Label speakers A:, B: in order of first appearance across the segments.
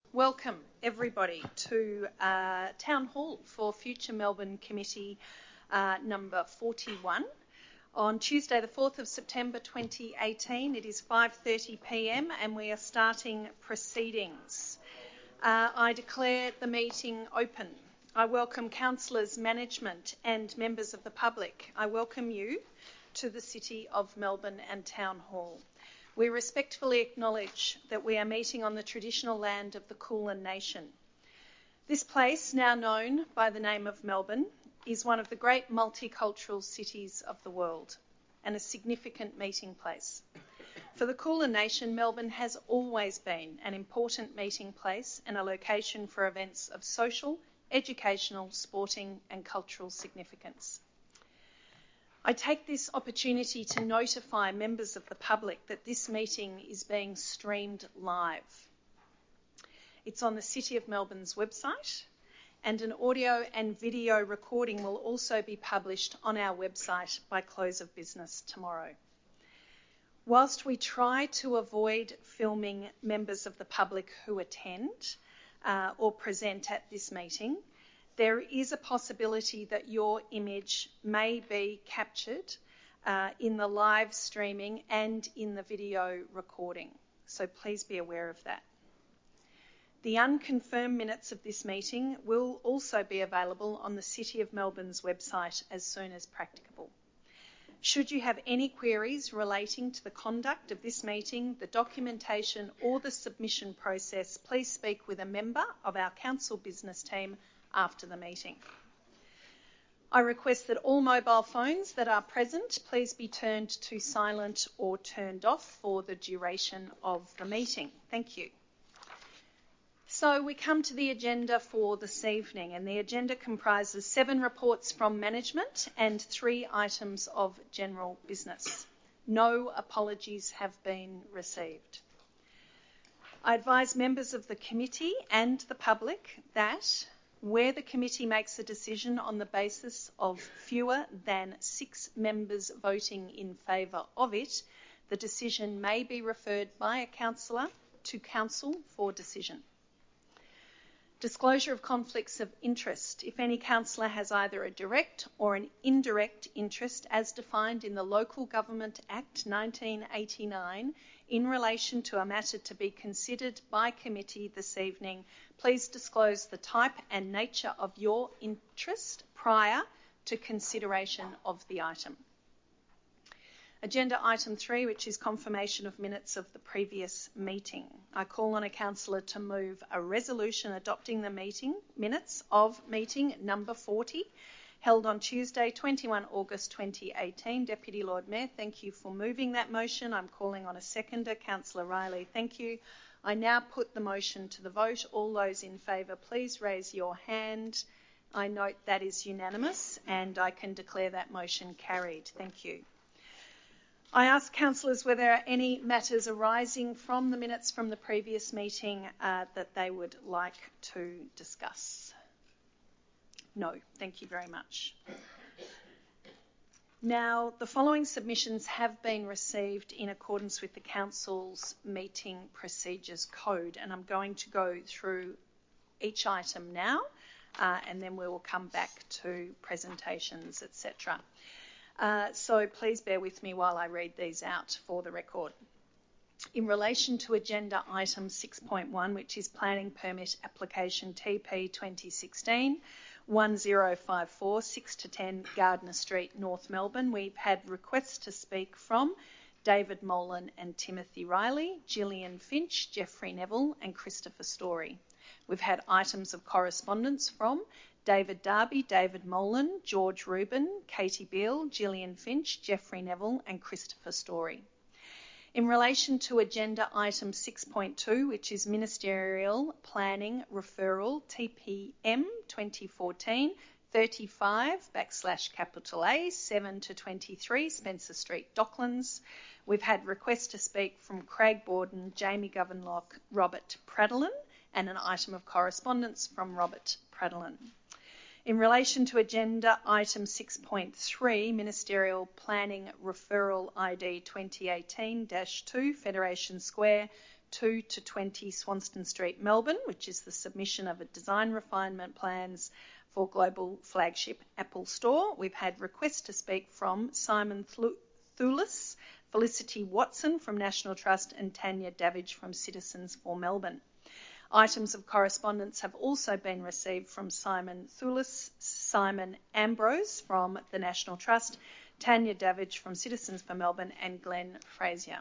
A: Welcome everybody to Town Hall for Future Melbourne Committee number 41. On Tuesday the 4th of September 2018, it is 5:30 p.m. and we are starting proceedings. I declare the meeting open. I welcome councillors, management and members of the public. I welcome you to the City of Melbourne and Town Hall. We respectfully acknowledge that we are meeting on the traditional land of the Kulin Nation. This place, now known by the name of Melbourne, is one of the great multicultural cities of the world and a significant meeting place. For the Kulin Nation, Melbourne has always been an important meeting place and a location for events of social, educational, sporting and cultural significance. I take this opportunity to notify members of the public that this meeting is being streamed live. It's on the City of Melbourne's website, and an audio and video recording will also be published on our website by close of business tomorrow. Whilst we try to avoid filming members of the public who attend or present at this meeting, there is a possibility that your image may be captured in the live streaming and in the video recording, so please be aware of that. The unconfirmed minutes of this meeting will also be available on the City of Melbourne's website as soon as practicable. Should you have any queries relating to the conduct of this meeting, the documentation or the submission process, please speak with a member of our council business team after the meeting. I request that all mobile phones that are present please be turned to silent or turned off for the duration of the meeting. Thank you. So we come to the agenda for this evening, and the agenda comprises 7 reports from management and 3 items of general business. No apologies have been received. I advise members of the committee and the public that where the committee makes a decision on the basis of fewer than 6 members voting in favour of it, the decision may be referred by a councillor to council for decision. Disclosure of conflicts of interest. If any councillor has either a direct or an indirect interest as defined in the Local Government Act 1989 in relation to a matter to be considered by committee this evening, please disclose the type and nature of your interest prior to consideration of the item. Agenda item 3, which is confirmation of minutes of the previous meeting. I call on a councillor to move a resolution adopting the minutes of meeting number 40, held on Tuesday, 21 August 2018. Deputy Lord Mayor, thank you for moving that motion. I'm calling on a seconder, Councillor Riley. Thank you. I now put the motion to the vote. All those in favour, please raise your hand. I note that is unanimous and I can declare that motion carried. Thank you. I ask councillors whether there are any matters arising from the minutes from the previous meeting that they would like to discuss. No, thank you very much. Now, the following submissions have been received in accordance with the Council's Meeting Procedures Code, and I'm going to go through each item now, and then we will come back to presentations, etc. So please bear with me while I read these out for the record. In relation to agenda item 6.1, which is planning permit application TP 2016-1054, 6 to 10 Gardner Street, North Melbourne, we've had requests to speak from David Molan and Timothy Riley, Gillian Finch, Jeffrey Neville and Christopher Story. We've had items of correspondence from David Darby, David Molan, George Rubin, Katie Beale, Gillian Finch, Jeffrey Neville and Christopher Story. In relation to agenda item 6.2, which is Ministerial Planning Referral TPM 2014-35/A 7 to 23 Spencer Street, Docklands, we've had requests to speak from Craig Borden, Jamie Govenlock, Robert Pradelin, and an item of correspondence from Robert Pradelin. In relation to agenda item 6.3, Ministerial Planning Referral ID 2018-2 Federation Square 2 to 20 Swanston Street, Melbourne, which is the submission of a design refinement plans for global flagship Apple store. We've had requests to speak from Simon Thulis, Felicity Watson from National Trust and Tanya Davidge from Citizens for Melbourne. Items of correspondence have also been received from Simon Thulis, Simon Ambrose from the National Trust, Tanya Davidge from Citizens for Melbourne and Glenn Frazier.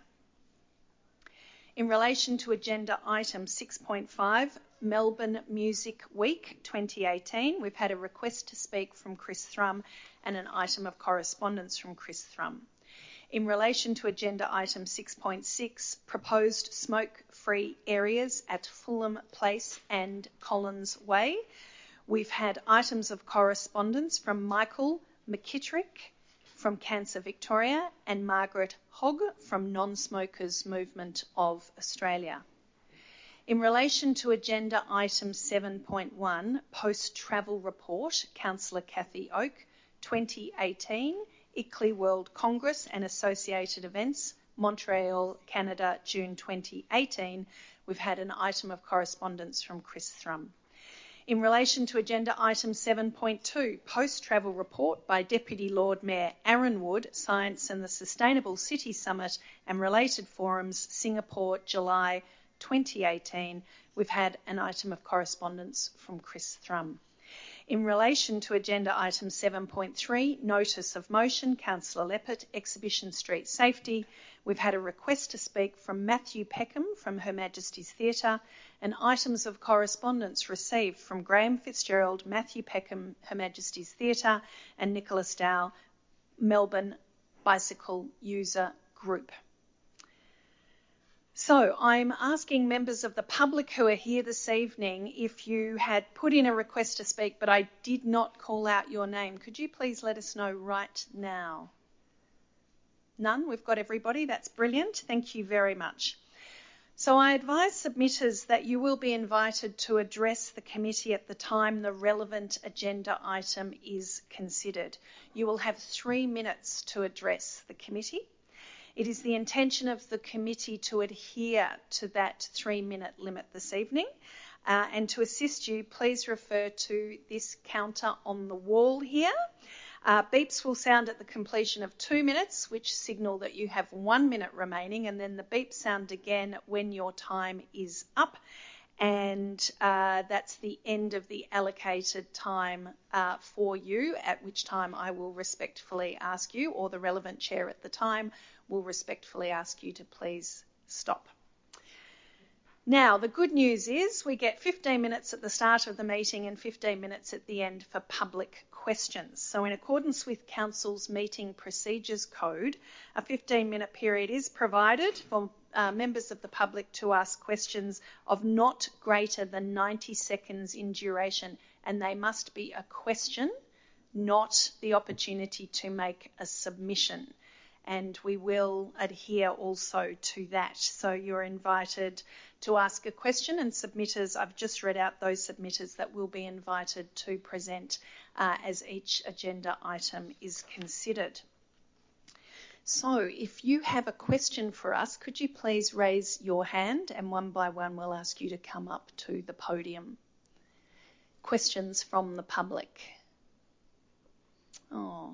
A: In relation to agenda item 6.5, Melbourne Music Week 2018, we've had a request to speak from Chris Thrum and an item of correspondence from Chris Thrum. In relation to agenda item 6.6, proposed smoke-free areas at Fulham Place and Collins Way, we've had items of correspondence from Michael McKittrick from Cancer Victoria and Margaret Hogg from Non-Smokers Movement of Australia. In relation to agenda item 7.1, post-travel report, Councillor Kathy Oak, 2018, ICLEI World Congress and associated events, Montreal, Canada, June 2018, we've had an item of correspondence from Chris Thrum. In relation to agenda item 7.2, post-travel report by Deputy Lord Mayor Aaron Wood, Science and the Sustainable City Summit and related forums, Singapore, July 2018, we've had an item of correspondence from Chris Thrum. In relation to agenda item 7.3, notice of motion, Councillor Leppert, Exhibition Street Safety, we've had a request to speak from Matthew Peckham from Her Majesty's Theatre and items of correspondence received from Graham Fitzgerald, Matthew Peckham, Her Majesty's Theatre and Nicholas Dow, Melbourne Bicycle User Group. So I'm asking members of the public who are here this evening, if you had put in a request to speak but I did not call out your name, could you please let us know right now? None? We've got everybody. That's brilliant. Thank you very much. So I advise submitters that you will be invited to address the committee at the time the relevant agenda item is considered. You will have 3 minutes to address the committee. It is the intention of the committee to adhere to that 3-minute limit this evening. And to assist you, please refer to this counter on the wall here. Beeps will sound at the completion of 2 minutes, which signal that you have 1 minute remaining, and then the beeps sound again when your time is up. And that's the end of the allocated time for you, at which time I will respectfully ask you, or the relevant chair at the time will respectfully ask you to please stop. Now, the good news is we get 15 minutes at the start of the meeting and 15 minutes at the end for public questions. So in accordance with Council's Meeting Procedures Code, a 15-minute period is provided for members of the public to ask questions of not greater than 90 seconds in duration, and they must be a question, not the opportunity to make a submission. And we will adhere also to that. So you're invited to ask a question, and submitters, I've just read out those submitters that will be invited to present as each agenda item is considered. So if you have a question for us, could you please raise your hand, and one by one we'll ask you to come up to the podium. Questions from the public? Oh.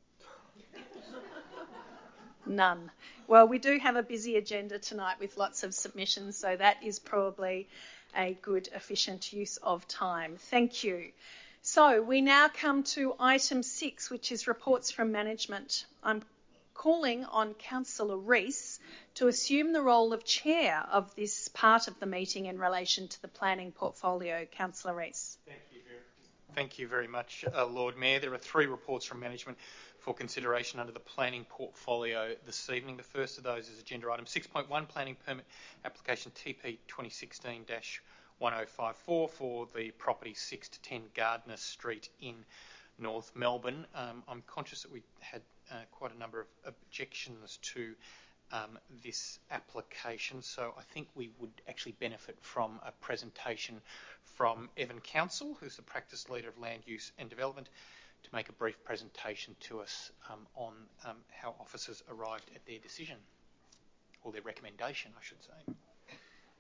A: None. Well, we do have a busy agenda tonight with lots of submissions, so that is probably a good, efficient use of time. Thank you. So we now come to item 6, which is reports from management. I'm calling on Councillor Rees to assume the role of chair of this part of the meeting in relation to the planning portfolio. Councillor Rees.
B: Thank you very much, Lord Mayor. There are 3 reports from management for consideration under the planning portfolio this evening. The first of those is agenda item 6.1, planning permit application TP 2016-1054 for the property 6 to 10 Gardner Street in North Melbourne. I'm conscious that we had quite a number of objections to this application, so I think we would actually benefit from a presentation from Evan Council, who's the practice leader of land use and development, to make a brief presentation to us on how officers arrived at their decision, or their recommendation, I should say.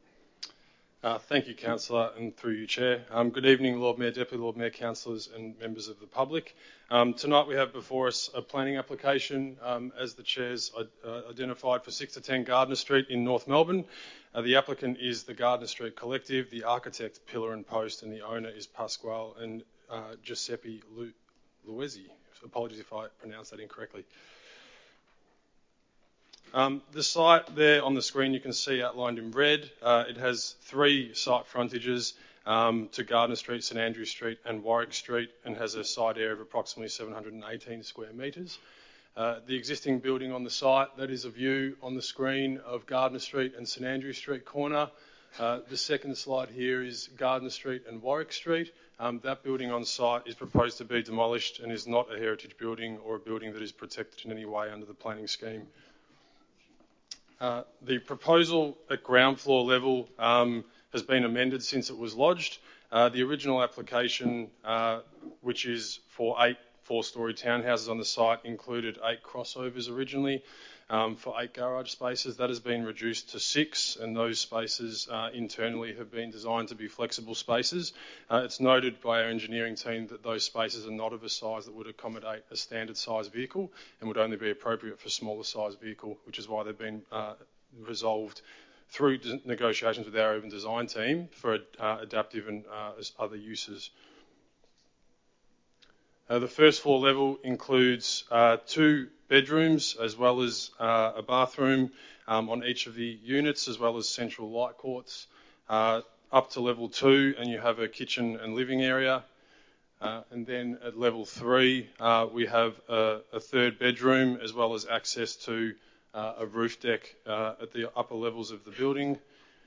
C: Thank you, Councillor, and through you, Chair. Good evening, Lord Mayor, Deputy Lord Mayor, Councillors and members of the public. Tonight we have before us a planning application, as the Chair's identified, for 6 to 10 Gardner Street in North Melbourne. The applicant is the Gardner Street Collective, the architect Pillar and Post, and the owner is Pasquale and Giuseppe Luizzi. Apologies if I pronounced that incorrectly. The site there on the screen you can see outlined in red. It has 3 site frontages to Gardner Street, St Andrew Street and Warwick Street, and has a site area of approximately 718 square metres. The existing building on the site, that is a view on the screen of Gardner Street and St Andrew Street corner. The second slide here is Gardner Street and Warwick Street. That building on site is proposed to be demolished and is not a heritage building or a building that is protected in any way under the planning scheme. The proposal at ground floor level has been amended since it was lodged. The original application, which is for 8 4-storey townhouses on the site, included 8 crossovers originally for 8 garage spaces. That has been reduced to 6, and those spaces internally have been designed to be flexible spaces. It's noted by our engineering team that those spaces are not of a size that would accommodate a standard size vehicle and would only be appropriate for smaller size vehicle, which is why they've been resolved through negotiations with our urban design team for adaptive and other uses. The first floor level includes 2 bedrooms as well as a bathroom on each of the units, as well as central light courts. Up to level 2, and you have a kitchen and living area. And then at level 3, we have a 3rd bedroom, as well as access to a roof deck at the upper levels of the building.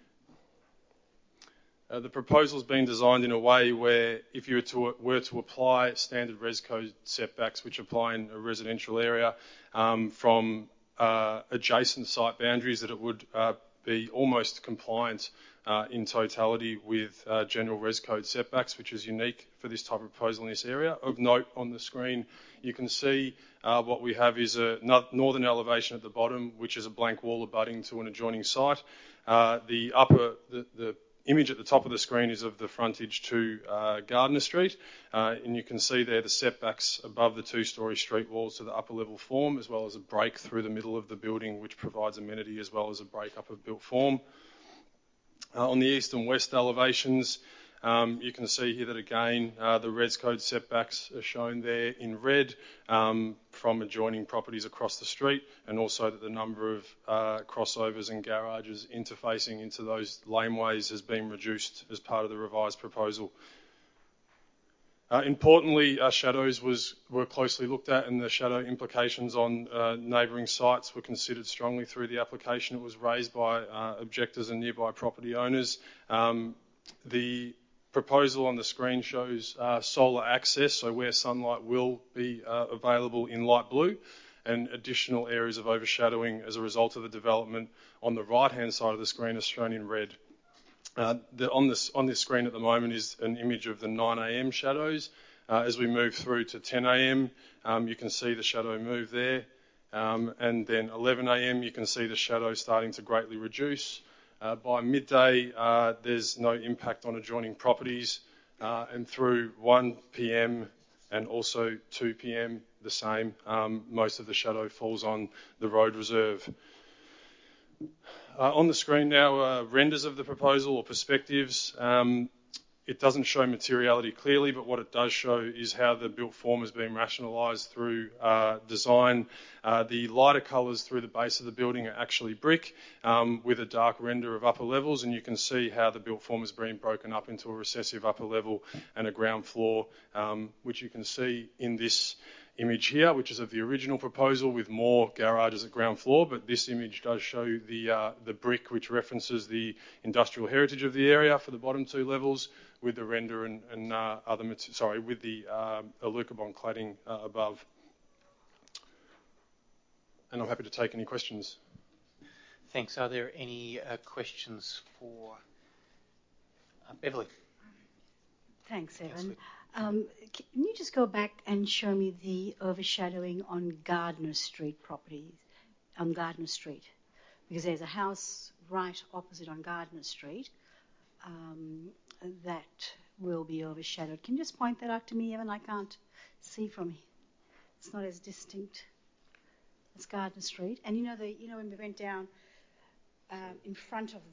C: The proposal's been designed in a way where if you were to apply standard res code setbacks, which apply in a residential area, from adjacent site boundaries, that it would be almost compliant in totality with general res code setbacks, which is unique for this type of proposal in this area. Of note, on the screen you can see what we have is a northern elevation at the bottom, which is a blank wall abutting to an adjoining site. The image at the top of the screen is of the frontage to Gardner Street, and you can see there the setbacks above the 2-storey street walls to the upper level form, as well as a break through the middle of the building, which provides amenity as well as a break up of built form. On the east and west elevations, you can see here that again the res code setbacks are shown there in red from adjoining properties across the street, and also that the number of crossovers and garages interfacing into those laneways has been reduced as part of the revised proposal. Importantly, shadows were closely looked at, and the shadow implications on neighbouring sites were considered strongly through the application. It was raised by objectors and nearby property owners. The proposal on the screen shows solar access, so where sunlight will be available in light blue, and additional areas of overshadowing as a result of the development on the right-hand side of the screen is shown in red. On this screen at the moment is an image of the 9 a.m. shadows. As we move through to 10 a.m, you can see the shadow move there, and then 11 a.m, you can see the shadow starting to greatly reduce. By midday, there's no impact on adjoining properties, and through 1 p.m. and also 2 p.m, the same. Most of the shadow falls on the road reserve. On the screen now are renders of the proposal or perspectives. It doesn't show materiality clearly, but what it does show is how the built form has been rationalised through design. The lighter colours through the base of the building are actually brick, with a dark render of upper levels, and you can see how the built form has been broken up into a recessive upper level and a ground floor, which you can see in this image here, which is of the original proposal with more garages at ground floor, but this image does show the brick, which references the industrial heritage of the area for the bottom 2 levels, with the render and with the Alucobond cladding above. And I'm happy to take any questions.
B: Thanks. Are there any questions for Beverly?
D: Thanks, Evan. Can you just go back and show me the overshadowing on Gardner Street properties, on Gardner Street? Because there's a house right opposite on Gardner Street, that will be overshadowed. Can you just point that out to me, Evan? I can't see from here. It's not as distinct as Gardner Street. And when we went down in front of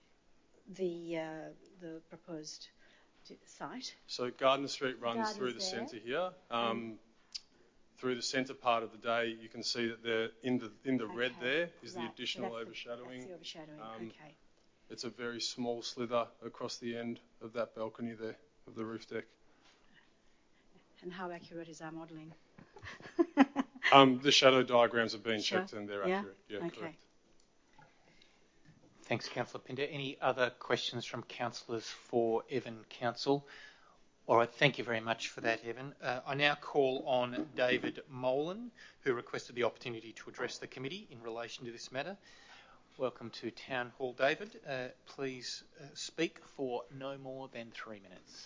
D: the proposed site.
C: So Gardner Street runs through the centre here. Through the centre part of the day, you can see that in the red there is the additional overshadowing.
D: That's the overshadowing. Okay.
C: It's a very small slither across the end of that balcony there, of the roof deck.
D: And how accurate is our modelling?
C: The shadow diagrams have been checked and they're accurate. Yeah,
D: okay.
C: Correct.
B: Thanks, Councillor Pinder. Any other questions from councillors for Evan Council? All right, thank you very much for that, Evan. I now call on David Molan, who requested the opportunity to address the committee in relation to this matter. Welcome to Town Hall, David. Please speak for no more than 3 minutes.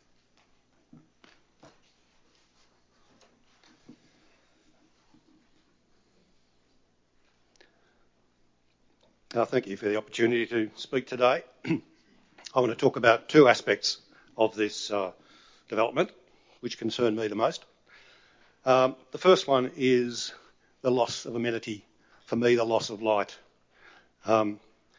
E: Thank you for the opportunity to speak today. I want to talk about two aspects of this development, which concern me the most. The first one is the loss of amenity. For me, the loss of light. When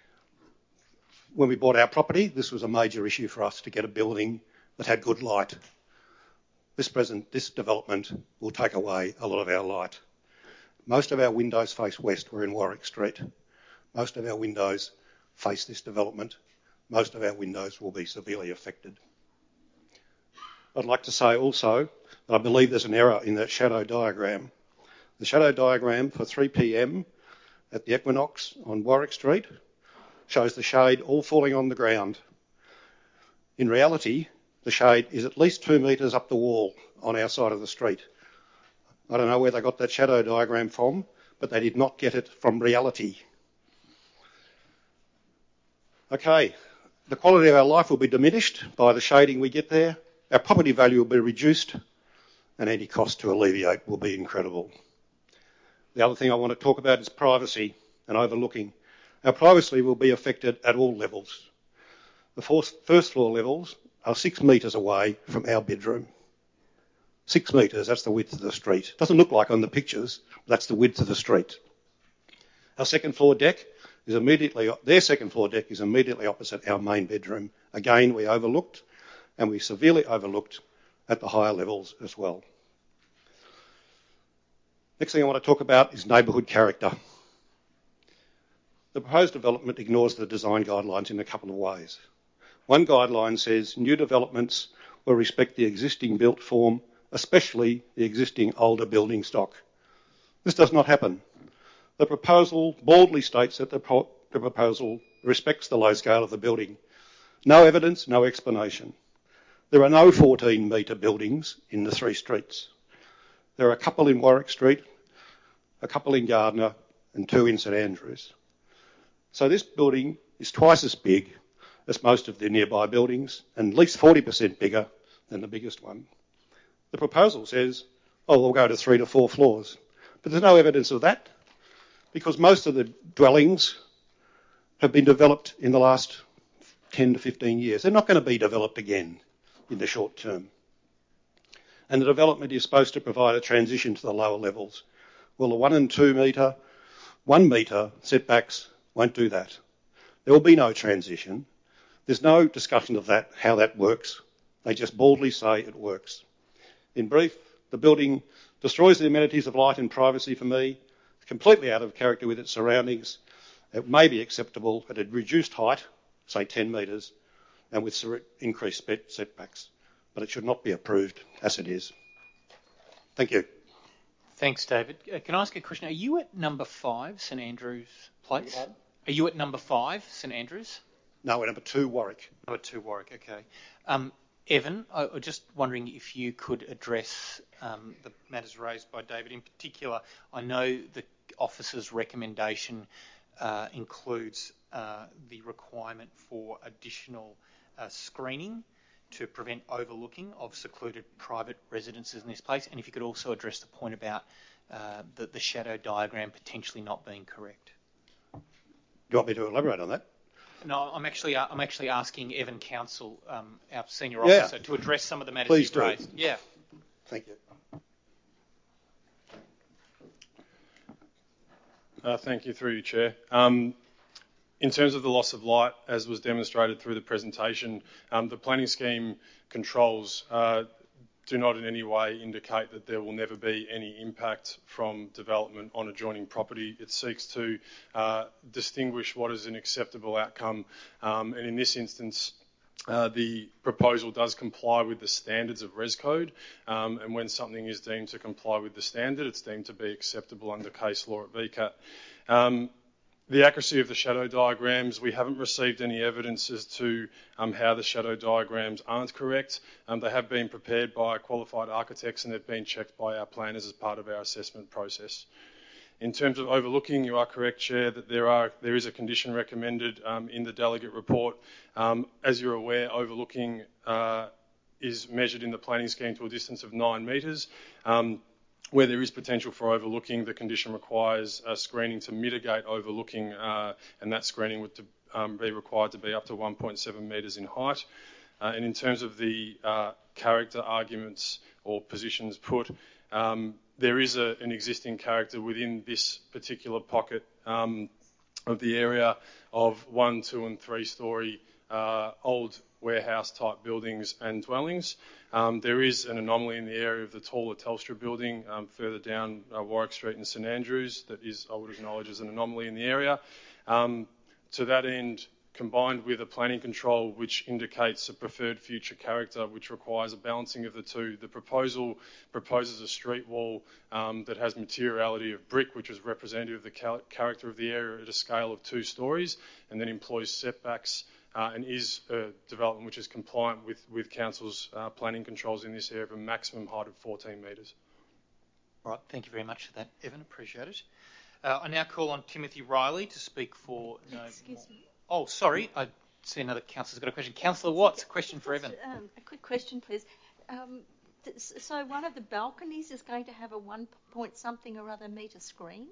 E: we bought our property, this was a major issue for us to get a building that had good light. This development will take away a lot of our light. Most of our windows face west. We're in Warwick Street. Most of our windows face this development. Most of our windows will be severely affected. I'd like to say also that I believe there's an error in that shadow diagram. The shadow diagram for 3 p.m. at the Equinox on Warwick Street shows the shade all falling on the ground. In reality, the shade is at least 2 metres up the wall on our side of the street. I don't know where they got that shadow diagram from, but they did not get it from reality. Okay, the quality of our life will be diminished by the shading we get there. Our property value will be reduced and any cost to alleviate will be incredible. The other thing I want to talk about is privacy and overlooking. Our privacy will be affected at all levels. The first floor levels are 6 metres away from our bedroom. 6 metres, that's the width of the street. Doesn't look like on the pictures, but that's the width of the street. Our second floor deck is their second floor deck is immediately opposite our main bedroom. Again, we overlooked, and we severely overlooked at the higher levels as well. Next thing I want to talk about is neighbourhood character. The proposed development ignores the design guidelines in a couple of ways. One guideline says new developments will respect the existing built form, especially the existing older building stock. This does not happen. The proposal boldly states that the proposal respects the low scale of the building. No evidence, no explanation. There are no 14-metre buildings in the 3 streets. There are a couple in Warwick Street, a couple in Gardner, and 2 in St Andrews. So this building is twice as big as most of the nearby buildings and at least 40% bigger than the biggest one. The proposal says, we'll go to 3 to 4 floors. But there's no evidence of that because most of the dwellings have been developed in the last 10 to 15 years. They're not going to be developed again in the short term. And the development is supposed to provide a transition to the lower levels. Well, the 1 and 2 metre, 1 metre setbacks won't do that. There will be no transition. There's no discussion of that, how that works. They just boldly say it works. In brief, the building destroys the amenities of light and privacy for me, completely out of character with its surroundings. It may be acceptable at a reduced height, say 10 metres, and with increased setbacks, but it should not be approved as it is. Thank you.
B: Thanks, David. Can I ask a question? Are you at number 5, St Andrews Place? Are you at number 5, St Andrews?
E: No, we're number 2, Warwick.
B: Number 2, Warwick, okay. Evan, I was just wondering if you could address the matters raised by David. In particular, I know the officer's recommendation includes the requirement for additional screening to prevent overlooking of secluded private residences in this place, and if you could also address the point about the shadow diagram potentially not being correct.
E: Do you want me to elaborate on that?
B: No, I'm actually asking Evan Council, our senior
E: Yeah.
B: officer, to address some of the matters
E: Please
B: you've
E: do.
B: raised. Yeah.
E: Thank you.
C: Thank you, through you, Chair. In terms of the loss of light, as was demonstrated through the presentation, the planning scheme controls do not in any way indicate that there will never be any impact from development on adjoining property. It seeks to distinguish what is an acceptable outcome, and in this instance, the proposal does comply with the standards of Res Code, and when something is deemed to comply with the standard, it's deemed to be acceptable under case law at VCAT. The accuracy of the shadow diagrams, we haven't received any evidence as to how the shadow diagrams aren't correct. They have been prepared by qualified architects and they've been checked by our planners as part of our assessment process. In terms of overlooking, you are correct, Chair, that there is a condition recommended in the delegate report. As you're aware, overlooking is measured in the planning scheme to a distance of 9 metres. Where there is potential for overlooking, the condition requires screening to mitigate overlooking, and that screening would be required to be up to 1.7 metres in height. And in terms of the character arguments or positions put, there is an existing character within this particular pocket of the area of 1, 2 and 3 storey old warehouse type buildings and dwellings. There is an anomaly in the area of the taller Telstra building further down Warwick Street in St Andrews that is, I would acknowledge, as an anomaly in the area. To that end, combined with a planning control which indicates a preferred future character which requires a balancing of the two, the proposal proposes a street wall that has materiality of brick, which is representative of the character of the area at a scale of 2 storeys, and then employs setbacks and is a development which is compliant with Council's planning controls in this area of a maximum height of 14 metres.
B: Right, thank you very much for that, Evan. Appreciate it. I now call on Timothy Riley to speak for...
F: Excuse me.
B: Oh, sorry. I see another councillor's got a question. Councillor Watts, a question for Evan.
F: A quick question, please. So one of the balconies is going to have a 1 point something or other metre screen?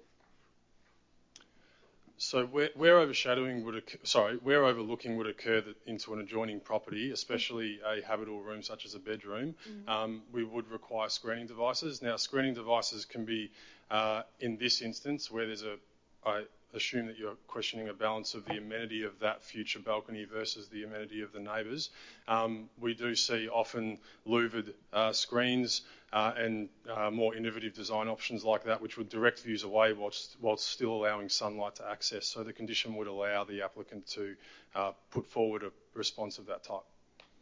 C: So where overlooking would occur into an adjoining property, especially a habitable room such as a bedroom, we would require screening devices. Now, screening devices can be, in this instance, where there's I assume that you're questioning a balance of the amenity of that future balcony versus the amenity of the neighbours. We do see often louvered screens and more innovative design options like that, which would direct views away whilst still allowing sunlight to access. So the condition would allow the applicant to put forward a response of that type.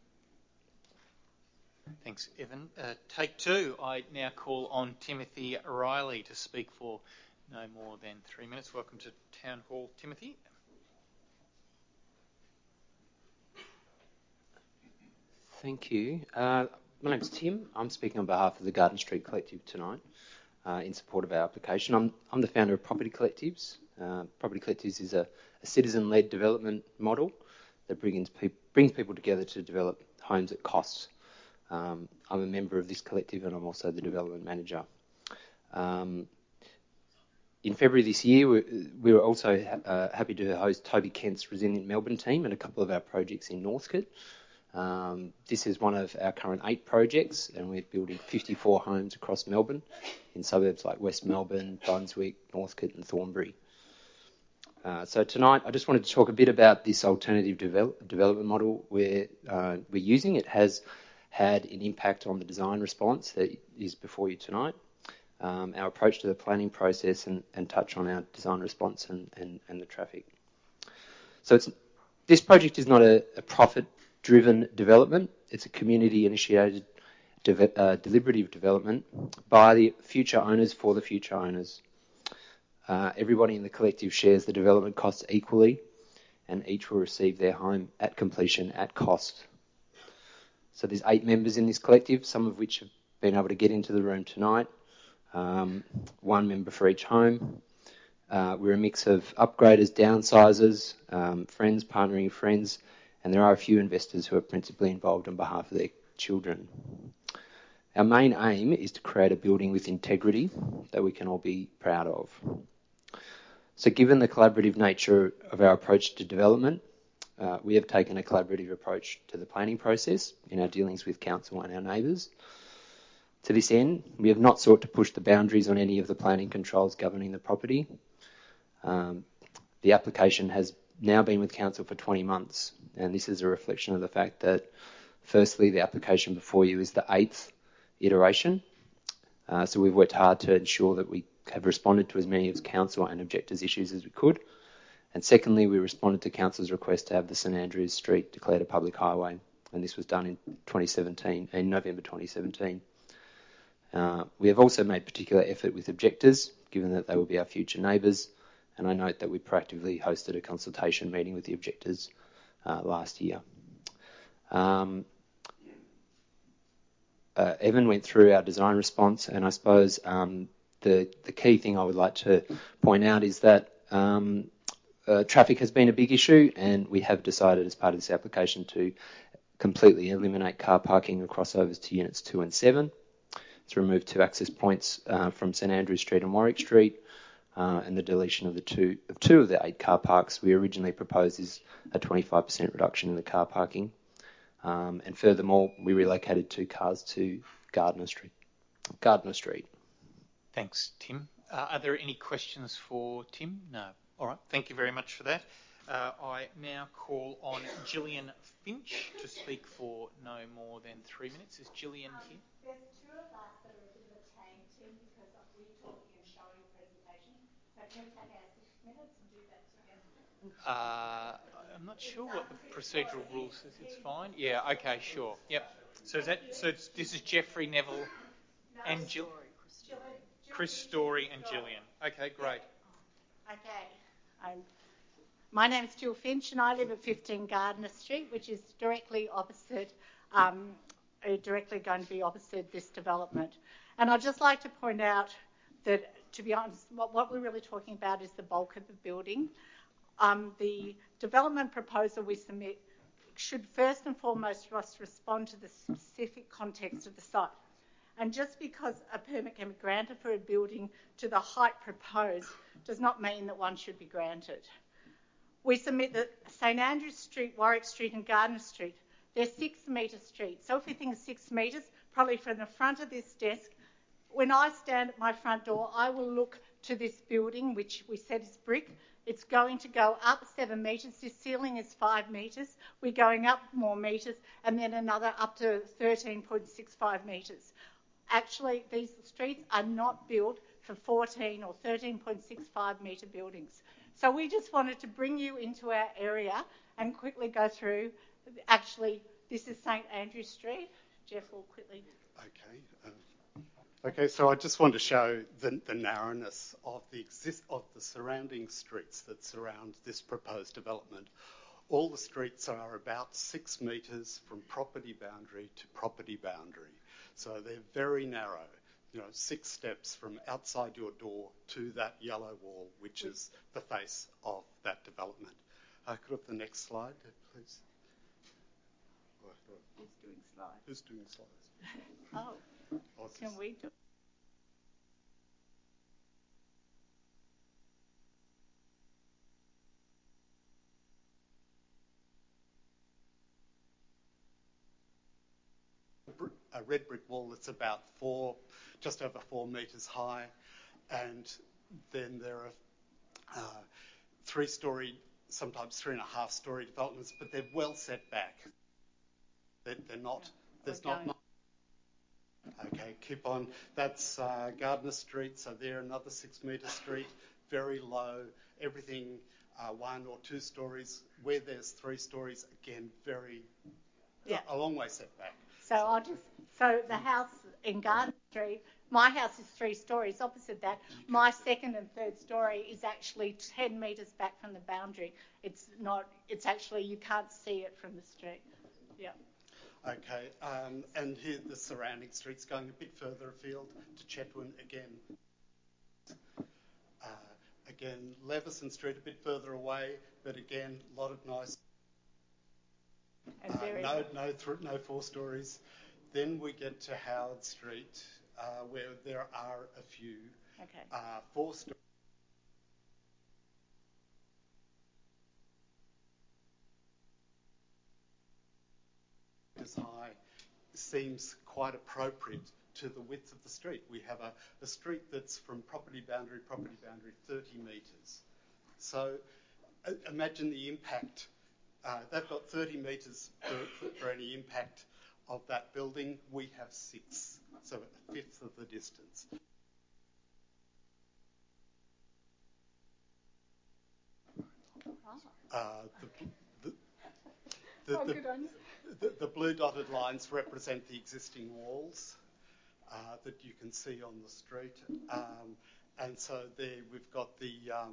B: Thanks, Evan. Take 2. I now call on Timothy Riley to speak for no more than 3 minutes. Welcome to Town Hall, Timothy.
G: Thank you. My name's Tim. I'm speaking on behalf of the Garden Street Collective tonight in support of our application. I'm the founder of Property Collectives. Property Collectives is a citizen-led development model that brings people together to develop homes at cost. I'm a member of this collective and I'm also the development manager. In February this year, we were also happy to host Toby Kent's Resilient Melbourne team and a couple of our projects in Northcote. This is one of our current 8 projects, and we're building 54 homes across Melbourne in suburbs like West Melbourne, Brunswick, Northcote and Thornbury. So tonight, I just wanted to talk a bit about this alternative development model we're using. It has had an impact on the design response that is before you tonight. Our approach to the planning process and touch on our design response and the traffic. So this project is not a profit-driven development. It's a community-initiated deliberative development by the future owners for the future owners. Everybody in the collective shares the development costs equally, and each will receive their home at completion at cost. So there's 8 members in this collective, some of which have been able to get into the room tonight. 1 member for each home. We're a mix of upgraders, downsizers, friends, partnering friends, and there are a few investors who are principally involved on behalf of their children. Our main aim is to create a building with integrity that we can all be proud of. So given the collaborative nature of our approach to development, we have taken a collaborative approach to the planning process in our dealings with council and our neighbours. To this end, we have not sought to push the boundaries on any of the planning controls governing the property. The application has now been with council for 20 months, and this is a reflection of the fact that, firstly, the application before you is the 8th iteration. So we've worked hard to ensure that we have responded to as many of council and objectors' issues as we could. And secondly, we responded to council's request to have the St Andrews Street declared a public highway, and this was done in November 2017. We have also made particular effort with objectors, given that they will be our future neighbours, and I note that we proactively hosted a consultation meeting with the objectors last year. Evan went through our design response, and I suppose the key thing I would like to point out is that traffic has been a big issue, and we have decided as part of this application to completely eliminate car parking and crossovers to units 2 and 7, to remove 2 access points from St Andrews Street and Warwick Street, and the deletion of two of the 8 car parks we originally proposed is a 25% reduction in the car parking. And furthermore, we relocated 2 cars to Gardner Street.
B: Thanks, Tim. Are there any questions for Tim? No. All right. Thank you very much for that. I now call on Gillian Finch to speak for no more than 3 minutes. Is Gillian here?
H: There's 2 of us that are a bit of a chain, Tim, because we're talking and showing a presentation. So can we take our 6 minutes and do that together?
B: I'm not sure what the procedural rules says. It's fine. Yeah. Okay. Sure. Yep. So this is Jeffrey, Neville, and Chris Story and Gillian. Okay. Great.
H: Okay. My name is Jill Finch, and I live at 15 Gardner Street, which is directly going to be opposite this development. And I'd just like to point out that, to be honest, what we're really talking about is the bulk of the building. The development proposal we submit should first and foremost respond to the specific context of the site. And just because a permit can be granted for a building to the height proposed does not mean that one should be granted. We submit that St Andrews Street, Warwick Street and Gardner Street, they're 6 metre streets. So if we think 6 metres, probably from the front of this desk, when I stand at my front door, I will look to this building, which we said is brick. It's going to go up 7 metres. This ceiling is 5 metres. We're going up more metres, and then another up to 13.65 metres. Actually, these streets are not built for 14 or 13.65 metre buildings. So we just wanted to bring you into our area and quickly go through. Actually, this is St Andrews Street. Jeff will quickly.
I: Okay, so I just want to show the narrowness of the surrounding streets that surround this proposed development. All the streets are about 6 metres from property boundary to property boundary. So they're very narrow. 6 steps from outside your door to that yellow wall, which is the face of that development. Could I have the next slide, please?
H: Who's doing slides?
I: Who's doing slides?
H: Can we do?
I: A red brick wall that's about just over 4 metres high, and then there are 3-storey, sometimes 3.5-storey developments, but they're well set back. They're not. There's not much. Okay, keep on. That's Gardner Street, so they're another 6 metre street, very low. Everything 1 or 2 stories. Where there's 3 stories, again, a long way set back.
H: So the house in Gardner Street, my house is 3 stories. Opposite that, my second and third story is actually 10 metres back from the boundary. It's actually, you can't see it from the street. Yeah.
I: Okay, and here the surrounding streets going a bit further afield to Chetwynd again. Again, Leveson Street a bit further away, but again, a lot of nice. No 4 stories. Then we get to Howard Street, where there are a few 4 stories. . metres high seems quite appropriate to the width of the street. We have a street that's from property boundary, 30 metres. So imagine the impact. They've got 30 metres for any impact of that building. We have 6, so a fifth of the distance. The blue dotted lines represent the existing walls that you can see on the street, and so there we've got the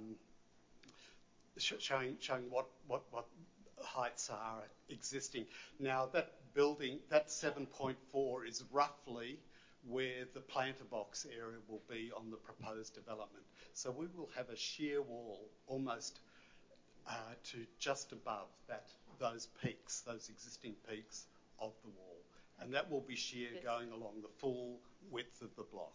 I: showing what heights are existing. Now that building, that 7.4 is roughly where the planter box area will be on the proposed development. So we will have a sheer wall almost to just above those peaks, those existing peaks of the wall. And that will be sheer going along the full width of the block.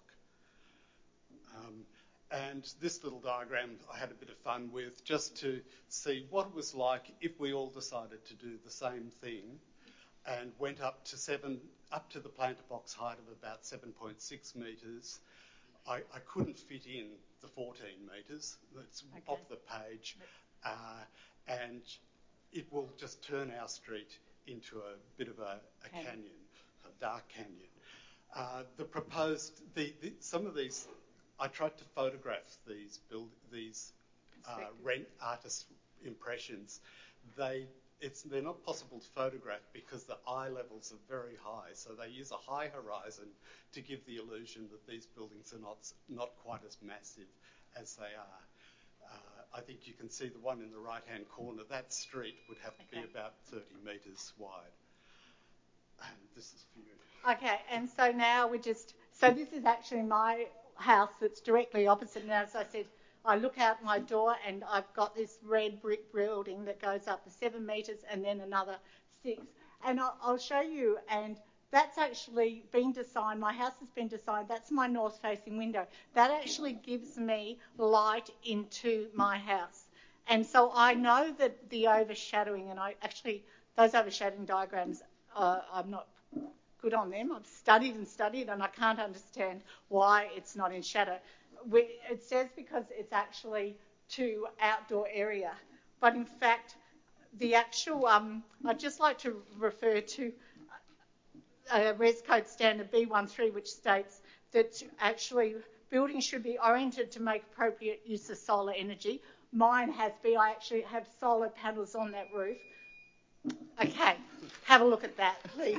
I: And this little diagram I had a bit of fun with, just to see what it was like if we all decided to do the same thing and went up to the planter box height of about 7.6 metres. I couldn't fit in the 14 metres that's off the page, and it will just turn our street into a bit of a canyon, a dark canyon. Some of these, I tried to photograph these artist impressions. They're not possible to photograph because the eye levels are very high, so they use a high horizon to give the illusion that these buildings are not quite as massive as they are. I think you can see the one in the right-hand corner. That street would have to be about 30 metres wide. And this is for you.
H: Okay, and so now so this is actually my house that's directly opposite. Now, as I said, I look out my door and I've got this red brick building that goes up to 7 metres and then another 6. And I'll show you, and that's actually been designed, my house has been designed, that's my north-facing window. That actually gives me light into my house. And so I know that the overshadowing, and those overshadowing diagrams, I'm not good on them. I've studied and I can't understand why it's not in shadow. It says because it's actually to outdoor area. But in fact, the actual, I'd just like to refer to Res Code Standard B13, which states that actually buildings should be oriented to make appropriate use of solar energy. Mine has been, I actually have solar panels on that roof. Okay, have a look at that, please.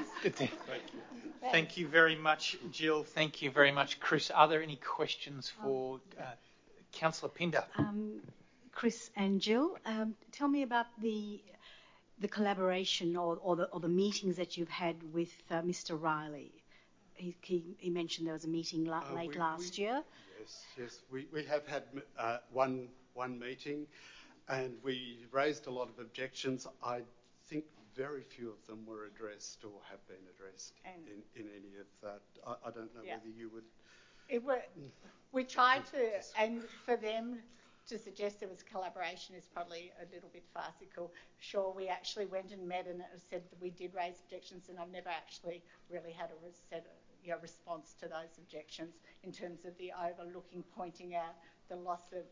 B: Thank you very much, Jill. Thank you very much, Chris. Are there any questions for Councillor Pinder?
D: Chris and Jill, tell me about the collaboration or the meetings that you've had with Mr. Riley. He mentioned there was a meeting late last year.
I: Yes. We have had one meeting, and we raised a lot of objections. I think very few of them were addressed or have been addressed in any of that. I don't know whether you would...
H: We tried to, and for them to suggest there was collaboration is probably a little bit farcical. Sure, we actually went and met and said that we did raise objections, and I've never actually really had a response to those objections in terms of the overlooking, pointing out the loss of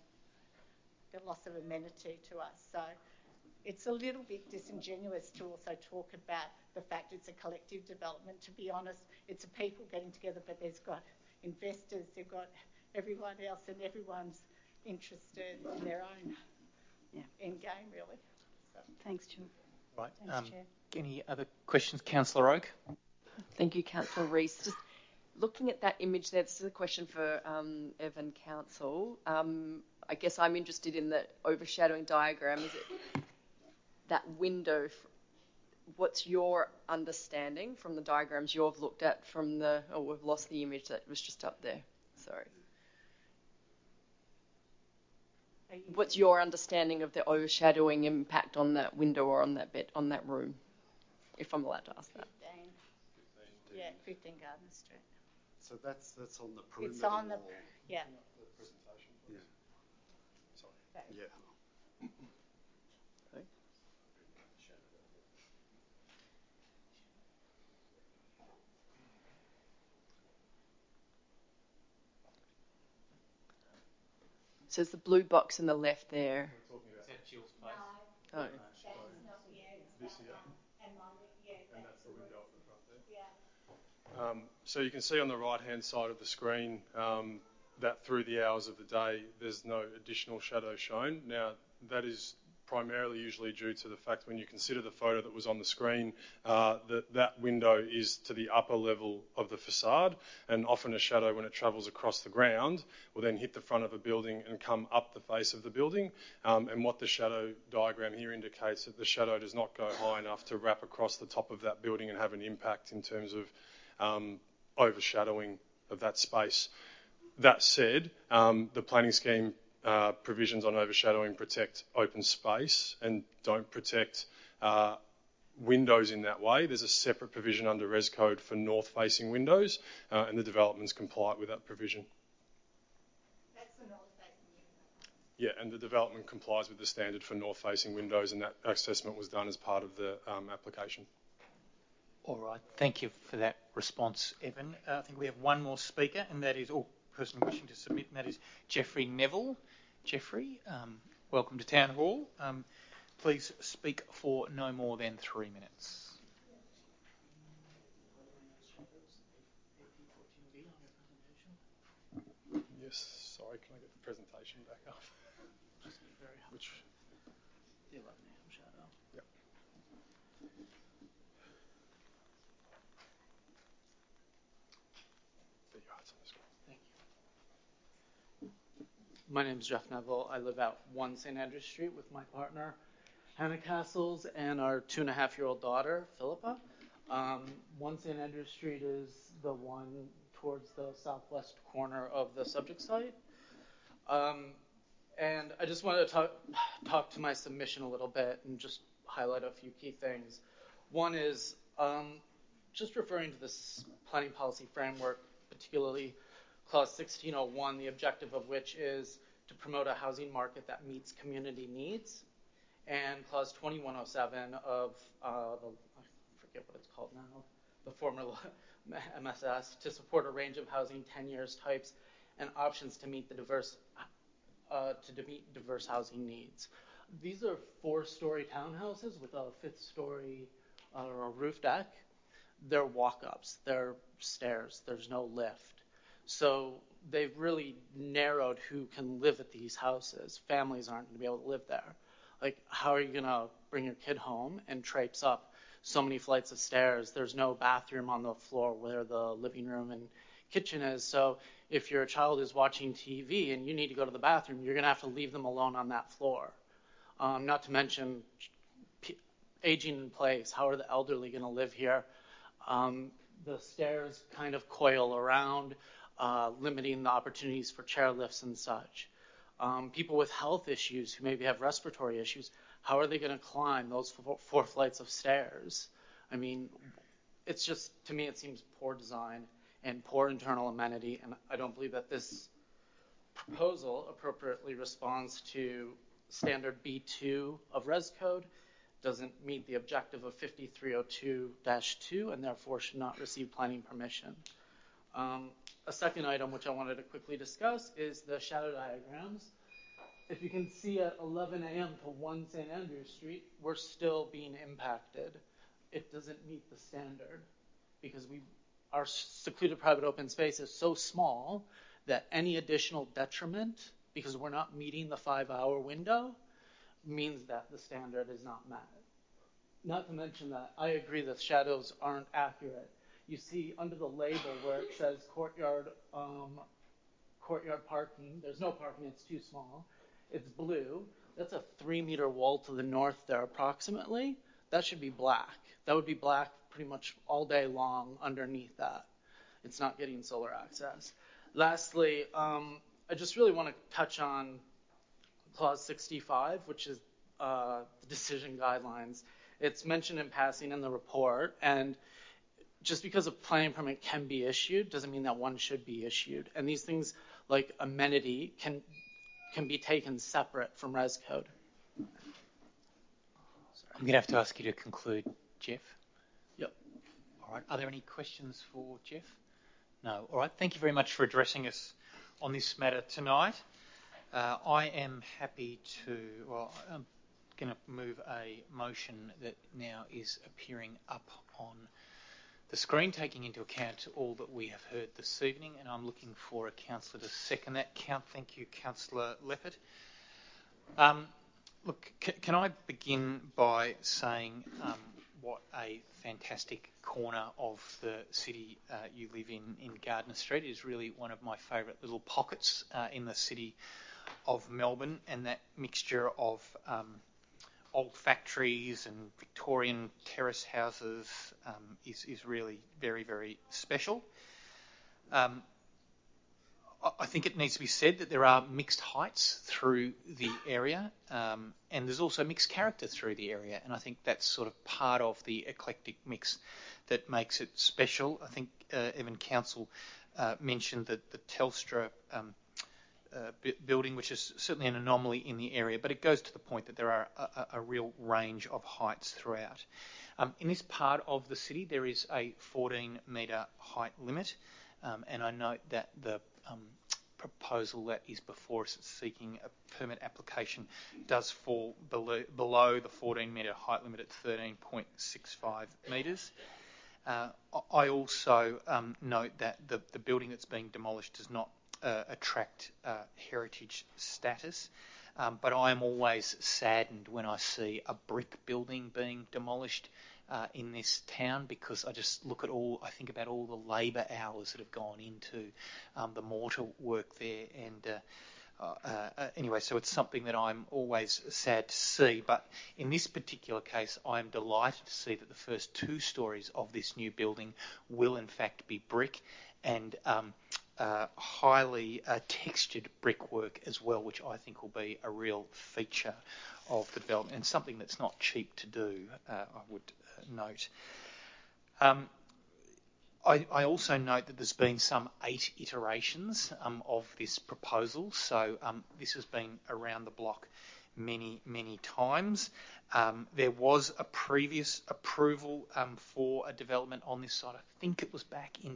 H: amenity to us. So it's a little bit disingenuous to also talk about the fact it's a collective development. To be honest, it's a people getting together, but there's got investors, they've got everyone else, and everyone's interested in their own end game, really. So.
D: Thanks, Jill.
B: Right.
D: Thanks, Chair.
B: Any other questions, Councillor Oak?
J: Thank you, Councillor Rees. Just looking at that image there, this is a question for Evan Council. I guess I'm interested in the overshadowing diagram. Is it that window? What's your understanding from the diagrams you've looked at from we've lost the image that was just up there. Sorry. What's your understanding of the overshadowing impact on that window or on that on that room, if I'm allowed to ask that?
H: 15 Garden Street.
I: So that's on the perimeter.
H: It's on the
I: wall.
H: Yeah.
C: The presentation.
I: Yeah.
C: Sorry.
I: Yeah.
J: So it's the blue box on the left there.
C: We're talking about
B: Is that Jill's place?
J: Oh.
C: this here, and that's the window up the front there. So you can see on the right-hand side of the screen that through the hours of the day, there's no additional shadow shown. Now, that is primarily usually due to the fact when you consider the photo that was on the screen, that window is to the upper level of the facade, and often a shadow, when it travels across the ground, will then hit the front of a building and come up the face of the building. And what the shadow diagram here indicates, that the shadow does not go high enough to wrap across the top of that building and have an impact in terms of overshadowing of that space. That said, the planning scheme provisions on overshadowing protect open space and don't protect windows in that way. There's a separate provision under Res Code for north-facing windows, and the developments comply with that provision.
H: That's the north-facing window.
C: Yeah, and the development complies with the standard for north-facing windows, and that assessment was done as part of the application.
B: All right, thank you for that response, Evan. I think we have one more speaker, and that is, person wishing to submit, and that is Jeffrey Neville. Jeffrey, welcome to Town Hall. Please speak for no more than 3 minutes.
C: Yes, sorry, can I get the presentation back up? Which?
K: The 11 a.m. shadow.
C: Yep. There you are, it's on the screen.
K: Thank you. My name is Jeff Neville. I live at 1 St. Andrews Street with my partner, Hannah Castles, and our 2.5-year-old daughter, Philippa. 1 St. Andrews Street is the one towards the southwest corner of the subject site. And I just wanted to talk to my submission a little bit and just highlight a few key things. One is just referring to this planning policy framework, particularly Clause 1601, the objective of which is to promote a housing market that meets community needs, and Clause 2107 of I forget what it's called now, the former MSS, to support a range of housing tenures, types, and options to meet the diverse housing needs. These are 4-story townhouses with a 5th story roof deck. They're walk-ups, they're stairs, there's no lift. So they've really narrowed who can live at these houses. Families aren't going to be able to live there. Like, how are you going to bring your kid home and traipse up so many flights of stairs? There's no bathroom on the floor where the living room and kitchen is. So if your child is watching TV and you need to go to the bathroom, you're going to have to leave them alone on that floor. Not to mention aging in place. How are the elderly going to live here? The stairs kind of coil around, limiting the opportunities for chairlifts and such. People with health issues who maybe have respiratory issues, how are they going to climb those 4 flights of stairs? I mean, it's just, to me, it seems poor design and poor internal amenity, and I don't believe that this proposal appropriately responds to standard B2 of Res Code, doesn't meet the objective of 5302-2, and therefore should not receive planning permission. A second item which I wanted to quickly discuss is the shadow diagrams. If you can see at 11 a.m. to 1 St. Andrews Street, we're still being impacted. It doesn't meet the standard because our secluded private open space is so small that any additional detriment, because we're not meeting the 5-hour window, means that the standard is not met. Not to mention that I agree that shadows aren't accurate. You see under the label where it says courtyard parking, there's no parking, it's too small. It's blue. That's a 3-meter wall to the north there approximately. That should be black. That would be black pretty much all day long underneath that. It's not getting solar access. Lastly, I just really want to touch on Clause 65, which is the decision guidelines. It's mentioned in passing in the report, and just because a planning permit can be issued doesn't mean that one should be issued. And these things like amenity can be taken separate from Res Code.
B: I'm going to have to ask you to conclude, Jeff.
K: Yep.
B: All right. Are there any questions for Jeff? No. All right. Thank you very much for addressing us on this matter tonight. I am happy to, I'm going to move a motion that now is appearing up on the screen, taking into account all that we have heard this evening, and I'm looking for a councillor to second that. Thank you, Councillor Leppert. Look, can I begin by saying what a fantastic corner of the city you live in Gardner Street. It is really one of my favourite little pockets in the city of Melbourne, and that mixture of old factories and Victorian terrace houses is really very, very special. I think it needs to be said that there are mixed heights through the area, and there's also mixed character through the area, and I think that's sort of part of the eclectic mix that makes it special. I think Evan Council mentioned that the Telstra building, which is certainly an anomaly in the area, but it goes to the point that there are a real range of heights throughout. In this part of the city, there is a 14-metre height limit, and I note that the proposal that is before us seeking a permit application does fall below the 14-metre height limit at 13.65 metres. I also note that the building that's being demolished does not attract heritage status, but I am always saddened when I see a brick building being demolished in this town, because I think about all the labour hours that have gone into the mortar work there, and anyway, so it's something that I'm always sad to see. But in this particular case, I am delighted to see that the first 2 stories of this new building will in fact be brick, and highly textured brickwork as well, which I think will be a real feature of the development, and something that's not cheap to do, I would note. I also note that there's been some 8 iterations of this proposal, so this has been around the block many, many times. There was a previous approval for a development on this site. I think it was back in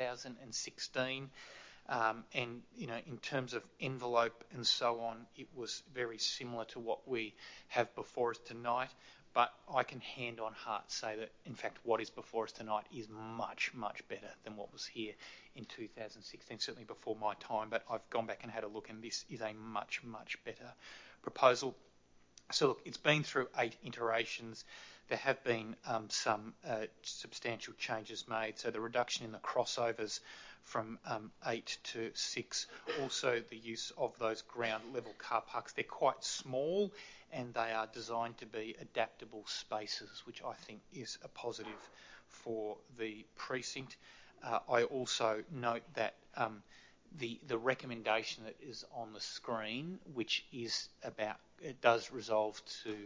B: 2016. And, in terms of envelope and so on, it was very similar to what we have before us tonight. But I can hand on heart say that, in fact, what is before us tonight is much, much better than what was here in 2016, certainly before my time. But I've gone back and had a look, and this is a much, much better proposal. So, look, it's been through 8 iterations. There have been some substantial changes made. So the reduction in the crossovers from 8 to 6. Also the use of those ground level car parks. They're quite small, and they are designed to be adaptable spaces, which I think is a positive for the precinct. I also note that the recommendation that is on the screen, which is about, it does resolve to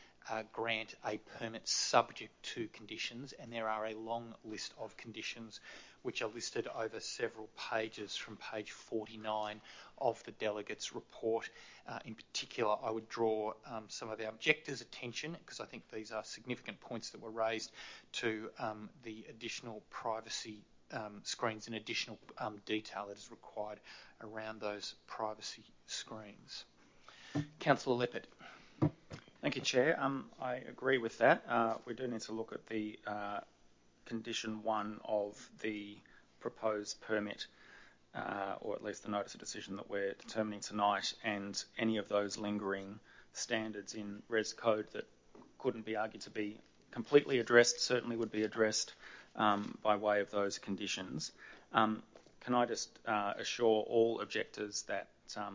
B: grant a permit subject to conditions, and there are a long list of conditions which are listed over several pages from page 49 of the delegates' report. In particular, I would draw some of our objectors' attention, because I think these are significant points that were raised, to the additional privacy screens and additional detail that is required around those privacy screens. Councillor Leppert.
L: Thank you, Chair. I agree with that. We do need to look at the condition 1 of the proposed permit, or at least the notice of decision that we're determining tonight, and any of those lingering standards in Res Code that couldn't be argued to be completely addressed certainly would be addressed by way of those conditions. Can I just assure all objectors that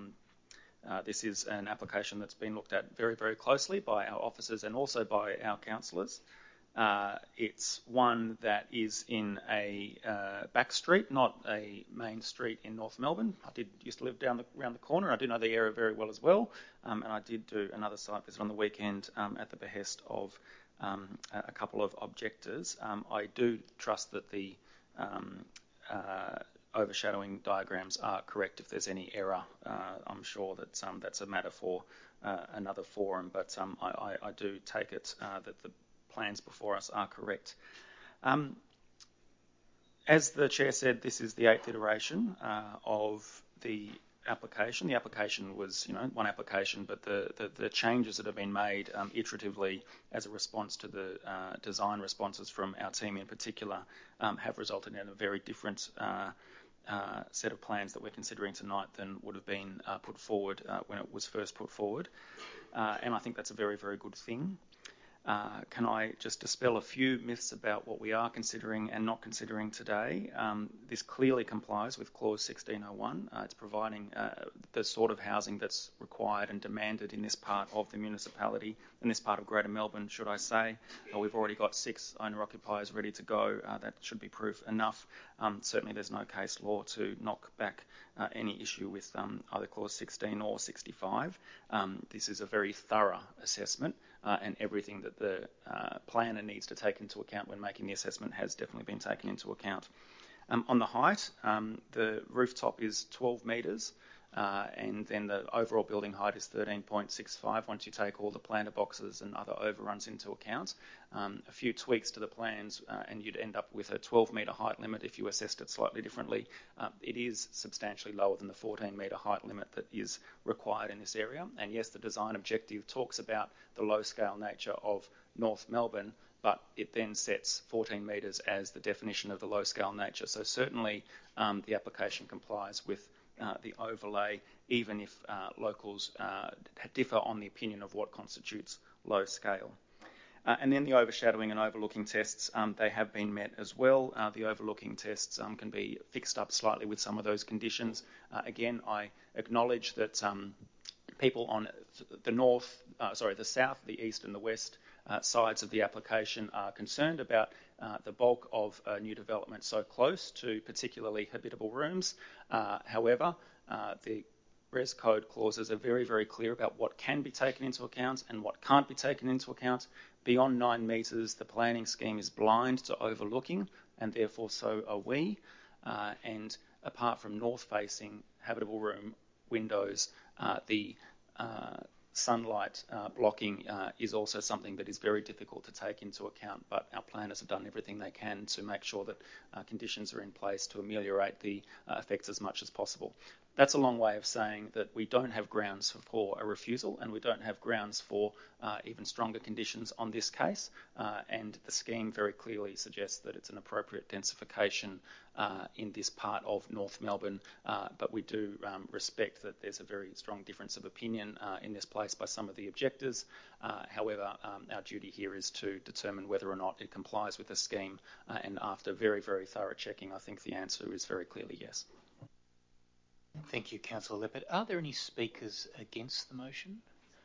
L: this is an application that's been looked at very, very closely by our officers and also by our councillors. It's one that is in a back street, not a main street in North Melbourne. I used to live around the corner. I do know the area very well as well, and I did do another site visit on the weekend at the behest of a couple of objectors. I do trust that the overshadowing diagrams are correct. If there's any error, I'm sure that that's a matter for another forum, but I do take it that the plans before us are correct. As the Chair said, this is the 8th iteration of the application. The application was, one application, but the changes that have been made iteratively as a response to the design responses from our team in particular have resulted in a very different set of plans that we're considering tonight than would have been put forward when it was first put forward. And I think that's a very, very good thing. Can I just dispel a few myths about what we are considering and not considering today? This clearly complies with Clause 1601. It's providing the sort of housing that's required and demanded in this part of the municipality, in this part of Greater Melbourne, should I say. We've already got 6 owner-occupiers ready to go. That should be proof enough. Certainly there's no case law to knock back any issue with either Clause 16 or 65. This is a very thorough assessment, and everything that the planner needs to take into account when making the assessment has definitely been taken into account. On the height, the rooftop is 12 metres, and then the overall building height is 13.65 once you take all the planter boxes and other overruns into account. A few tweaks to the plans and you'd end up with a 12-metre height limit if you assessed it slightly differently. It is substantially lower than the 14-metre height limit that is required in this area. And yes, the design objective talks about the low-scale nature of North Melbourne, but it then sets 14 metres as the definition of the low-scale nature. So certainly the application complies with the overlay, even if locals differ on the opinion of what constitutes low scale. And then the overshadowing and overlooking tests, they have been met as well. The overlooking tests can be fixed up slightly with some of those conditions. Again, I acknowledge that people on the south, the east and the west sides of the application are concerned about the bulk of new development so close to particularly habitable rooms. However, the Res Code clauses are very, very clear about what can be taken into account and what can't be taken into account. Beyond 9 metres, the planning scheme is blind to overlooking, and therefore so are we. And apart from north-facing habitable room windows, the sunlight blocking is also something that is very difficult to take into account, but our planners have done everything they can to make sure that conditions are in place to ameliorate the effects as much as possible. That's a long way of saying that we don't have grounds for a refusal, and we don't have grounds for even stronger conditions on this case, and the scheme very clearly suggests that it's an appropriate densification in this part of North Melbourne, but we do respect that there's a very strong difference of opinion in this place by some of the objectors. However, our duty here is to determine whether or not it complies with the scheme, and after very, very thorough checking, I think the answer is very clearly yes.
B: Thank you, Councillor Leppert. Are there any speakers against the motion?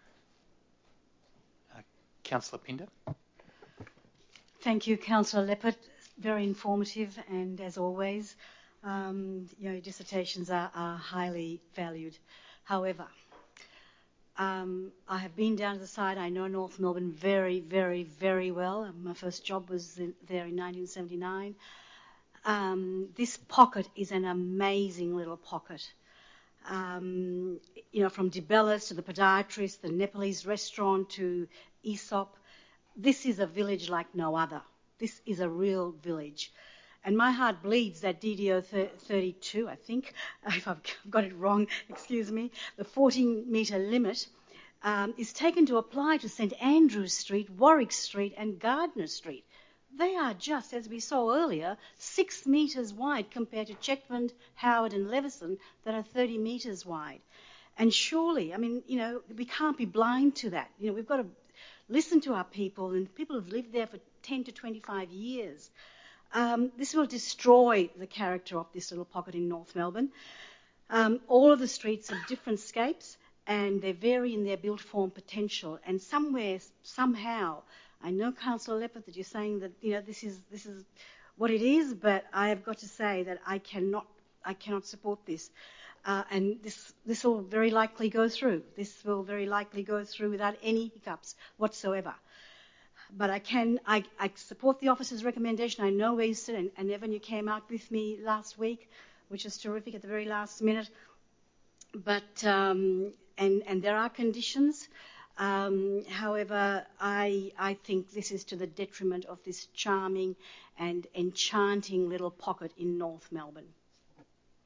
B: Councillor Pinder.
D: Thank you, Councillor Leppert. Very informative, and as always, dissertations are highly valued. However, I have been down to the site. I know North Melbourne very, very, very well. My first job was there in 1979. This pocket is an amazing little pocket. From Dibellas to the podiatrist, the Nepalese restaurant to Aesop, this is a village like no other. This is a real village. And my heart bleeds that DDO 32, I think, if I've got it wrong, excuse me, the 14-metre limit is taken to apply to St Andrews Street, Warwick Street and Gardner Street. They are just, as we saw earlier, 6 metres wide compared to Chetwynd, Howard and Leveson that are 30 metres wide. And surely, we can't be blind to that. We've got to listen to our people, and people have lived there for 10 to 25 years. This will destroy the character of this little pocket in North Melbourne. All of the streets have different scapes, and they vary in their built form potential. And somehow, I know, Councillor Leppert, that you're saying that this is what it is, but I have got to say that I cannot support this, and this will very likely go through. This will very likely go through without any hiccups whatsoever. But I support the officer's recommendation. I know where you sit, and Evan, you came out with me last week, which is terrific at the very last minute. But and there are conditions. However, I think this is to the detriment of this charming and enchanting little pocket in North Melbourne.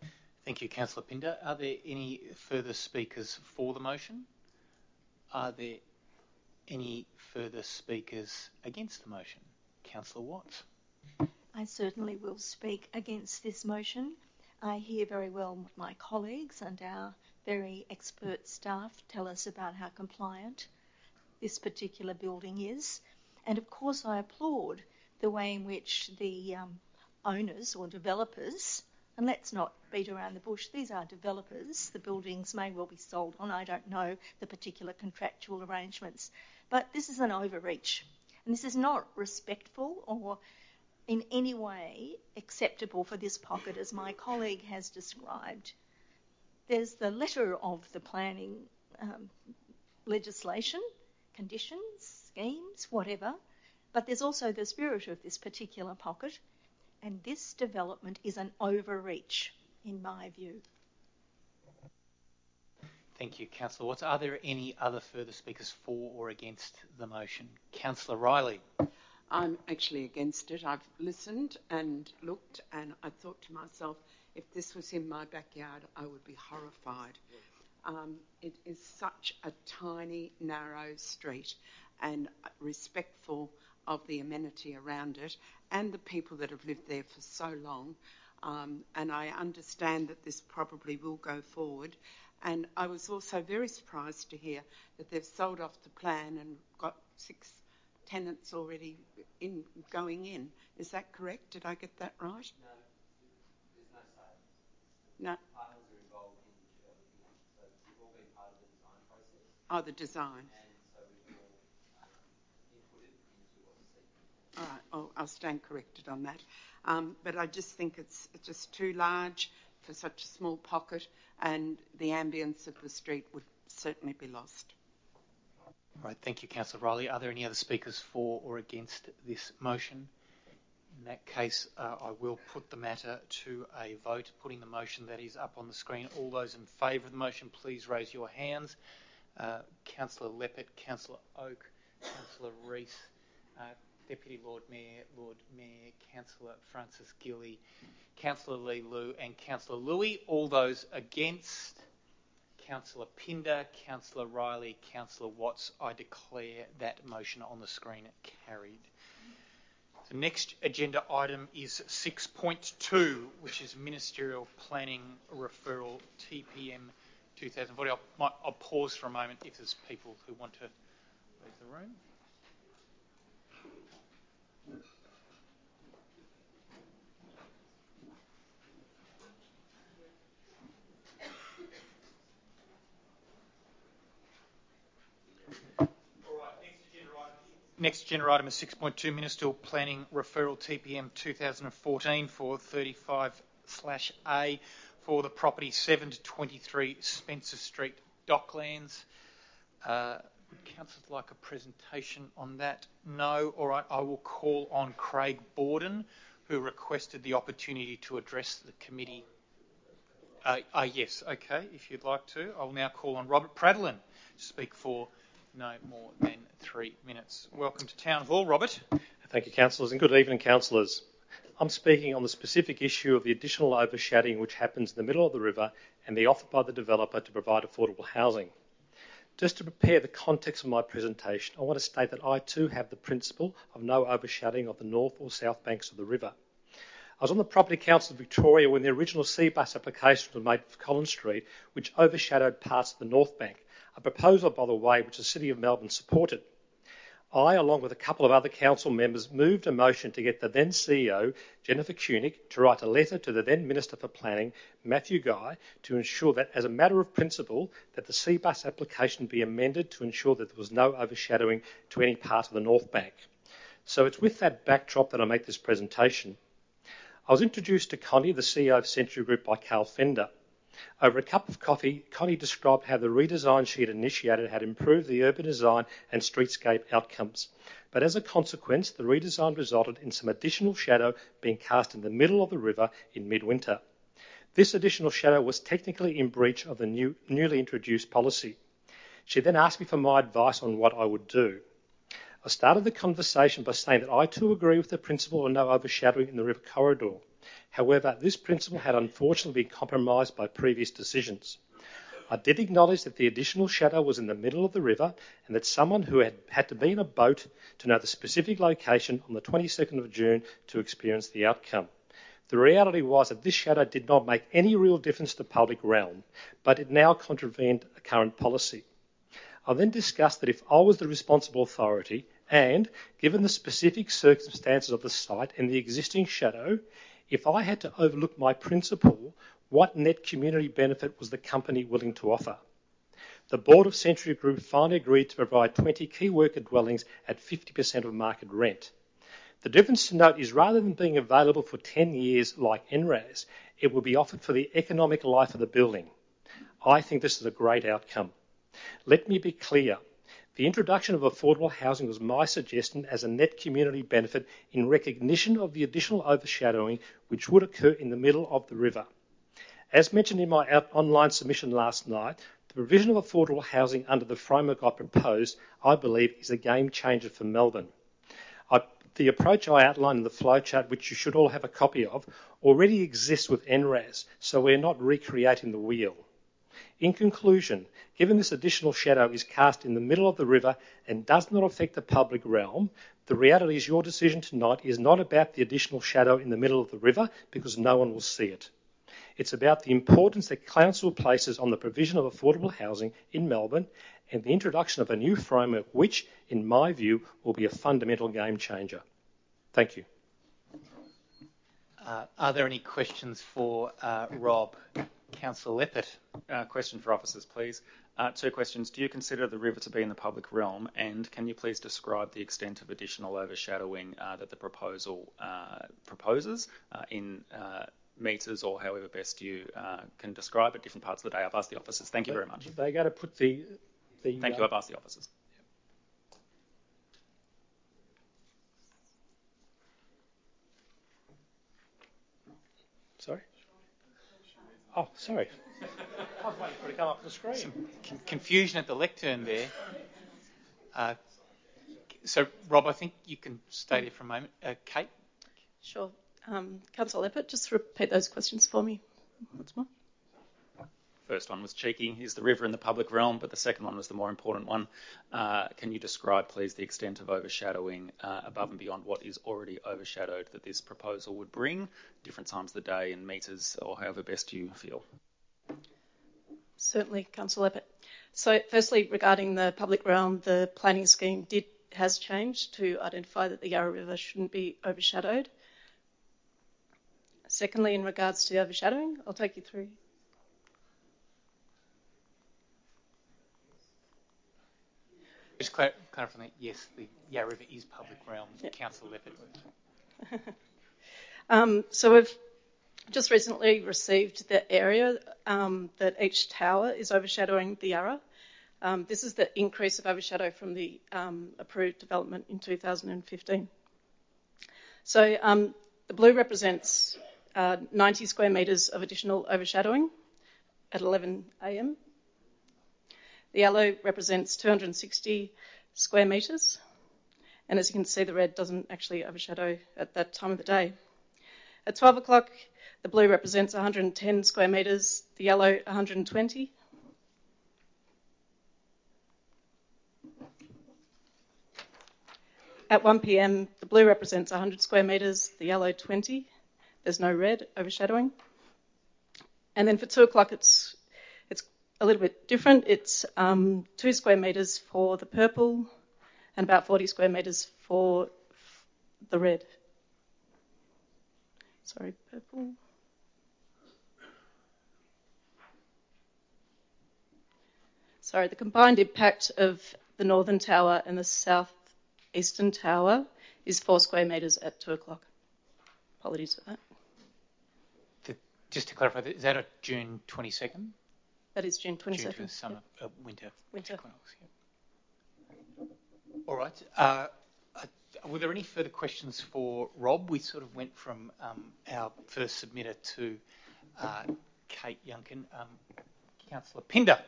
B: Thank you, Councillor Pinder. Are there any further speakers for the motion? Are there any further speakers against the motion? Councillor Watts.
F: I certainly will speak against this motion. I hear very well what my colleagues and our very expert staff tell us about how compliant this particular building is. And of course I applaud the way in which the owners or developers, and let's not beat around the bush, these are developers, the buildings may well be sold on, I don't know the particular contractual arrangements, but this is an overreach and this is not respectful or in any way acceptable for this pocket as my colleague has described. There's the letter of the planning legislation, conditions, schemes, whatever, but there's also the spirit of this particular pocket, and this development is an overreach in my view.
B: Thank you, Councillor Watts. Are there any other further speakers for or against the motion? Councillor Riley.
M: I'm actually against it. I've listened and looked, and I thought to myself, if this was in my backyard, I would be horrified. It is such a tiny, narrow street, and respectful of the amenity around it and the people that have lived there for so long. And I understand that this probably will go forward. And I was also very surprised to hear that they've sold off the plan and got 6 tenants already going in. Is that correct? Did I get that right?
G: No, there's no sale.
M: No.
G: Partners are involved in everything else, so we've all been part of the design process.
M: Oh, the design.
G: And so we've all inputted into what the sequence.
M: All right, I'll stand corrected on that. But I just think it's just too large for such a small pocket, and the ambience of the street would certainly be lost.
B: All right, thank you, Councillor Riley. Are there any other speakers for or against this motion? In that case, I will put the matter to a vote, putting the motion that is up on the screen. All those in favour of the motion, please raise your hands. Councillor Leppert, Councillor Oak, Councillor Rees, Deputy Lord Mayor, Councillor Francis Gilly, Councillor Lee Liu and Councillor Louis. All those against? Councillor Pinder, Councillor Riley, Councillor Watts. I declare that motion on the screen carried. The next agenda item is 6.2, which is Ministerial Planning Referral TPM 2040. I'll pause for a moment if there's people who want to leave the room. Next agenda item is 6.2, Ministerial Planning Referral TPM 2014 for 35/A for the property 7 to 23 Spencer Street, Docklands. Would council like a presentation on that? No? All right, I will call on Craig Borden, who requested the opportunity to address the committee. Yes, okay, if you'd like to. I will now call on Robert Pradlin to speak for no more than 3 minutes. Welcome to Town Hall, Robert.
N: Thank you, councillors, and good evening, councillors. I'm speaking on the specific issue of the additional overshadowing which happens in the middle of the river and the offer by the developer to provide affordable housing. Just to prepare the context of my presentation, I want to state that I too have the principle of no overshadowing of the north or south banks of the river. I was on the Property Council of Victoria when the original CBUS application was made for Collins Street, which overshadowed parts of the north bank, a proposal, by the way, which the City of Melbourne supported. I, along with a couple of other council members, moved a motion to get the then CEO, Jennifer Kunig, to write a letter to the then Minister for Planning, Matthew Guy, to ensure that, as a matter of principle, that the CBUS application be amended to ensure that there was no overshadowing to any part of the North Bank. So it's with that backdrop that I make this presentation. I was introduced to Connie, the CEO of Century Group, by Carl Fender. Over a cup of coffee, Connie described how the redesign she had initiated had improved the urban design and streetscape outcomes. But as a consequence, the redesign resulted in some additional shadow being cast in the middle of the river in midwinter. This additional shadow was technically in breach of the newly introduced policy. She then asked me for my advice on what I would do. I started the conversation by saying that I too agree with the principle of no overshadowing in the river corridor. However, this principle had unfortunately been compromised by previous decisions. I did acknowledge that the additional shadow was in the middle of the river and that someone who had to be in a boat to know the specific location on the 22nd of June to experience the outcome. The reality was that this shadow did not make any real difference to the public realm, but it now contravened a current policy. I then discussed that if I was the responsible authority and, given the specific circumstances of the site and the existing shadow, if I had to overlook my principle, what net community benefit was the company willing to offer? The board of Century Group finally agreed to provide 20 key worker dwellings at 50% of market rent. The difference to note is rather than being available for 10 years like NRAS, it will be offered for the economic life of the building. I think this is a great outcome. Let me be clear. The introduction of affordable housing was my suggestion as a net community benefit in recognition of the additional overshadowing which would occur in the middle of the river. As mentioned in my online submission last night, the provision of affordable housing under the framework I proposed, I believe, is a game changer for Melbourne. The approach I outlined in the flowchart, which you should all have a copy of, already exists with NRAS, so we're not recreating the wheel. In conclusion, given this additional shadow is cast in the middle of the river and does not affect the public realm, the reality is your decision tonight is not about the additional shadow in the middle of the river because no one will see it. It's about the importance that Council places on the provision of affordable housing in Melbourne and the introduction of a new framework which, in my view, will be a fundamental game changer. Thank you.
B: Are there any questions for Rob? Councillor Leppert.
L: Question for officers, please. 2 questions. Do you consider the river to be in the public realm? And can you please describe the extent of additional overshadowing that the proposal proposes in metres or however best you can describe at different parts of the day? I've asked the officers. Thank you very much.
N: They got to put the
L: Thank you. I've asked the officers.
N: Sorry? Oh, sorry. I was waiting for it to come up on the screen.
B: Some confusion at the lectern there. So, Rob, I think you can stay there for a moment. Kate?
O: Sure. Councillor Leppert, just repeat those questions for me once more.
L: First one was cheeky. Is the river in the public realm? But the second one was the more important one. Can you describe, please, the extent of overshadowing above and beyond what is already overshadowed that this proposal would bring, different times of the day in metres or however best you feel?
O: Certainly, Councillor Leppert. So, firstly, regarding the public realm, the planning scheme has changed to identify that the Yarra River shouldn't be overshadowed. Secondly, in regards to the overshadowing, I'll take you through.
B: Just clarifying that, yes, the Yarra River is public realm. Yep. Councillor Leppert.
O: So we've just recently received the area that each tower is overshadowing the Yarra. This is the increase of overshadow from the approved development in 2015. So the blue represents 90 square metres of additional overshadowing at 11 a.m. The yellow represents 260 square metres, and as you can see, the red doesn't actually overshadow at that time of the day. At 12 o'clock, the blue represents 110 square metres, the yellow 120. At 1 p.m, the blue represents 100 square metres, the yellow 20. There's no red overshadowing. And then for 2 o'clock, it's a little bit different. It's 2 square metres for the purple and about 40 square metres for the red. Sorry, purple. Sorry, the combined impact of the northern tower and the southeastern tower is 4 square metres at 2 o'clock. Apologies for that.
B: Just to clarify, is that a June 22nd?
O: That is June 22nd.
B: June for the summer, winter.
O: Winter.
B: All right. Were there any further questions for Rob? We sort of went from our first submitter to Kate Yuncken. Councillor Pinder.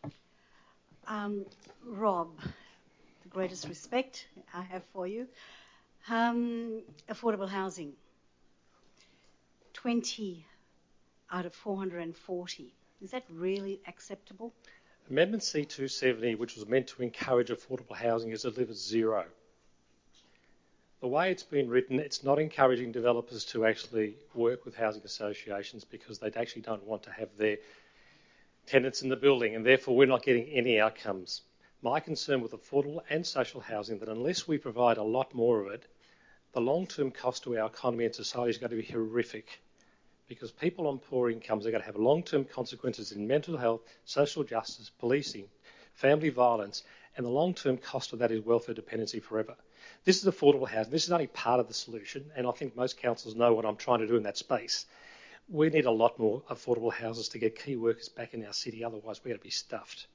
D: Rob, the greatest respect I have for you. Affordable housing. 20 out of 440. Is that really acceptable?
N: Amendment C270, which was meant to encourage affordable housing, has delivered zero. The way it's been written, it's not encouraging developers to actually work with housing associations because they actually don't want to have their tenants in the building, and therefore we're not getting any outcomes. My concern with affordable and social housing that unless we provide a lot more of it, the long-term cost to our economy and society is going to be horrific, because people on poor incomes are going to have long-term consequences in mental health, social justice, policing, family violence, and the long-term cost of that is welfare dependency forever. This is affordable housing. This is only part of the solution, and I think most councils know what I'm trying to do in that space. We need a lot more affordable houses to get key workers back in our city, otherwise we're going to be stuffed.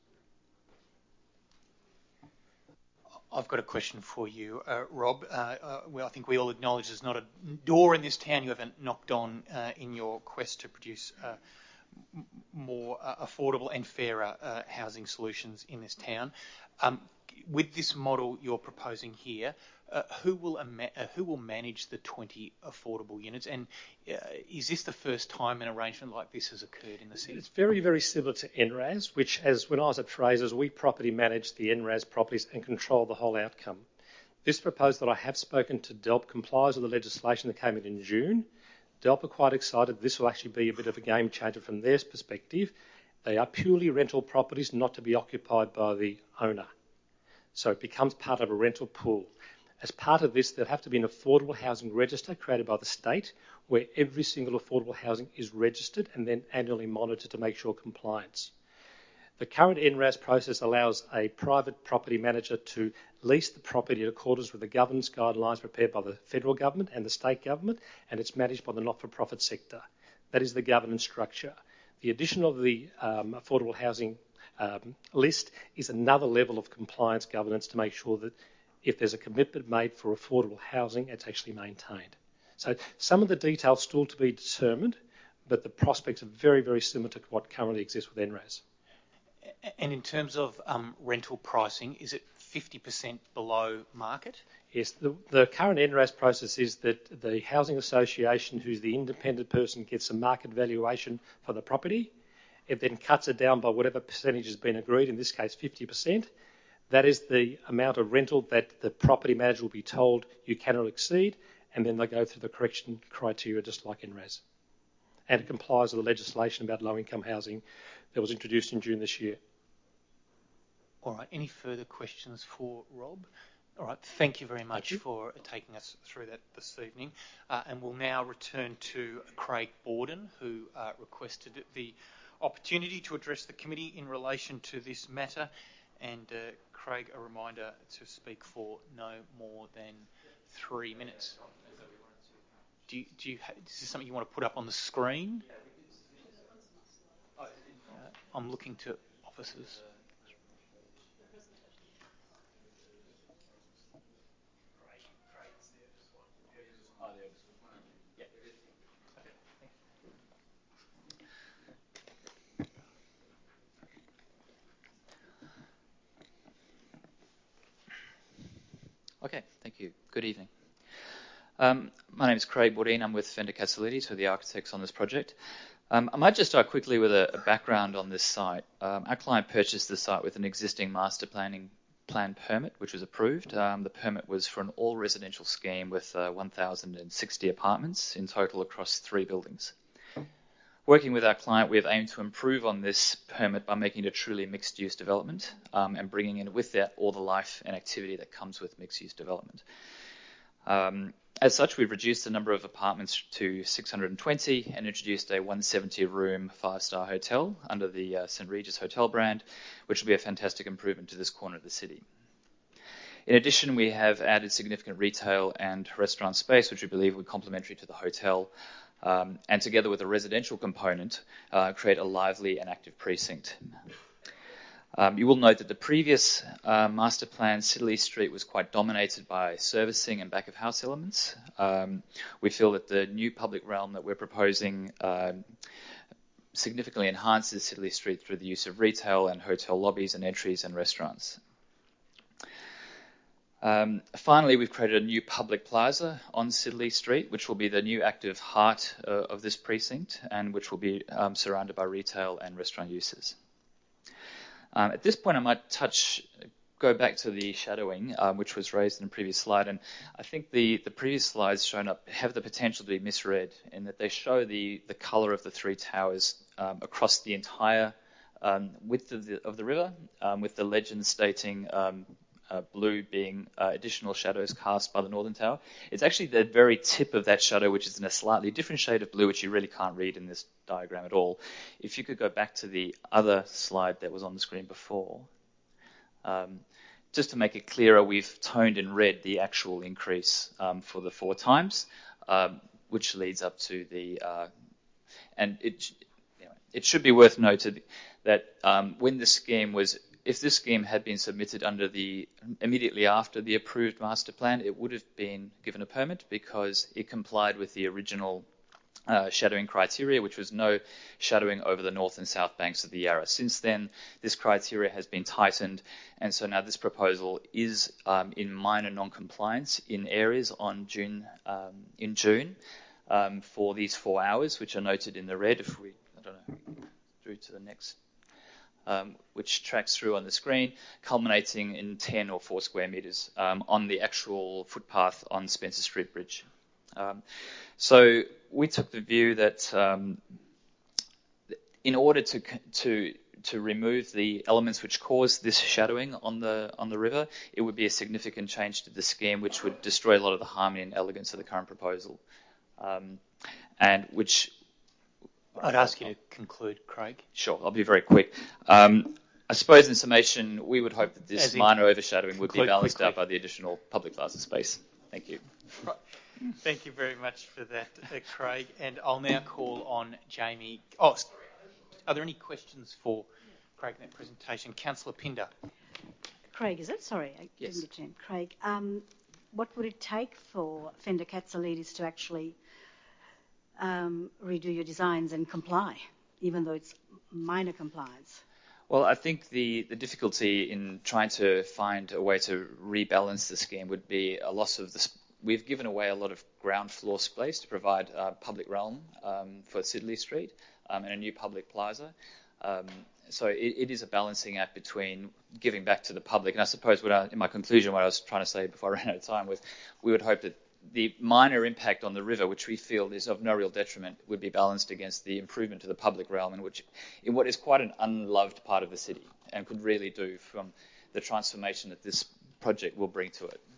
B: I've got a question for you, Rob. Well, I think we all acknowledge there's not a door in this town you haven't knocked on in your quest to produce more affordable and fairer housing solutions in this town. With this model you're proposing here, who will manage the 20 affordable units? And is this the first time an arrangement like this has occurred in the city?
N: It's very, very similar to NRAS, which, as when I was at Fraser's, we property manage the NRAS properties and control the whole outcome. This proposal that I have spoken to DELP complies with the legislation that came in June. DELP are quite excited. This will actually be a bit of a game changer from their perspective. They are purely rental properties, not to be occupied by the owner. So it becomes part of a rental pool. As part of this, there'll have to be an affordable housing register created by the state where every single affordable housing is registered and then annually monitored to make sure compliance. The current NRAS process allows a private property manager to lease the property in accordance with the governance guidelines prepared by the federal government and the state government, and it's managed by the not-for-profit sector. That is the governance structure. The addition of the affordable housing list is another level of compliance governance to make sure that if there's a commitment made for affordable housing, it's actually maintained. So some of the details still to be determined, but the prospects are very, very similar to what currently exists with NRAS.
B: And in terms of rental pricing, is it 50% below market?
N: Yes, the current NRAS process is that the housing association, who's the independent person, gets a market valuation for the property. It then cuts it down by whatever percentage has been agreed, in this case 50%. That is the amount of rental that the property manager will be told you cannot exceed, and then they go through the correction criteria just like NRAS. And it complies with the legislation about low-income housing that was introduced in June this year.
B: All right, any further questions for Rob? All right, thank you very much for taking us through that this evening. And we'll now return to Craig Borden, who requested the opportunity to address the committee in relation to this matter. And Craig, a reminder to speak for no more than 3 minutes. Is this something you want to put up on the screen? I'm looking to officers.
P: Okay, thank you. Good evening. My name is Craig Borden. I'm with Fender Castellides, who are the architects on this project. I might just start quickly with a background on this site. Our client purchased the site with an existing master plan permit, which was approved. The permit was for an all-residential scheme with 1,060 apartments in total across 3 buildings. Working with our client, we have aimed to improve on this permit by making it a truly mixed-use development and bringing in with that all the life and activity that comes with mixed-use development. As such, we've reduced the number of apartments to 620 and introduced a 170-room 5-star hotel under the St. Regis Hotel brand, which will be a fantastic improvement to this corner of the city. In addition, we have added significant retail and restaurant space, which we believe will be complementary to the hotel, and together with a residential component, create a lively and active precinct. You will note that the previous master plan, Siddeley Street, was quite dominated by servicing and back-of-house elements. We feel that the new public realm that we're proposing significantly enhances Siddeley Street through the use of retail and hotel lobbies and entries and restaurants. Finally, we've created a new public plaza on Sidley Street, which will be the new active heart of this precinct, and which will be surrounded by retail and restaurant uses. At this point, I might go back to the shadowing, which was raised in a previous slide, and I think the previous slides shown up have the potential to be misread in that they show the colour of the three towers across the entire width of the river, with the legend stating blue being additional shadows cast by the northern tower. It's actually the very tip of that shadow, which is in a slightly different shade of blue, which you really can't read in this diagram at all. If you could go back to the other slide that was on the screen before. Just to make it clearer, we've toned in red the actual increase for the 4 times, which leads up to the... and it should be worth noted that when the scheme was... If this scheme had been submitted immediately after the approved master plan, it would have been given a permit because it complied with the original shadowing criteria, which was no shadowing over the north and south banks of the Yarra. Since then, this criteria has been tightened, and so now this proposal is in minor non-compliance in areas in June for these 4 hours, which are noted in the red. If we, I don't know, through to the next, which tracks through on the screen, culminating in 10 or 4 square metres on the actual footpath on Spencer Street Bridge. So we took the view that in order to remove the elements which cause this shadowing on the river, it would be a significant change to the scheme, which would destroy a lot of the harmony and elegance of the current proposal, and which...
B: I'd ask you to conclude, Craig.
P: Sure, I'll be very quick. I suppose in summation, we would hope that this minor overshadowing would be balanced out by the additional public plaza space. Thank you.
B: Right. Thank you very much for that, Craig. And I'll now call on Jamie. Oh, sorry. Are there any questions for Craig in that presentation? Councillor Pinder.
D: Craig, is it? Sorry, I didn't get your name. Craig, what would it take for Fender Katsoulides to actually redo your designs and comply, even though it's minor compliance?
P: Well, I think the difficulty in trying to find a way to rebalance the scheme would be a loss of the... We've given away a lot of ground floor space to provide public realm for Sidley Street and a new public plaza. So it is a balancing act between giving back to the public. And I suppose in my conclusion, what I was trying to say before I ran out of time was we would hope that the minor impact on the river, which we feel is of no real detriment, would be balanced against the improvement to the public realm, in what is quite an unloved part of the city, and could really do from the transformation that this project will bring to it.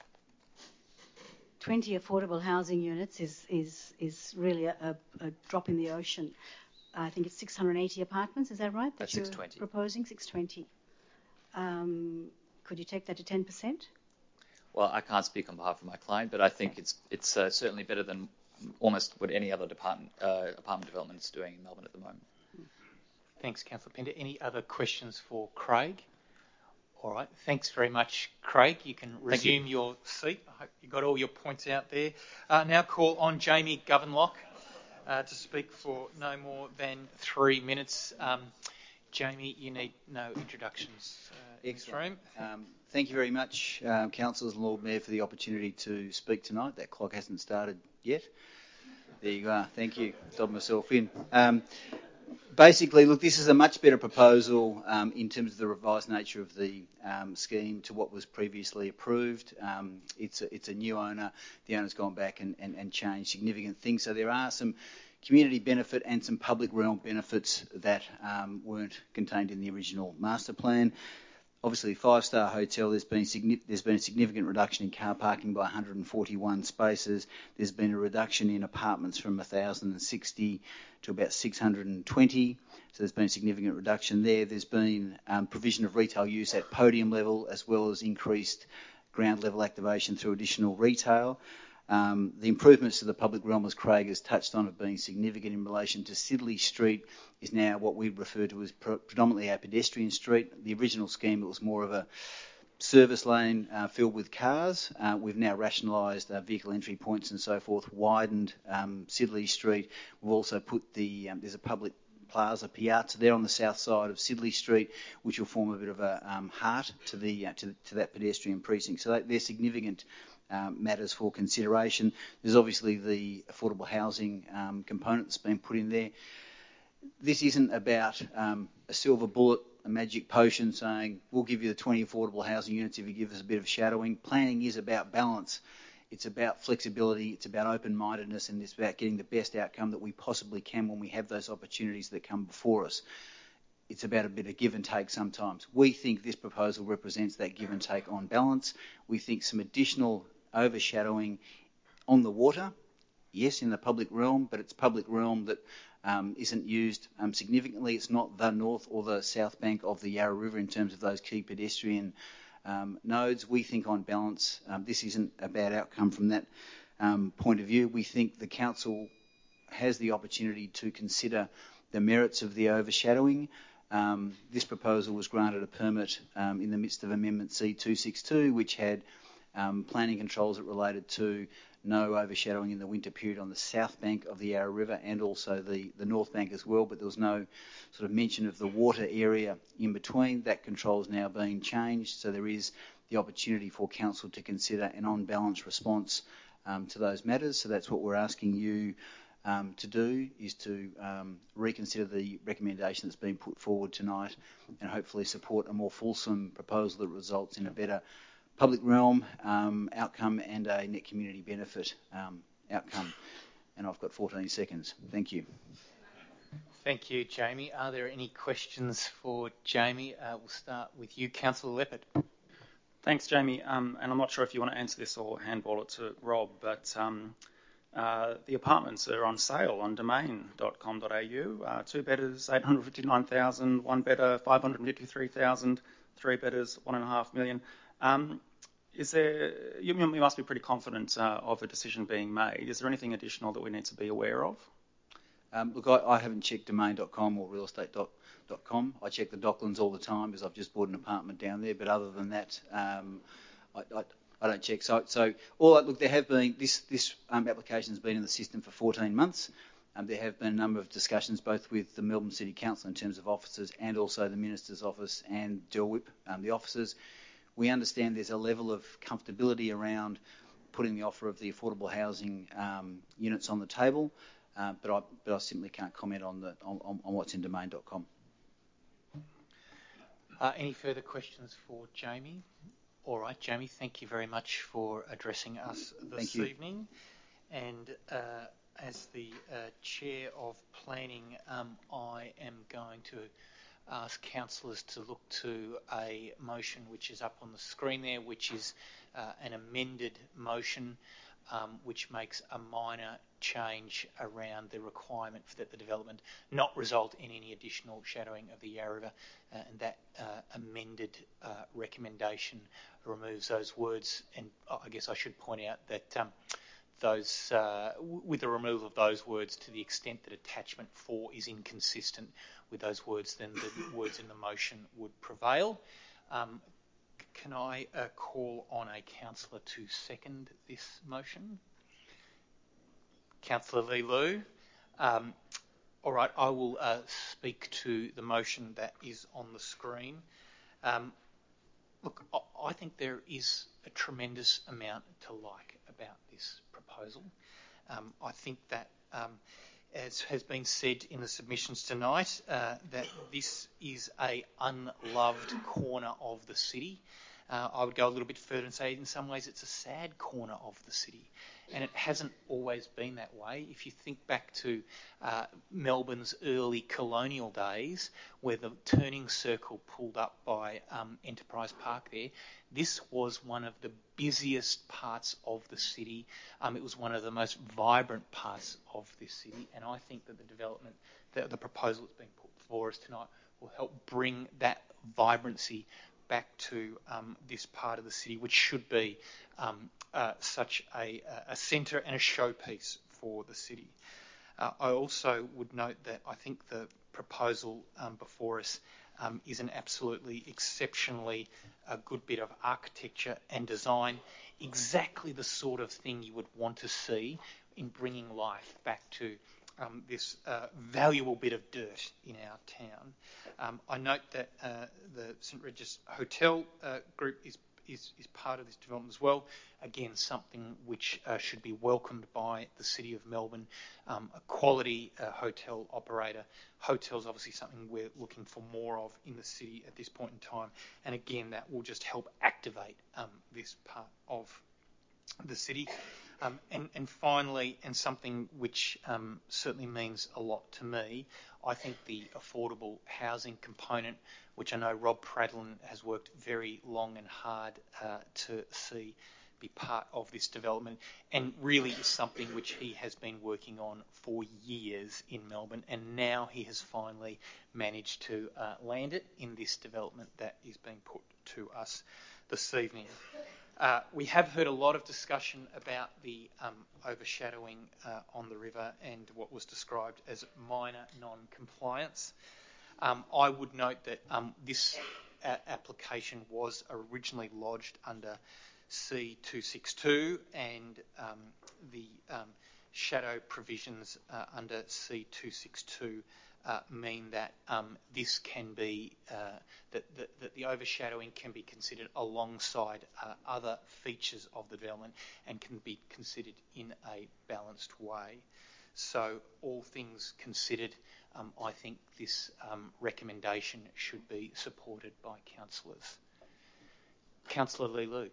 D: 20 affordable housing units is really a drop in the ocean. I think it's 680 apartments, is that right?
P: That's 620.
D: Proposing 620. Could you take that to 10%?
P: Well, I can't speak on behalf of my client, but I think it's certainly better than almost what any other apartment development is doing in Melbourne at the moment.
B: Thanks, Councillor Pinder. Any other questions for Craig? All right. Thanks very much, Craig. You can resume your seat. I hope you got all your points out there. Now call on Jamie Govenlock to speak for no more than 3 minutes. Jamie, you need no introductions in this room.
Q: Thank you very much, Councillors and Lord Mayor, for the opportunity to speak tonight. That clock hasn't started yet. There you are. Thank you. Dobbed myself in. Basically, look, this is a much better proposal in terms of the revised nature of the scheme to what was previously approved. It's a new owner. The owner's gone back and changed significant things. So there are some community benefit and some public realm benefits that weren't contained in the original master plan. Obviously, 5-star hotel, there's been a significant reduction in car parking by 141 spaces. There's been a reduction in apartments from 1,060 to about 620. So there's been a significant reduction there. There's been provision of retail use at podium level, as well as increased ground level activation through additional retail. The improvements to the public realm, as Craig has touched on, have been significant in relation to Sidley Street, is now what we refer to as predominantly a pedestrian street. The original scheme, it was more of a service lane filled with cars. We've now rationalised vehicle entry points and so forth, widened Sidley Street. We've also put there's a public Plaza Piazza there on the south side of Sidley Street, which will form a bit of a heart to that pedestrian precinct. So they're significant matters for consideration. There's obviously the affordable housing component that's been put in there. This isn't about a silver bullet, a magic potion saying we'll give you the 20 affordable housing units if you give us a bit of shadowing. Planning is about balance. It's about flexibility. It's about open-mindedness, and it's about getting the best outcome that we possibly can when we have those opportunities that come before us. It's about a bit of give and take sometimes. We think this proposal represents that give and take on balance. We think some additional overshadowing on the water, yes, in the public realm, but it's public realm that isn't used significantly. It's not the north or the south bank of the Yarra River in terms of those key pedestrian nodes. We think on balance this isn't a bad outcome from that point of view. We think the council has the opportunity to consider the merits of the overshadowing. This proposal was granted a permit in the midst of Amendment C262, which had planning controls that related to no overshadowing in the winter period on the south bank of the Yarra River and also the north bank as well, but there was no sort of mention of the water area in between. That control is now being changed, so there is the opportunity for council to consider an on-balance response to those matters. So that's what we're asking you to do, is to reconsider the recommendation that's been put forward tonight and hopefully support a more fulsome proposal that results in a better public realm outcome and a net community benefit outcome. And I've got 14 seconds. Thank you.
B: Thank you, Jamie. Are there any questions for Jamie? We'll start with you, Councillor Leppard.
L: Thanks, Jamie. And I'm not sure if you want to answer this or handball it to Rob, but the apartments are on sale on domain.com.au. 2 bedders, 859,000, 1 bedder, 553,000, 3 bedders, 1.5 million. You must be pretty confident of a decision being made. Is there anything additional that we need to be aware of?
Q: Look, I haven't checked domain.com or realestate.com. I check the Docklands all the time because I've just bought an apartment down there. But other than that, I don't check. So look, there have been this application has been in the system for 14 months. There have been a number of discussions both with the Melbourne City Council in terms of officers and also the Minister's Office and DELWIP, the officers. We understand there's a level of comfortability around putting the offer of the affordable housing units on the table, but I simply can't comment on what's in domain.com.
B: Any further questions for Jamie? All right, Jamie, thank you very much for addressing us this evening. And as the Chair of Planning, I am going to ask councillors to look to a motion which is up on the screen there, which is an amended motion which makes a minor change around the requirement for that the development not result in any additional shadowing of the Yarra River, and that amended recommendation removes those words. And I guess I should point out that those, with the removal of those words, to the extent that attachment 4 is inconsistent with those words, then the words in the motion would prevail. Can I call on a councillor to second this motion? Councillor Lee-Lou. All right, I will speak to the motion that is on the screen. Look, I think there is a tremendous amount to like about this proposal. I think that, as has been said in the submissions tonight, that this is a unloved corner of the city. I would go a little bit further and say in some ways it's a sad corner of the city, and it hasn't always been that way. If you think back to Melbourne's early colonial days, where the turning circle pulled up by Enterprise Park there, this was one of the busiest parts of the city. It was one of the most vibrant parts of this city, and I think that the development, the proposal that's being put before us tonight, will help bring that vibrancy back to this part of the city, which should be such a centre and a showpiece for the city. I also would note that I think the proposal before us is an absolutely exceptionally good bit of architecture and design, exactly the sort of thing you would want to see in bringing life back to this valuable bit of dirt in our town. I note that the St Regis Hotel group is part of this development as well. Again, something which should be welcomed by the City of Melbourne. A quality hotel operator. Hotels obviously something we're looking for more of in the city at this point in time. And again, that will just help activate this part of the city. And finally, and something which certainly means a lot to me, I think the affordable housing component, which I know Rob Pradlin has worked very long and hard to see be part of this development, and really is something which he has been working on for years in Melbourne, and now he has finally managed to land it in this development that is being put to us this evening. We have heard a lot of discussion about the overshadowing on the river and what was described as minor non-compliance. I would note that this application was originally lodged under C262, and the shadow provisions under C262 mean that this can be that the overshadowing can be considered alongside other features of the development and can be considered in a balanced way. So all things considered, I think this recommendation should be supported by councillors. Councillor Lee-Lu.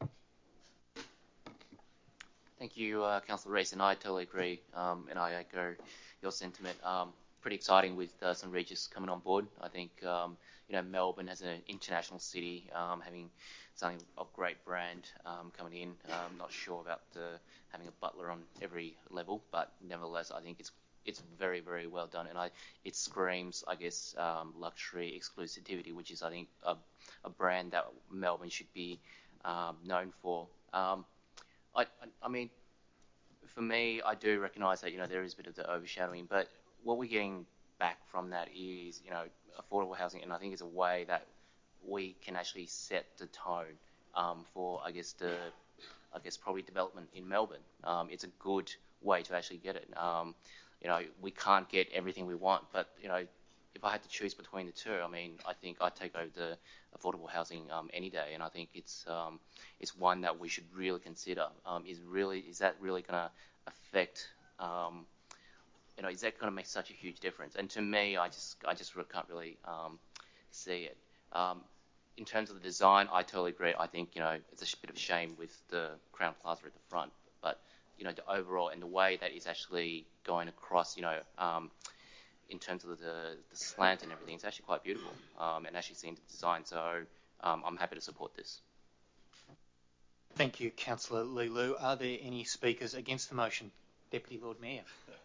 R: Thank you, Councillor Rees, and I totally agree, and I echo your sentiment. Pretty exciting with St Regis coming on board. I think Melbourne as an international city, having something of great brand coming in. I'm not sure about having a butler on every level, but nevertheless, I think it's very, very well done, and it screams, I guess, luxury exclusivity, which is, I think, a brand that Melbourne should be known for. I mean, for me, I do recognise that there is a bit of the overshadowing, but what we're getting back from that is affordable housing, and I think it's a way that we can actually set the tone for probably development in Melbourne. It's a good way to actually get it. We can't get everything we want, but if I had to choose between the two, I think I'd take over the affordable housing any day, and I think it's one that we should really consider. Is that really going to affect? Is that going to make such a huge difference? And to me, I just can't really see it. In terms of the design, I totally agree. I think it's a bit of a shame with the Crowne Plaza at the front, but the overall and the way that it's actually going across, in terms of the slant and everything, it's actually quite beautiful, and actually seeing the design. So I'm happy to support this.
B: Thank you, Councillor Lee-Lu. Are there any speakers against the motion? Deputy Lord Mayor.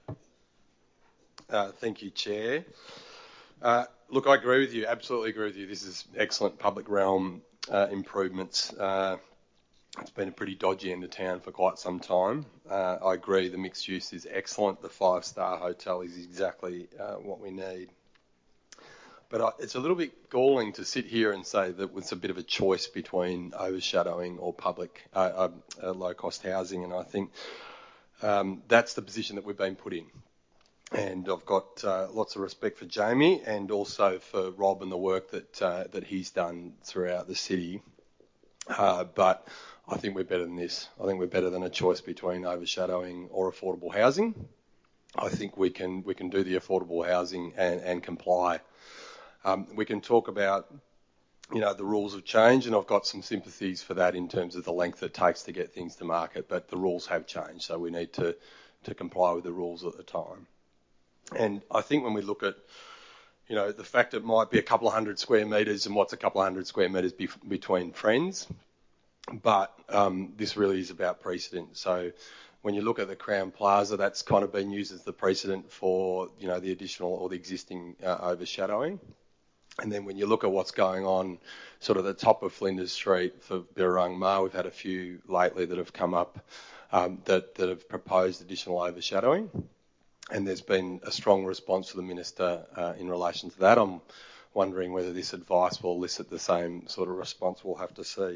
C: Thank you, Chair. Look, I agree with you, absolutely agree with you. This is excellent public realm improvements. It's been a pretty dodgy end of town for quite some time. I agree the mixed use is excellent. The 5-star hotel is exactly what we need. But it's a little bit galling to sit here and say that it's a bit of a choice between overshadowing or public low-cost housing, and I think that's the position that we've been put in. And I've got lots of respect for Jamie and also for Rob and the work that he's done throughout the city. But I think we're better than this. I think we're better than a choice between overshadowing or affordable housing. I think we can do the affordable housing and comply. We can talk about the rules have changed, and I've got some sympathies for that in terms of the length it takes to get things to market. But the rules have changed, so we need to comply with the rules at the time. And I think when we look at, the fact it might be a couple of hundred square metres and what's a couple of hundred square metres between friends, but this really is about precedent. So when you look at the Crowne Plaza, that's kind of been used as the precedent for, the additional or the existing overshadowing. And then when you look at what's going on sort of the top of Flinders Street for Birrarung Ma, we've had a few lately that have come up that have proposed additional overshadowing. And there's been a strong response to the Minister in relation to that. I'm wondering whether this advice will elicit the same sort of response. We'll have to see.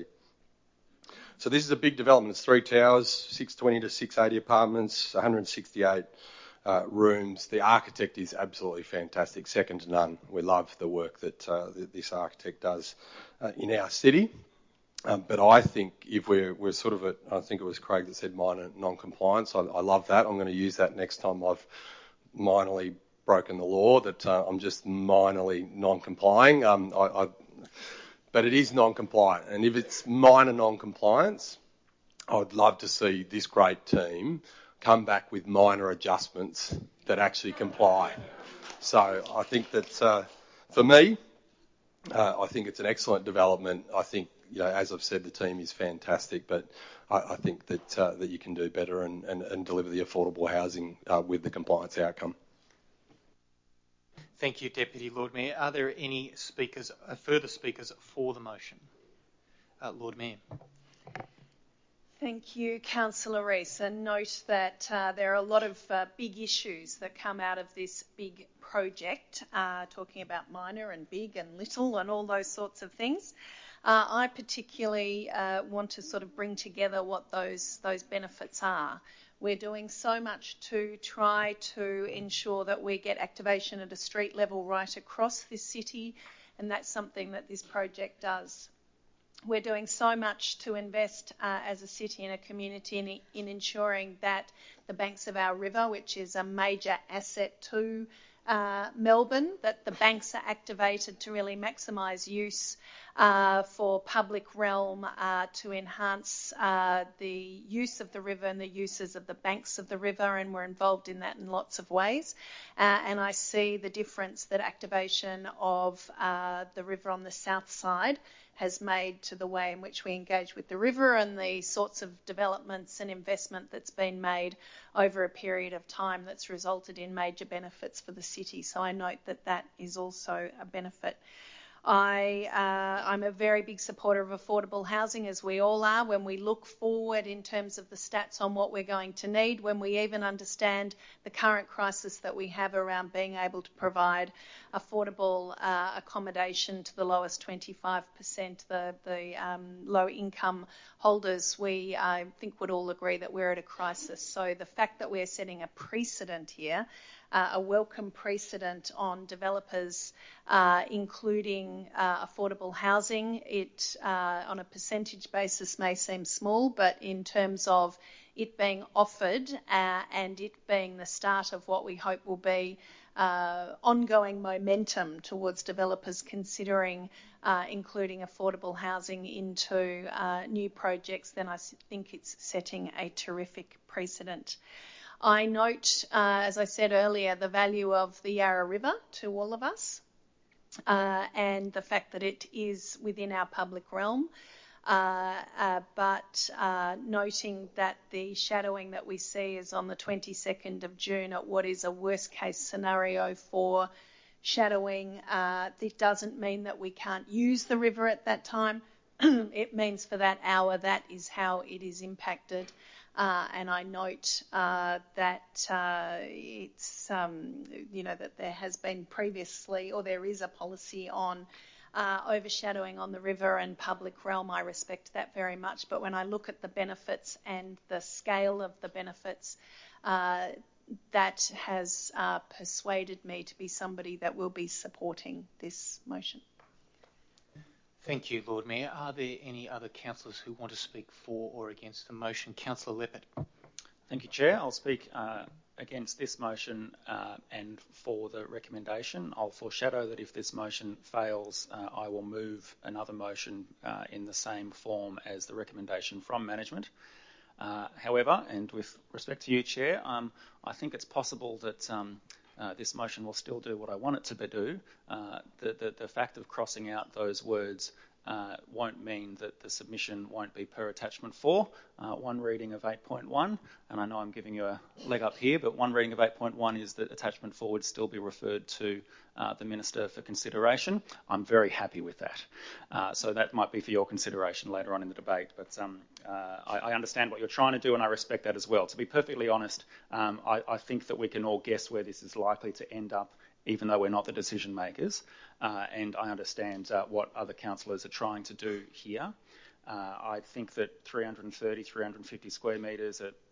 C: So this is a big development. It's 3 towers, 620 to 680 apartments, 168
S: rooms. The architect is absolutely fantastic, second to none. We love the work that this architect does in our city. But I think if we're sort of at, I think it was Craig that said minor non-compliance. I love that. I'm going to use that next time I've minorly broken the law, that I'm just minorly non-complying. But it is non-compliant. And if it's minor non-compliance, I would love to see this great team come back with minor adjustments that actually comply. So I think that for me, I think it's an excellent development. I think, as I've said, the team is fantastic, but I think that you can do better and deliver the affordable housing with the compliance outcome.
B: Thank you, Deputy Lord Mayor. Are there any further speakers for the motion? Lord Mayor.
A: Thank you, Councillor Rees. And note that there are a lot of big issues that come out of this big project, talking about minor and big and little and all those sorts of things. I particularly want to sort of bring together what those benefits are. We're doing so much to try to ensure that we get activation at a street level right across this city, and that's something that this project does. We're doing so much to invest as a city and a community in ensuring that the banks of our river, which is a major asset to Melbourne, that the banks are activated to really maximise use for public realm, to enhance the use of the river and the uses of the banks of the river, and we're involved in that in lots of ways. And I see the difference that activation of the river on the south side has made to the way in which we engage with the river and the sorts of developments and investment that's been made over a period of time that's resulted in major benefits for the city. So I note that that is also a benefit. I'm a very big supporter of affordable housing, as we all are. When we look forward in terms of the stats on what we're going to need, when we even understand the current crisis that we have around being able to provide affordable accommodation to the lowest 25%, the low income holders, we, I think, would all agree that we're at a crisis. So the fact that we're setting a precedent here, a welcome precedent on developers including affordable housing. It, on a percentage basis, may seem small, but in terms of it being offered and it being the start of what we hope will be ongoing momentum towards developers considering including affordable housing into new projects, then I think it's setting a terrific precedent. I note, as I said earlier, the value of the Yarra River to all of us and the fact that it is within our public realm, but noting that the shadowing that we see is on the 22nd of June at what is a worst case scenario for shadowing. It doesn't mean that we can't use the river at that time. It means for that hour that is how it is impacted. And I note that it's, that there has been previously, or there is a policy on overshadowing on the river and public realm. I respect that very much. But when I look at the benefits and the scale of the benefits, that has persuaded me to be somebody that will be supporting this motion.
B: Thank you, Lord Mayor. Are there any other councillors who want to speak for or against the motion? Councillor Leppert.
L: Thank you, Chair. I'll speak against this motion and for the recommendation. I'll foreshadow that if this motion fails, I will move another motion in the same form as the recommendation from management. However, and with respect to you, Chair, I think it's possible that this motion will still do what I want it to do. The fact of crossing out those words won't mean that the submission won't be per attachment 4. One reading of 8.1, and I know I'm giving you a leg up here, but one reading of 8.1 is that attachment 4 would still be referred to the Minister for consideration. I'm very happy with that. So that might be for your consideration later on in the debate, but I understand what you're trying to do and I respect that as well. To be perfectly honest, I think that we can all guess where this is likely to end up, even though we're not the decision makers, and I understand what other councillors are trying to do here. I think that 330, 350 square metres at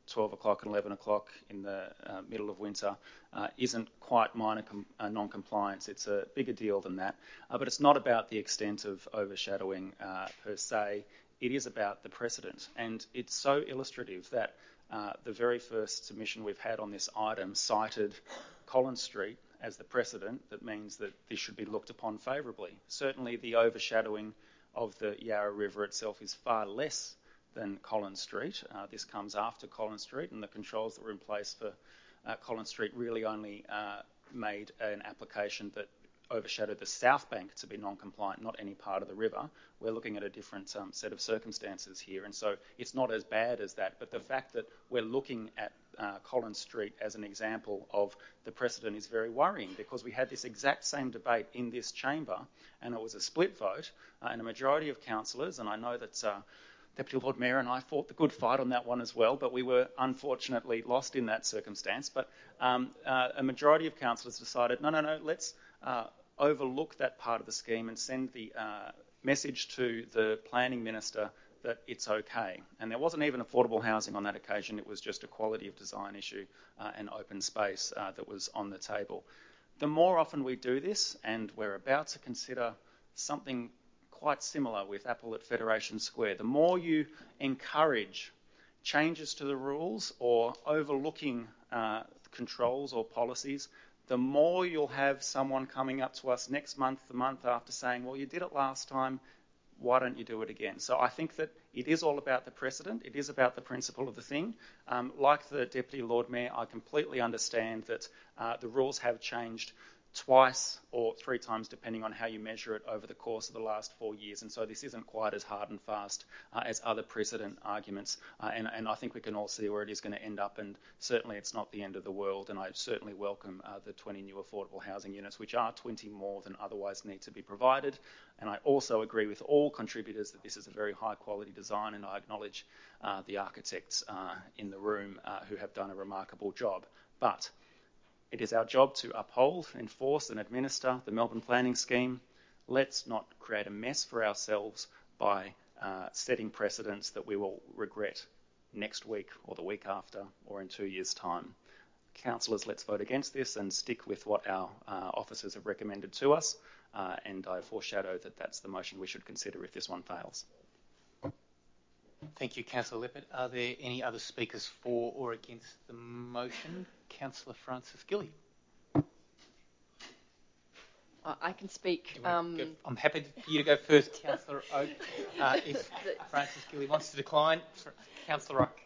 L: 12 o'clock and 11 o'clock in the middle of winter isn't quite minor non-compliance. It's a bigger deal than that. But it's not about the extent of overshadowing per se. It is about the precedent. And it's so illustrative that the very first submission we've had on this item cited Collins Street as the precedent that means that this should be looked upon favourably. Certainly the overshadowing of the Yarra River itself is far less than Collins Street. This comes after Collins Street, and the controls that were in place for Collins Street really only made an application that overshadowed the south bank to be non-compliant, not any part of the river. We're looking at a different set of circumstances here, and so it's not as bad as that. But the fact that we're looking at Collins Street as an example of the precedent is very worrying, because we had this exact same debate in this chamber, and it was a split vote, and a majority of councillors, and I know that Deputy Lord Mayor and I fought the good fight on that one as well, but we were unfortunately lost in that circumstance. But a majority of councillors decided, no, let's overlook that part of the scheme and send the message to the planning minister that it's okay. And there wasn't even affordable housing on that occasion. It was just a quality of design issue and open space that was on the table. The more often we do this, and we're about to consider something quite similar with Apple at Federation Square, the more you encourage changes to the rules or overlooking controls or policies, the more you'll have someone coming up to us next month, the month after, saying, well, you did it last time, why don't you do it again? So I think that it is all about the precedent. It is about the principle of the thing. Like the Deputy Lord Mayor, I completely understand that the rules have changed twice or three times, depending on how you measure it, over the course of the last 4 years. And so this isn't quite as hard and fast as other precedent arguments. And I think we can all see where it is going to end up. And certainly it's not the end of the world. And I certainly welcome the 20 new affordable housing units, which are 20 more than otherwise need to be provided. And I also agree with all contributors that this is a very high quality design. And I acknowledge the architects in the room who have done a remarkable job. But it is our job to uphold, enforce and administer the Melbourne Planning Scheme. Let's not create a mess for ourselves by setting precedents that we will regret next week or the week after or in 2 years' time. Councillors, let's vote against this and stick with what our officers have recommended to us. And I foreshadow that that's the motion we should consider if this one fails.
B: Thank you, Councillor Lippert. Are there any other speakers for or against the motion? Councillor Francis Gilly.
J: I can speak.
B: I'm happy for you to go first, Councillor Oak. If Francis Gilly wants to decline, Councillor Oak.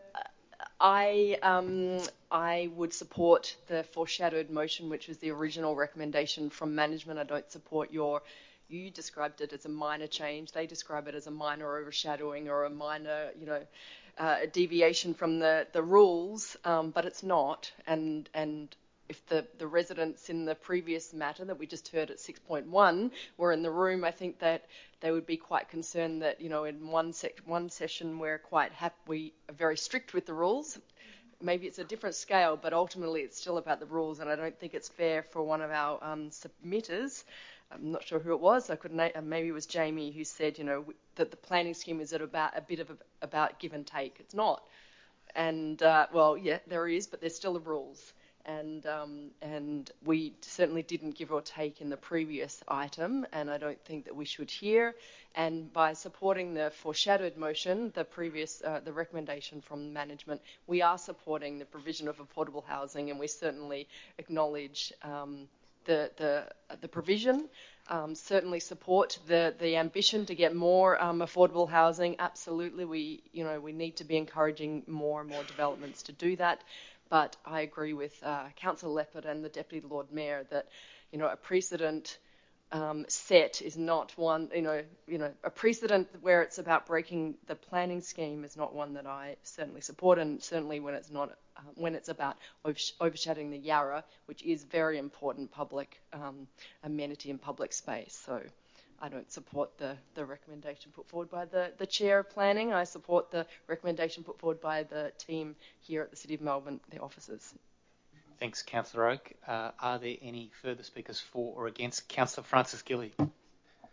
J: I would support the foreshadowed motion, which was the original recommendation from management. I don't support you described it as a minor change. They describe it as a minor overshadowing or a minor, deviation from the rules, but it's not. And if the residents in the previous matter that we just heard at 6.1 were in the room, I think that they would be quite concerned that, in one session we're we are very strict with the rules. Maybe it's a different scale, but ultimately it's still about the rules, and I don't think it's fair for one of our submitters. I'm not sure who it was. Maybe it was Jamie who said, that the planning scheme is about about give and take. It's not. And there is, but there's still the rules. And we certainly didn't give or take in the previous item, and I don't think that we should here. And by supporting the foreshadowed motion, the recommendation from management, we are supporting the provision of affordable housing, and we certainly acknowledge the provision, certainly support the ambition to get more affordable housing. Absolutely, we need to be encouraging more and more developments to do that. But I agree with Councillor Lippert and the Deputy Lord Mayor that a precedent set is not one. A precedent where it's about breaking the planning scheme is not one that I certainly support, and certainly when it's not. When it's about overshadowing the Yarra, which is very important public amenity and public space. So I don't support the recommendation put forward by the Chair of Planning. I support the recommendation put forward by the team here at the City of Melbourne, the officers.
B: Thanks, Councillor Oak. Are there any further speakers for or against? Councillor Francis Gilly.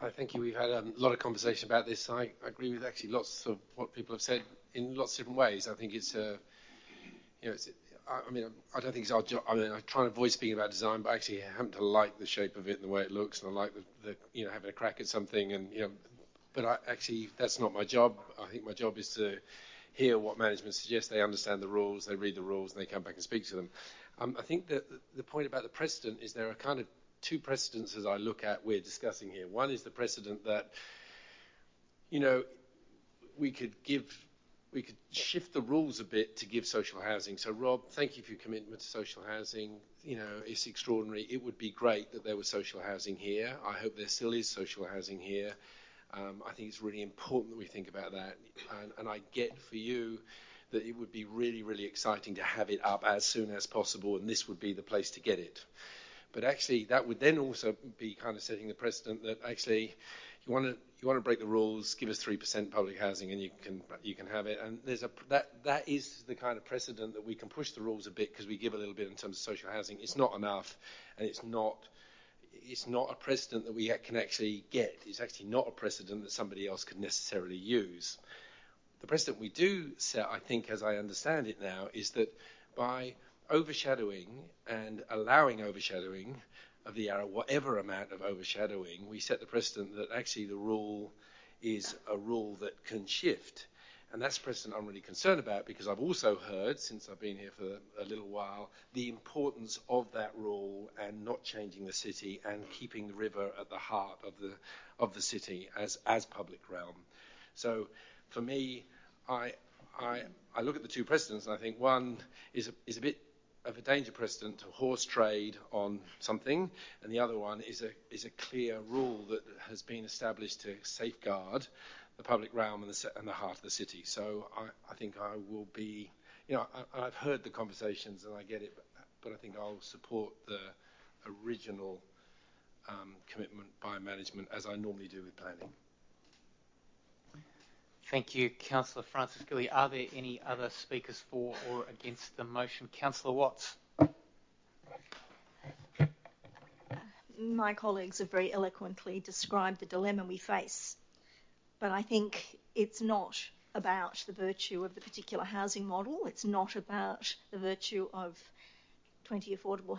T: Hi, thank you. We've had a lot of conversation about this. I agree with actually lots of what people have said in lots of different ways. I think it's, I don't think it's our job. I mean, I try and avoid speaking about design, but actually I happen to like the shape of it and the way it looks, and I like the having a crack at something, and but actually that's not my job. I think my job is to hear what management suggests. They understand the rules, they read the rules, and they come back and speak to them. I think that the point about the precedent is there are kind of two precedents as I look at we're discussing here. One is the precedent that, we could shift the rules a bit to give social housing. So Rob, thank you for your commitment to social housing. It's extraordinary. It would be great that there was social housing here. I hope there still is social housing here. I think it's really important that we think about that. And I get for you that it would be really, really exciting to have it up as soon as possible, and this would be the place to get it. But actually, that would then also be kind of setting the precedent that actually you want to break the rules, give us 3% public housing, and you can have it. And there's that is the kind of precedent that we can push the rules a bit because we give a little bit in terms of social housing. It's not enough, and it's not a precedent that we can actually get. It's actually not a precedent that somebody else could necessarily use. The precedent we do set, I think, as I understand it now, is that by overshadowing and allowing overshadowing of the Yarra, whatever amount of overshadowing, we set the precedent that actually the rule is a rule that can shift. And that's a precedent I'm really concerned about because I've also heard, since I've been here for a little while, the importance of that rule and not changing the city and keeping the river at the heart of the city as public realm. So for me, I look at the two precedents and I think one is a bit of a danger precedent to horse trade on something, and the other one is a clear rule that has been established to safeguard the public realm and the heart of the city. So I think I will be, I've heard the conversations and I get it, but I think I'll support the original commitment by management as I normally do with planning.
B: Thank you, Councillor Francis Gilly. Are there any other speakers for or against the motion? Councillor Watts.
F: My colleagues have very eloquently described the dilemma we face, but I think it's not about the virtue of the particular housing model. It's not about the virtue of 20 affordable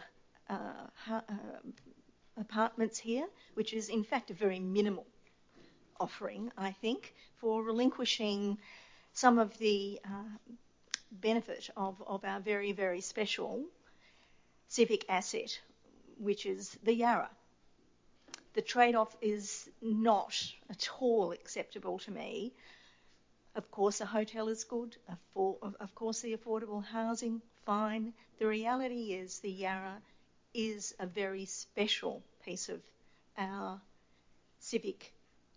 F: apartments here, which is in fact a very minimal offering, I think, for relinquishing some of the benefit of our very, very special civic asset, which is the Yarra. The trade-off is not at all acceptable to me. Of course, a hotel is good. Of course, the affordable housing, fine. The reality is the Yarra is a very special piece of our civic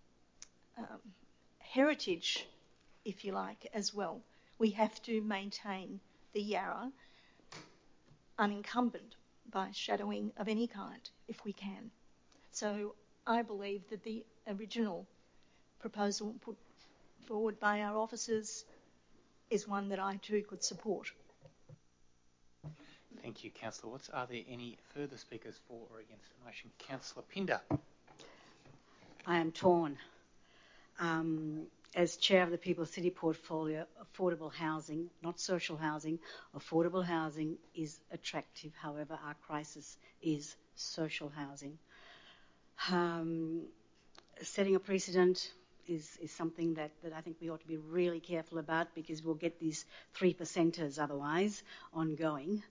F: heritage, if you like, as well. We have to maintain the Yarra unencumbered by shadowing of any kind, if we can. So I believe that the original proposal put forward by our officers is one that I too could support.
B: Thank you, Councillor Watts. Are there any further speakers for or against the motion? Councillor Pinder.
D: I am torn. As chair of the People's City Portfolio, affordable housing, not social housing, affordable housing is attractive. However, our crisis is social housing. Setting a precedent is something that I think we ought to be really careful about because we'll get these 3%ers otherwise ongoing.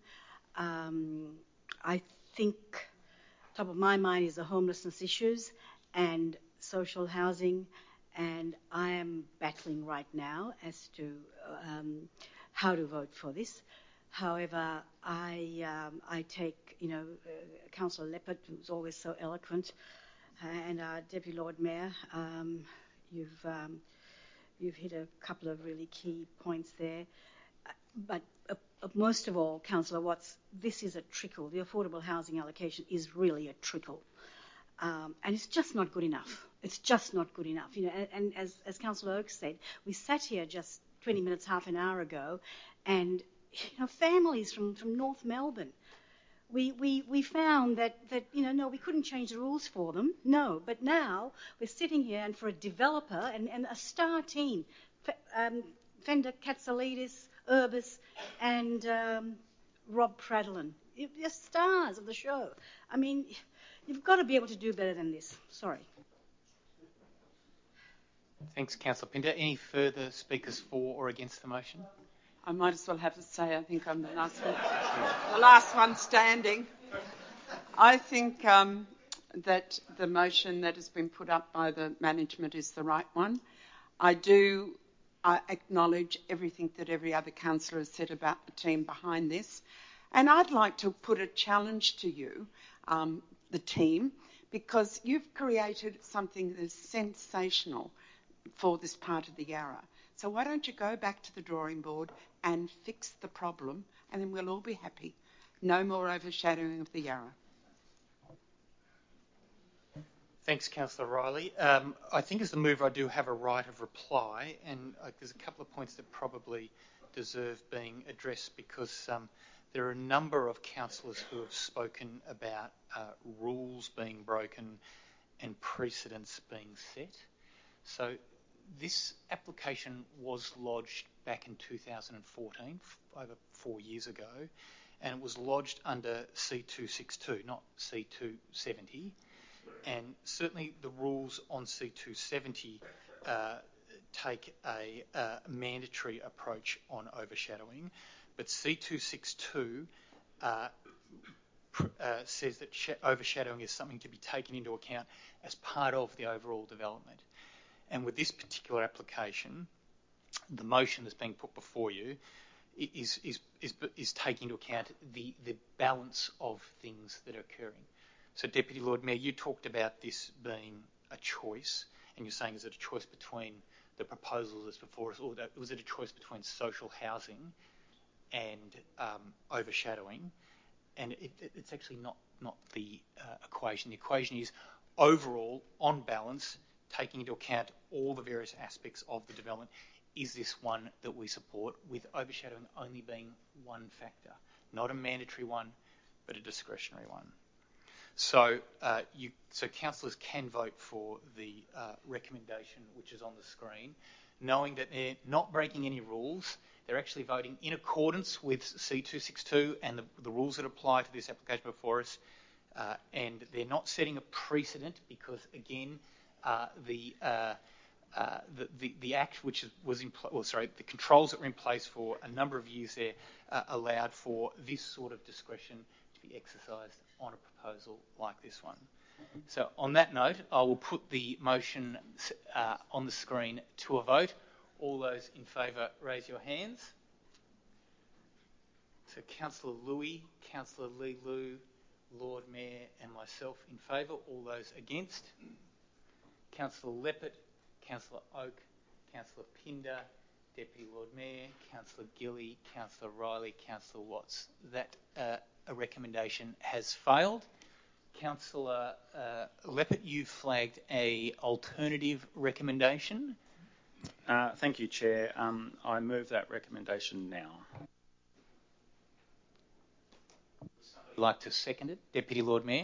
D: I think top of my mind is the homelessness issues and social housing, and I am battling right now as to how to vote for this. However, I take, Councillor Leppert, who's always so eloquent, and our Deputy Lord Mayor, you've hit a couple of really key points there. But most of all, Councillor Watts, this is a trickle. The affordable housing allocation is really a trickle. And it's just not good enough. It's just not good enough. And as Councillor Oakes said, we sat here just 20 minutes, half an hour ago, and families from North Melbourne we found that no, we couldn't change the rules for them. No, but now we're sitting here, and for a developer and a star team, Fender Katsalidis, Urbis, and Rob Pradlin, they're stars of the show. I mean, you've got to be able to do better than this. Sorry.
B: Thanks, Councillor Pinter. Any further speakers for or against the motion?
M: I might as well have to say I think I'm the last one standing. I think that the motion that has been put up by the management is the right one. I acknowledge everything that every other councillor has said about the team behind this. And I'd like to put a challenge to you, the team, because you've created something that is sensational for this part of the Yarra. So why don't you go back to the drawing board and fix the problem, and then we'll all be happy. No more overshadowing of the Yarra.
B: Thanks, Councillor Riley. I think as the mover I do have a right of reply, and there's a couple of points that probably deserve being addressed because there are a number of councillors who have spoken about rules being broken and precedents being set. So this application was lodged back in 2014, over 4 years ago, and it was lodged under C262, not C270. And certainly the rules on C270 take a mandatory approach on overshadowing, but C262 says that overshadowing is something to be taken into account as part of the overall development. And with this particular application, the motion that's being put before you is taking into account the balance of things that are occurring. So, Deputy Lord Mayor, you talked about this being a choice, and you're saying is it a choice between the proposal that's before us, or was it a choice between social housing and overshadowing? And it's actually not the equation. The equation is overall, on balance, taking into account all the various aspects of the development, is this one that we support, with overshadowing only being one factor, not a mandatory one, but a discretionary one. So, councillors can vote for the recommendation which is on the screen, knowing that they're not breaking any rules. They're actually voting in accordance with C262 and the rules that apply to this application before us, and they're not setting a precedent because, again, the act which was the controls that were in place for a number of years there allowed for this sort of discretion to be exercised on a proposal like this one. So on that note, I will put the motion on the screen to a vote. All those in favour, raise your hands. So Councillor Louis, Councillor Lee Lu, Lord Mayor and myself in favour. All those against? Councillor Leppert, Councillor Oak, Councillor Pinder, Deputy Lord Mayor, Councillor Gilly, Councillor Riley, Councillor Watts. That a recommendation has failed. Councillor Leppert, you flagged a alternative recommendation.
L: Thank you, Chair. I move that recommendation now.
B: Would like to second it, Deputy Lord Mayor?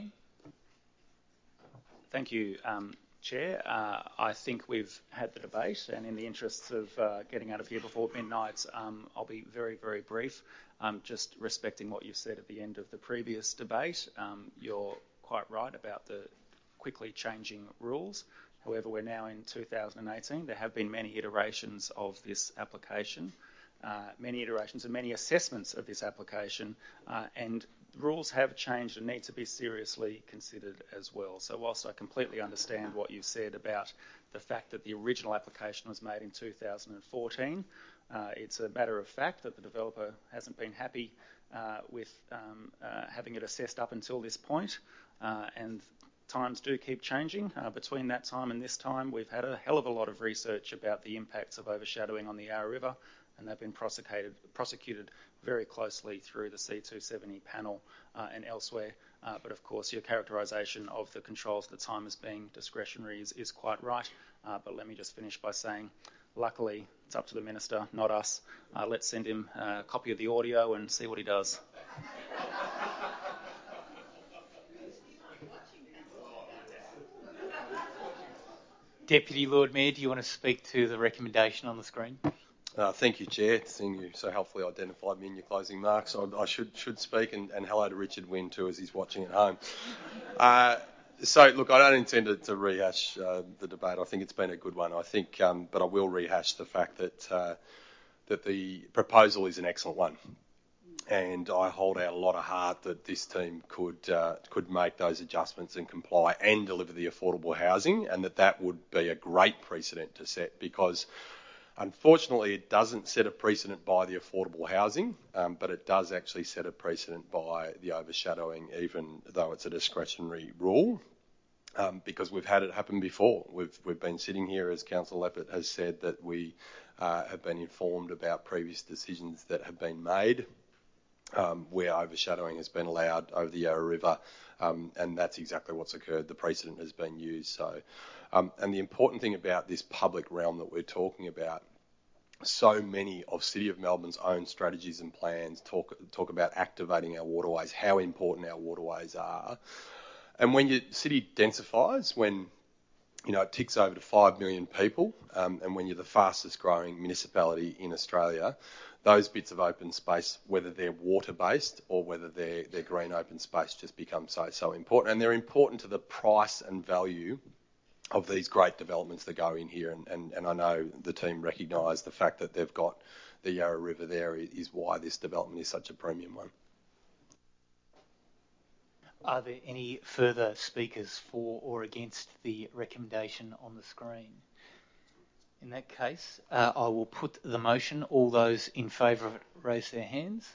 L: Thank you, Chair. I think we've had the debate, and in the interests of getting out of here before midnight, I'll be very, very brief. Just respecting what you've said at the end of the previous debate. You're quite right about the quickly changing rules. However, we're now in 2018. There have been many iterations of this application, many iterations and many assessments of this application, and rules have changed and need to be seriously considered as well. So whilst I completely understand what you've said about the fact that the original application was made in 2014, it's a matter of fact that the developer hasn't been happy with having it assessed up until this point, and times do keep changing. Between that time and this time, we've had a hell of a lot of research about the impacts of overshadowing on the Yarra River, and they've been prosecuted very closely through the C270 panel and elsewhere. But of course, your characterisation of the controls at the time as being discretionary is quite right. But let me just finish by saying, luckily, it's up to the Minister, not us. Let's send him a copy of the audio and see what he does.
B: Deputy Lord Mayor, do you want to speak to the recommendation on the screen?
S: Thank you, Chair. Seeing you so helpfully identified me in your closing marks, I should speak, and hello to Richard Wynne too, as he's watching at home. So, look, I don't intend to rehash the debate. I think it's been a good one. I think, but I will rehash the fact that the proposal is an excellent one, and I hold out a lot of heart that this team could make those adjustments and comply and deliver the affordable housing, and that would be a great precedent to set, because unfortunately it doesn't set a precedent by the affordable housing, but it does actually set a precedent by the overshadowing, even though it's a discretionary rule, because we've had it happen before. We've been sitting here, as Councillor Leppert has said, that we have been informed about previous decisions that have been made where overshadowing has been allowed over the Yarra River, and that's exactly what's occurred. The precedent has been used. So, and the important thing about this public realm that we're talking about, so many of City of Melbourne's own strategies and plans talk about activating our waterways, how important our waterways are. And when your city densifies, when it ticks over to 5 million people, and when you're the fastest growing municipality in Australia, those bits of open space, whether they're water-based or whether they're green open space, just become so important. And they're important to the price and value of these great developments that go in here. And I know the team recognise the fact that they've got the Yarra River there is why this development is such a premium one.
B: Are there any further speakers for or against the recommendation on the screen? In that case, I will put the motion. All those in favour of it, raise their hands.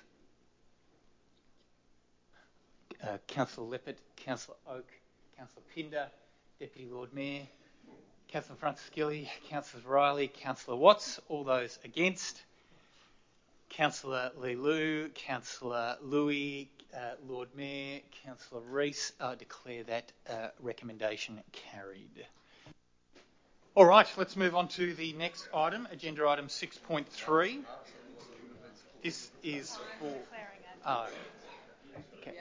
B: Councillor Leppert, Councillor Oak, Councillor Pinder, Deputy Lord Mayor, Councillor Franciscilli, Councillor Riley, Councillor Watts. All those against. Councillor Leeloo, Councillor Louis, Lord Mayor, Councillor Rees. I declare that recommendation carried. All right, let's move on to the next item, agenda item 6.3. This is for... okay.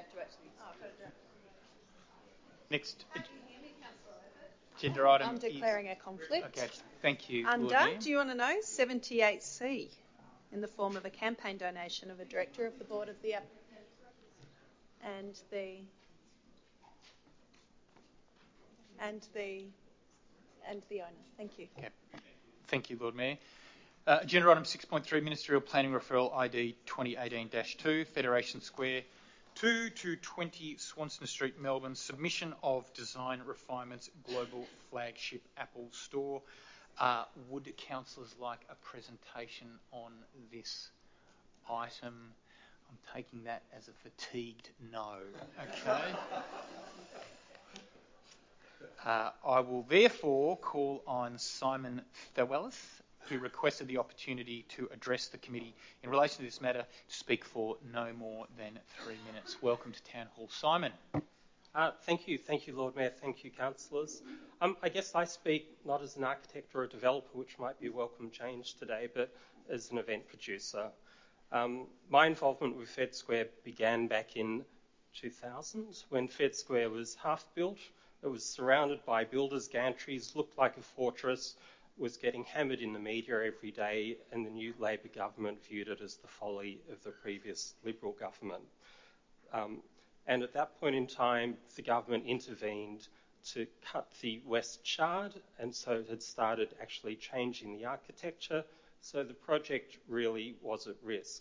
B: Next agenda item
A: I'm declaring a conflict.
B: Okay, thank you,
A: Under,
B: Lord Mayor.
A: do you want to know, 78C, in the form of a campaign donation of a director of the board of the and the owner. Thank you.
B: Okay. Thank you, Lord Mayor. Agenda item 6.3, Ministerial Planning Referral ID 2018-2, Federation Square, 2 to 20 Swanston Street, Melbourne. Submission of design refinements, global flagship Apple store. Would councillors like a presentation on this item? I'm taking that as a fatigued no. Okay. I will therefore call on Simon Thewellis, who requested the opportunity to address the committee in relation to this matter, to speak for no more than 3 minutes. Welcome to Town Hall, Simon.
U: Thank you, Lord Mayor. Thank you, councillors. I guess I speak not as an architect or a developer, which might be a welcome change today, but as an event producer. My involvement with Fed Square began back in 2000 when Fed Square was half built. It was surrounded by builders' gantries, looked like a fortress, was getting hammered in the media every day, and the new Labor government viewed it as the folly of the previous Liberal government. And at that point in time, the government intervened to cut the West Shard, and so it had started actually changing the architecture, so the project really was at risk.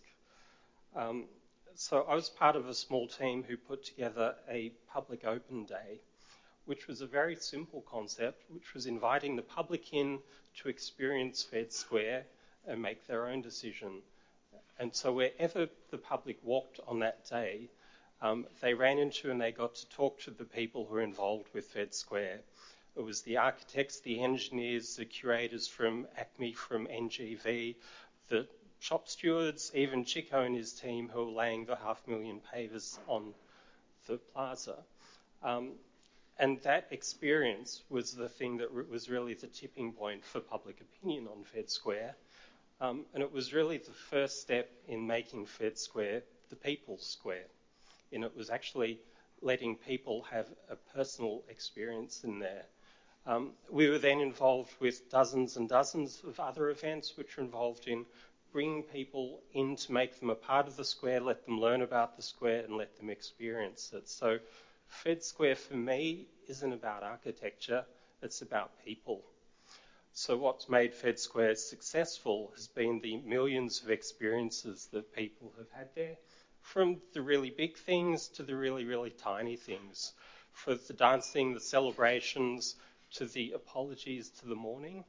U: So I was part of a small team who put together a public open day, which was a very simple concept, which was inviting the public in to experience Fed Square and make their own decision. And so wherever the public walked on that day, they ran into and they got to talk to the people who were involved with Fed Square. It was the architects, the engineers, the curators from ACME, from NGV, the shop stewards, even Chico and his team who were laying the 500,000 pavers on the plaza. And that experience was the thing that was really the tipping point for public opinion on Fed Square. And it was really the first step in making Fed Square the people's square. And it was actually letting people have a personal experience in there. We were then involved with dozens and dozens of other events which were involved in bringing people in to make them a part of the square, let them learn about the square and let them experience it. So Fed Square for me isn't about architecture, it's about people. So what's made Fed Square successful has been the millions of experiences that people have had there, from the really big things to the really, really tiny things, from the dancing, the celebrations, to the apologies, to the mourning.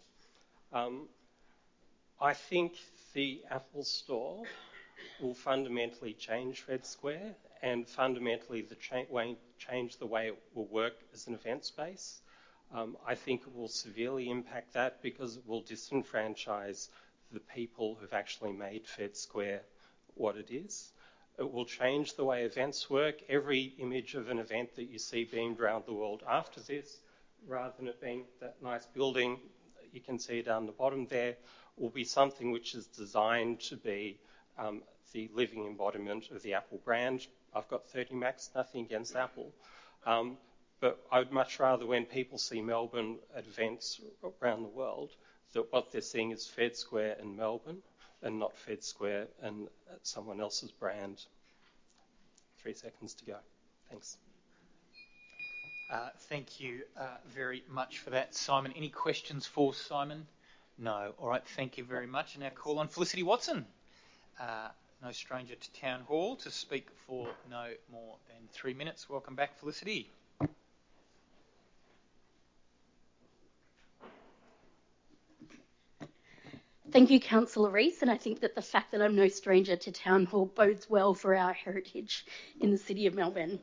U: I think the Apple Store will fundamentally change Fed Square and fundamentally change the way it will work as an event space. I think it will severely impact that because it will disenfranchise the people who've actually made Fed Square what it is. It will change the way events work. Every image of an event that you see beamed around the world after this, rather than it being that nice building you can see down the bottom there, will be something which is designed to be the living embodiment of the Apple brand. I've got 30 Macs, nothing against Apple. But I would much rather when people see Melbourne at events around the world, that what they're seeing is Fed Square in Melbourne and not Fed Square and someone else's brand. 3 seconds to go. Thanks.
B: Thank you very much for that, Simon. Any questions for Simon? No. All right, thank you very much. And now call on Felicity Watson, no stranger to Town Hall, to speak for no more than 3 minutes. Welcome back, Felicity.
E: Thank you, Councillor Rees, and I think that the fact that I'm no stranger to Town Hall bodes well for our heritage in the City of Melbourne.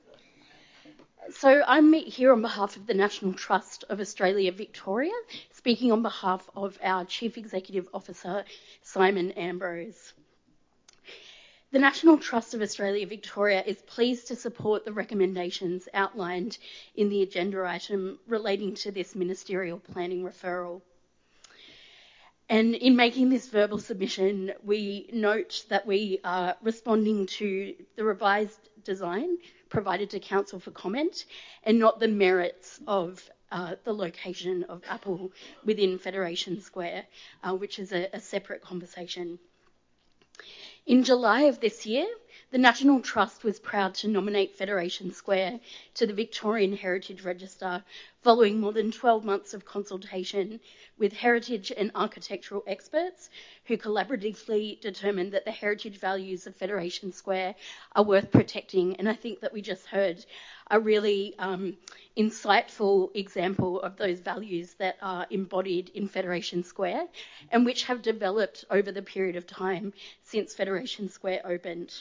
E: So I'm here on behalf of the National Trust of Australia Victoria, speaking on behalf of our Chief Executive Officer, Simon Ambrose. The National Trust of Australia Victoria is pleased to support the recommendations outlined in the agenda item relating to this ministerial planning referral. And in making this verbal submission, we note that we are responding to the revised design provided to Council for comment and not the merits of the location of Apple within Federation Square, which is a separate conversation. In July of this year, the National Trust was proud to nominate Federation Square to the Victorian Heritage Register following more than 12 months of consultation with heritage and architectural experts who collaboratively determined that the heritage values of Federation Square are worth protecting. And I think that we just heard a really insightful example of those values that are embodied in Federation Square and which have developed over the period of time since Federation Square opened.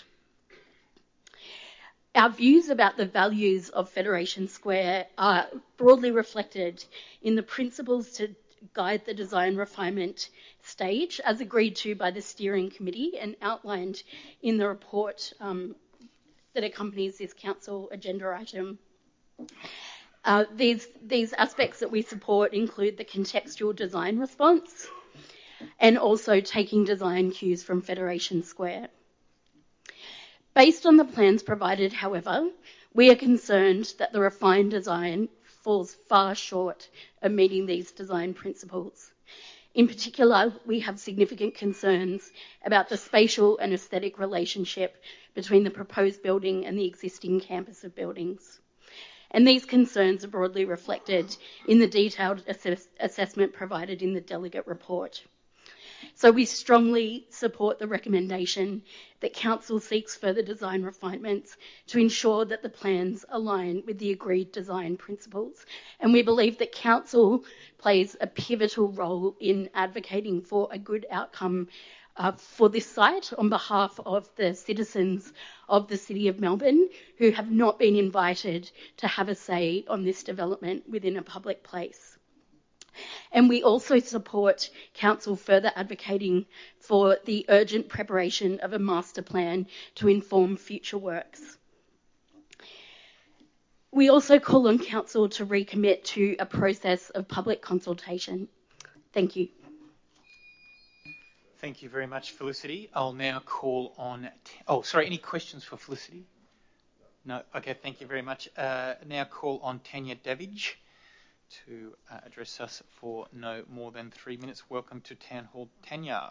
E: Our views about the values of Federation Square are broadly reflected in the principles to guide the design refinement stage as agreed to by the steering committee and outlined in the report that accompanies this council agenda item. These aspects that we support include the contextual design response and also taking design cues from Federation Square. Based on the plans provided, however, we are concerned that the refined design falls far short of meeting these design principles. In particular, we have significant concerns about the spatial and aesthetic relationship between the proposed building and the existing campus of buildings. And these concerns are broadly reflected in the detailed assessment provided in the delegate report. So we strongly support the recommendation that Council seeks further design refinements to ensure that the plans align with the agreed design principles. And we believe that Council plays a pivotal role in advocating for a good outcome for this site on behalf of the citizens of the City of Melbourne who have not been invited to have a say on this development within a public place. And we also support Council further advocating for the urgent preparation of a master plan to inform future works. We also call on Council to recommit to a process of public consultation. Thank you.
B: Thank you very much, Felicity. I'll now call on... any questions for Felicity? No? Okay, thank you very much. Now call on Tanya Davidge to address us for no more than 3 minutes. Welcome to Town Hall, Tanya.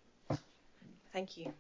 I: Thank you.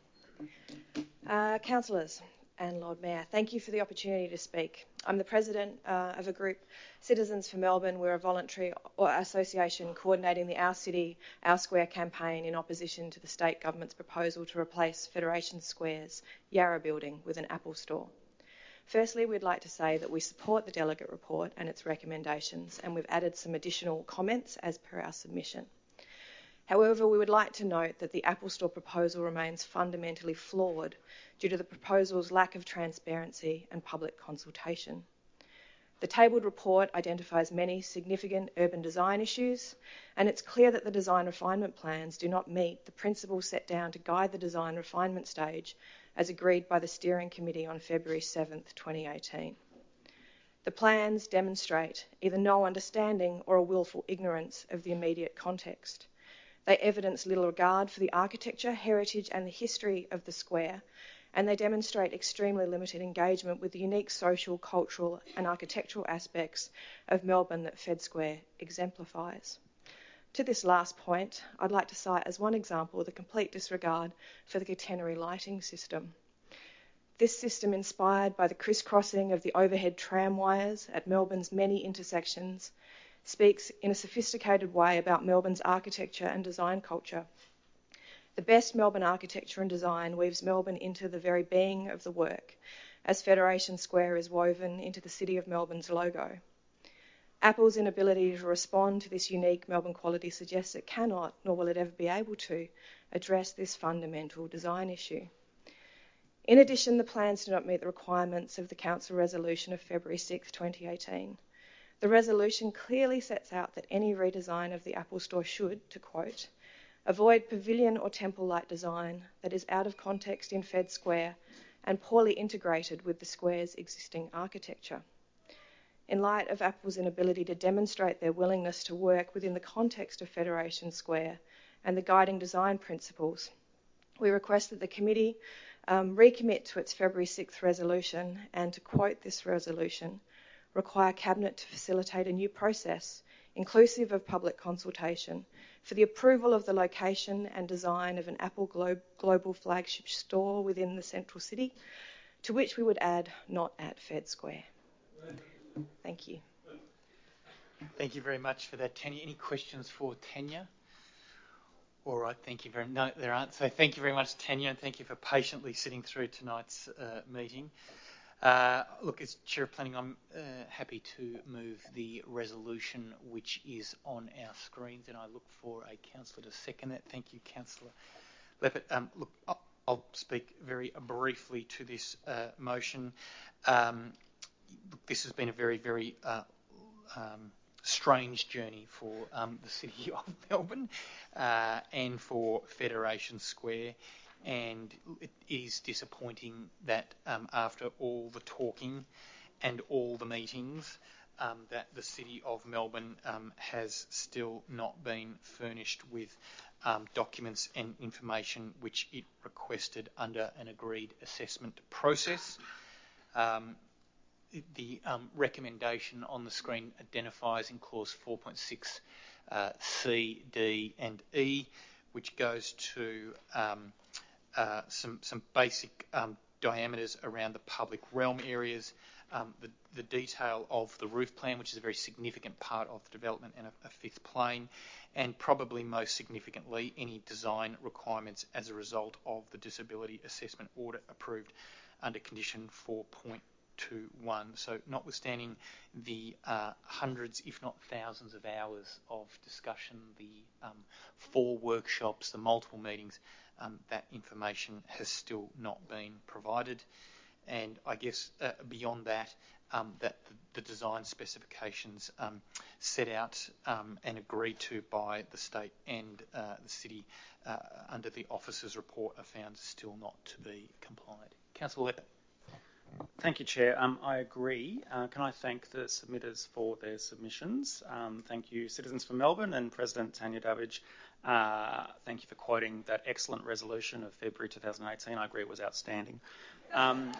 I: Councillors and Lord Mayor, thank you for the opportunity to speak. I'm the president of a group, Citizens for Melbourne. We're a voluntary association coordinating the Our City, Our Square campaign in opposition to the state government's proposal to replace Federation Square's Yarra building with an Apple store. Firstly, we'd like to say that we support the delegate report and its recommendations, and we've added some additional comments as per our submission. However, we would like to note that the Apple Store proposal remains fundamentally flawed due to the proposal's lack of transparency and public consultation. The tabled report identifies many significant urban design issues, and it's clear that the design refinement plans do not meet the principles set down to guide the design refinement stage as agreed by the Steering Committee on February 7th, 2018. The plans demonstrate either no understanding or a willful ignorance of the immediate context. They evidence little regard for the architecture, heritage and the history of the square, and they demonstrate extremely limited engagement with the unique social, cultural and architectural aspects of Melbourne that Fed Square exemplifies. To this last point, I'd like to cite as one example the complete disregard for the catenary lighting system. This system, inspired by the crisscrossing of the overhead tram wires at Melbourne's many intersections, speaks in a sophisticated way about Melbourne's architecture and design culture. The best Melbourne architecture and design weaves Melbourne into the very being of the work, as Federation Square is woven into the City of Melbourne's logo. Apple's inability to respond to this unique Melbourne quality suggests it cannot, nor will it ever be able to, address this fundamental design issue. In addition, the plans do not meet the requirements of the Council resolution of February 6, 2018. The resolution clearly sets out that any redesign of the Apple Store should, to quote, avoid pavilion or temple-like design that is out of context in Fed Square and poorly integrated with the square's existing architecture. In light of Apple's inability to demonstrate their willingness to work within the context of Federation Square and the guiding design principles, we request that the committee recommit to its February 6th resolution and, to quote this resolution, require Cabinet to facilitate a new process, inclusive of public consultation, for the approval of the location and design of an Apple global flagship store within the central city, to which we would add not at Fed Square. Thank you.
B: Thank you very much for that, Tanya. Any questions for Tanya? All right, thank you very much. No, there aren't. So thank you very much, Tanya, and thank you for patiently sitting through tonight's meeting. Look, as Chair of Planning, I'm happy to move the resolution which is on our screens, and I look for a councillor to second that. Thank you, Councillor Leppert. Look, I'll speak very briefly to this motion. This has been a very, very strange journey for the City of Melbourne and for Federation Square. And it is disappointing that after all the talking and all the meetings, that the City of Melbourne has still not been furnished with documents and information which it requested under an agreed assessment process. The recommendation on the screen identifies in clause 4.6 C, D and E, which goes to some basic diameters around the public realm areas, the detail of the roof plan, which is a very significant part of the development, and a fifth plane, and probably most significantly, any design requirements as a result of the disability assessment audit approved under condition 4.21. So notwithstanding the hundreds, if not thousands of hours of discussion, the 4 workshops, the multiple meetings, that information has still not been provided. And I guess beyond that, that the design specifications set out and agreed to by the state and the city under the officer's report are found still not to be complied. Councillor Leppert.
L: Thank you, Chair. I agree. Can I thank the submitters for their submissions? Thank you, Citizens for Melbourne and President Tanya Davidge. Thank you for quoting that excellent resolution of February 2018. I agree it was outstanding.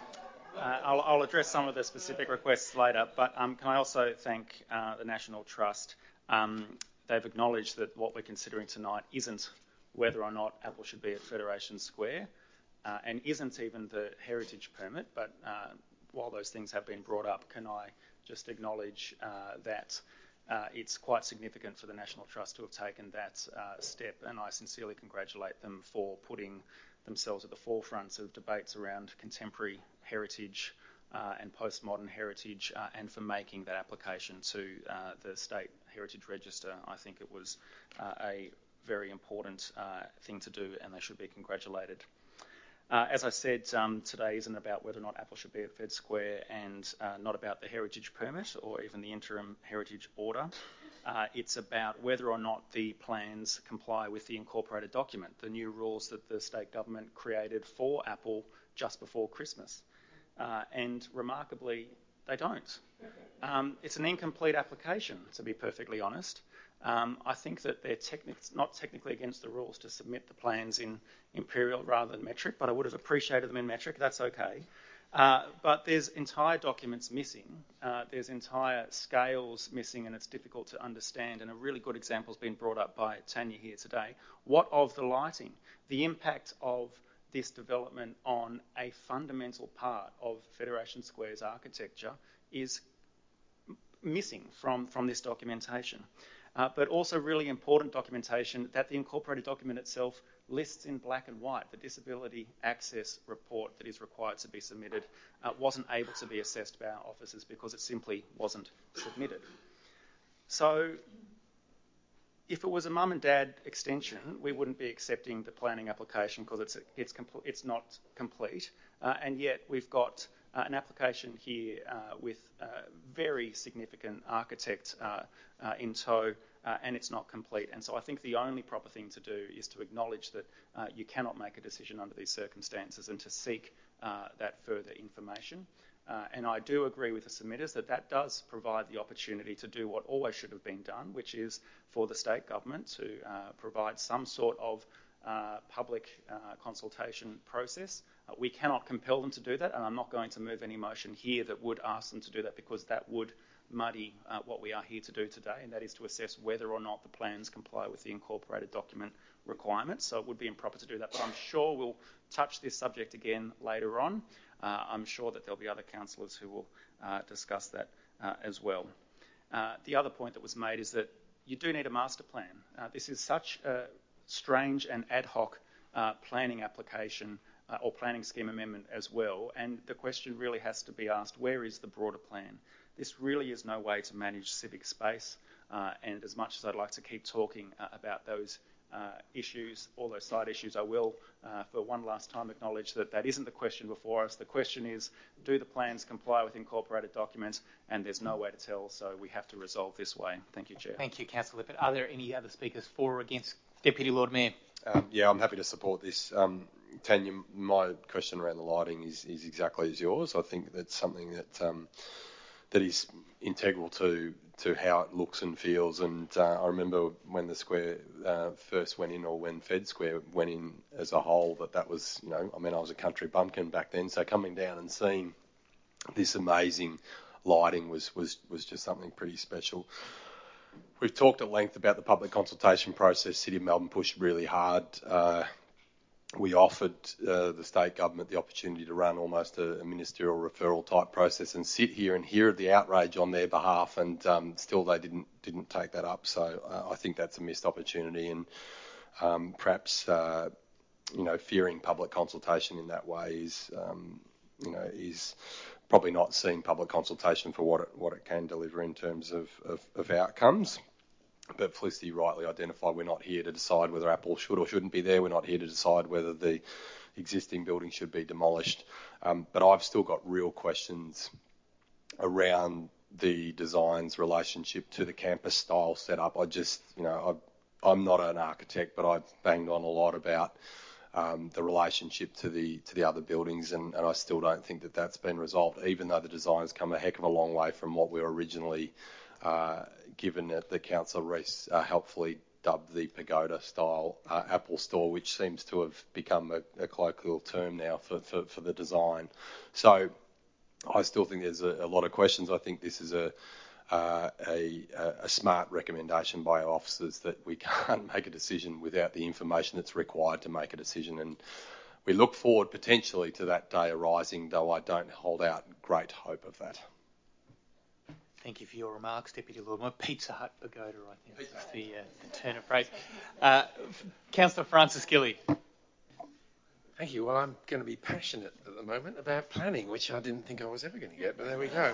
L: I'll address some of the specific requests later, but can I also thank the National Trust. They've acknowledged that what we're considering tonight isn't whether or not Apple should be at Federation Square, and isn't even the heritage permit, but while those things have been brought up, can I just acknowledge that it's quite significant for the National Trust to have taken that step, and I sincerely congratulate them for putting themselves at the forefront of debates around contemporary heritage and postmodern heritage, and for making that application to the State Heritage Register. I think it was a very important thing to do, and they should be congratulated. As I said, today isn't about whether or not Apple should be at Fed Square, and not about the heritage permit or even the interim heritage order. It's about whether or not the plans comply with the incorporated document, the new rules that the state government created for Apple just before Christmas. And remarkably, they don't. It's an incomplete application, to be perfectly honest. I think that they're not technically against the rules to submit the plans in imperial rather than metric, but I would have appreciated them in metric. That's okay. But there's entire documents missing. There's entire scales missing, and it's difficult to understand. And a really good example has been brought up by Tanya here today. What of the lighting? The impact of this development on a fundamental part of Federation Square's architecture is missing from this documentation. But also really important documentation that the incorporated document itself lists in black and white. The disability access report that is required to be submitted wasn't able to be assessed by our officers because it simply wasn't submitted. So if it was a mum and dad extension, we wouldn't be accepting the planning application because it's not complete. And yet we've got an application here with very significant architect in tow, and it's not complete. And so I think the only proper thing to do is to acknowledge that you cannot make a decision under these circumstances and to seek that further information. And I do agree with the submitters that does provide the opportunity to do what always should have been done, which is for the state government to provide some sort of public consultation process. We cannot compel them to do that, and I'm not going to move any motion here that would ask them to do that, because that would muddy what we are here to do today, and that is to assess whether or not the plans comply with the incorporated document requirements. So it would be improper to do that, but I'm sure we'll touch this subject again later on. I'm sure that there'll be other councillors who will discuss that as well. The other point that was made is that you do need a master plan. This is such a strange and ad hoc planning application or planning scheme amendment as well, and the question really has to be asked, where is the broader plan? This really is no way to manage civic space, and as much as I'd like to keep talking about those issues, all those side issues, I will for one last time acknowledge that isn't the question before us. The question is, do the plans comply with incorporated documents? And there's no way to tell, so we have to resolve this way. Thank you, Chair.
B: Thank you, Councillor Lippert. Are there any other speakers for or against? Deputy Lord Mayor.
S: Yeah, I'm happy to support this. Tanya, my question around the lighting is exactly as yours. I think that's something that is integral to how it looks and feels. And I remember when the square first went in, or when Fed Square went in as a whole, that was, I was a country bumpkin back then, so coming down and seeing this amazing lighting was just something pretty special. We've talked at length about the public consultation process. City of Melbourne pushed really hard. We offered the state government the opportunity to run almost a ministerial referral type process and sit here and hear the outrage on their behalf, and still they didn't take that up. So I think that's a missed opportunity, and perhaps fearing public consultation in that way is probably not seeing public consultation for what it can deliver in terms of outcomes. But Felicity rightly identified, we're not here to decide whether Apple should or shouldn't be there. We're not here to decide whether the existing building should be demolished. But I've still got real questions around the design's relationship to the campus style setup. I'm not an architect, but I've banged on a lot about the relationship to the other buildings, and I still don't think that's been resolved, even though the design's come a heck of a long way from what we were originally given at the Council Reece helpfully dubbed the pagoda-style Apple store, which seems to have become a colloquial term now for the design. So I still think there's a lot of questions. I think this is a smart recommendation by our officers that we can't make a decision without the information that's required to make a decision. And we look forward potentially to that day arising, though I don't hold out great hope of that.
B: Thank you for your remarks, Deputy Lord Mayor. Pizza Hut Pagoda, I think, is the turn of phrase. Councillor Francis Gilly.
T: Thank you. Well, I'm going to be passionate at the moment about planning, which I didn't think I was ever going to get, but there we go.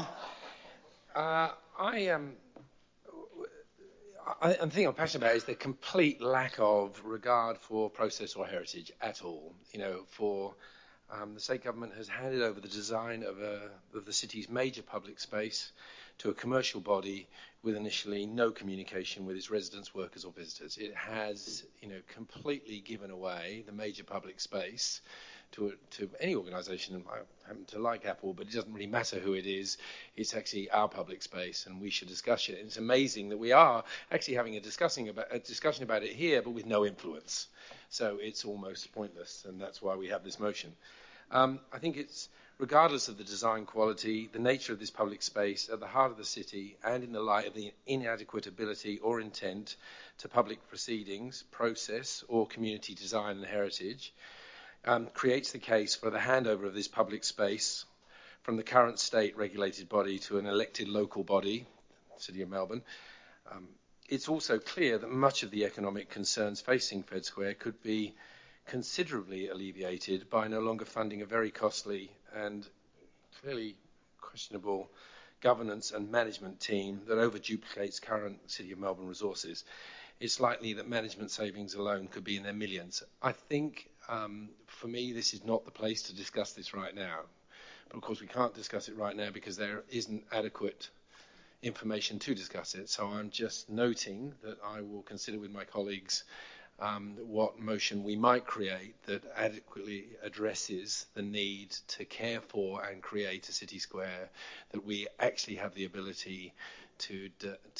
T: The thing I'm passionate about is the complete lack of regard for process or heritage at all. You know, the state government has handed over the design of the city's major public space to a commercial body with initially no communication with its residents, workers or visitors. It has, completely given away the major public space to any organisation. I happen to like Apple, but it doesn't really matter who it is. It's actually our public space, and we should discuss it. And it's amazing that we are actually having a discussion about it here, but with no influence. So it's almost pointless, and that's why we have this motion. I think it's, regardless of the design quality, the nature of this public space at the heart of the city, and in the light of the inadequate ability or intent to public proceedings, process, or community design and heritage, creates the case for the handover of this public space from the current state-regulated body to an elected local body, City of Melbourne. It's also clear that much of the economic concerns facing Fed Square could be considerably alleviated by no longer funding a very costly and clearly questionable governance and management team that over-duplicates current City of Melbourne resources. It's likely that management savings alone could be in their millions. I think, for me, this is not the place to discuss this right now. But of course, we can't discuss it right now because there isn't adequate information to discuss it. So I'm just noting that I will consider with my colleagues what motion we might create that adequately addresses the need to care for and create a city square that we actually have the ability to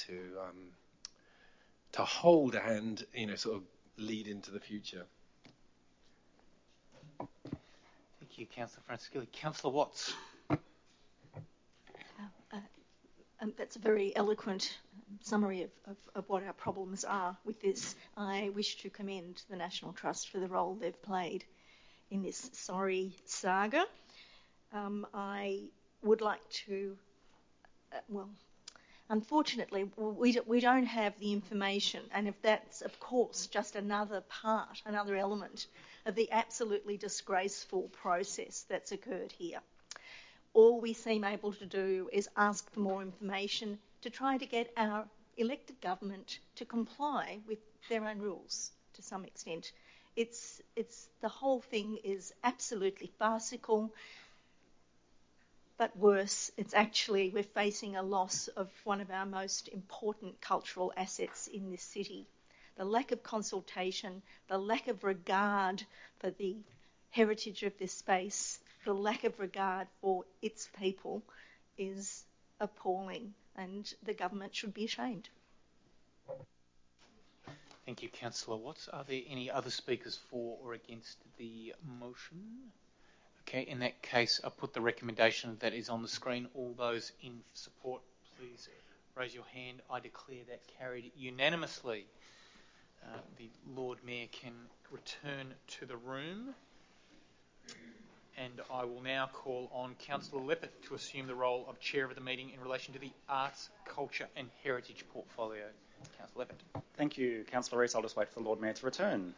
T: hold and sort of lead into the future.
B: Thank you, Councillor Francis Gilly. Councillor Watts.
F: That's a very eloquent summary of what our problems are with this. I wish to commend the National Trust for the role they've played in this sorry saga. I would like to, unfortunately, we don't have the information, and if that's, of course, just another element of the absolutely disgraceful process that's occurred here. All we seem able to do is ask for more information to try to get our elected government to comply with their own rules to some extent. It's the whole thing is absolutely farcical, but worse, it's actually we're facing a loss of one of our most important cultural assets in this city. The lack of consultation, the lack of regard for the heritage of this space, the lack of regard for its people is appalling, and the government should be ashamed.
B: Thank you, Councillor Watts. Are there any other speakers for or against the motion? Okay, in that case, I'll put the recommendation that is on the screen. All those in support, please raise your hand. I declare that carried unanimously. The Lord Mayor can return to the room. And I will now call on Councillor Leppert to assume the role of Chair of the meeting in relation to the Arts, Culture and Heritage portfolio. Councillor Leppert.
L: Thank you, Councillor Rees. I'll just wait for the Lord Mayor to return.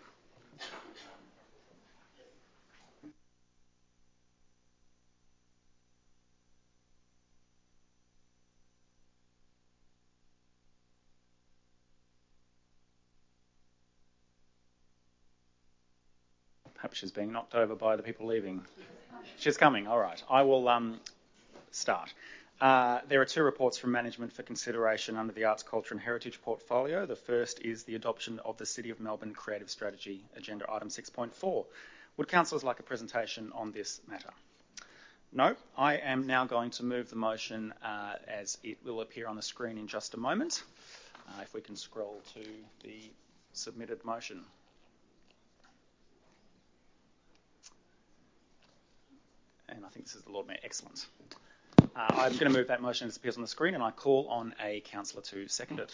L: Perhaps she's being knocked over by the people leaving. She's coming. All right. I will start. There are two reports from management for consideration under the Arts, Culture and Heritage portfolio. The first is the adoption of the City of Melbourne Creative Strategy, Agenda Item 6.4. Would councillors like a presentation on this matter? No. I am now going to move the motion as it will appear on the screen in just a moment. If we can scroll to the submitted motion. And and I think this is the Lord Mayor. Excellent. I'm going to move that motion as it appears on the screen, and I call on a councillor to second it.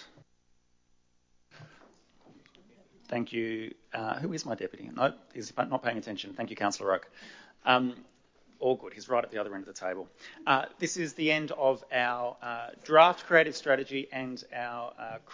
L: Thank you. Who is my deputy? No, he's not paying attention. Thank you, Councillor Oak. All good. He's right at the other end of the table. This is the end of our draft creative strategy and our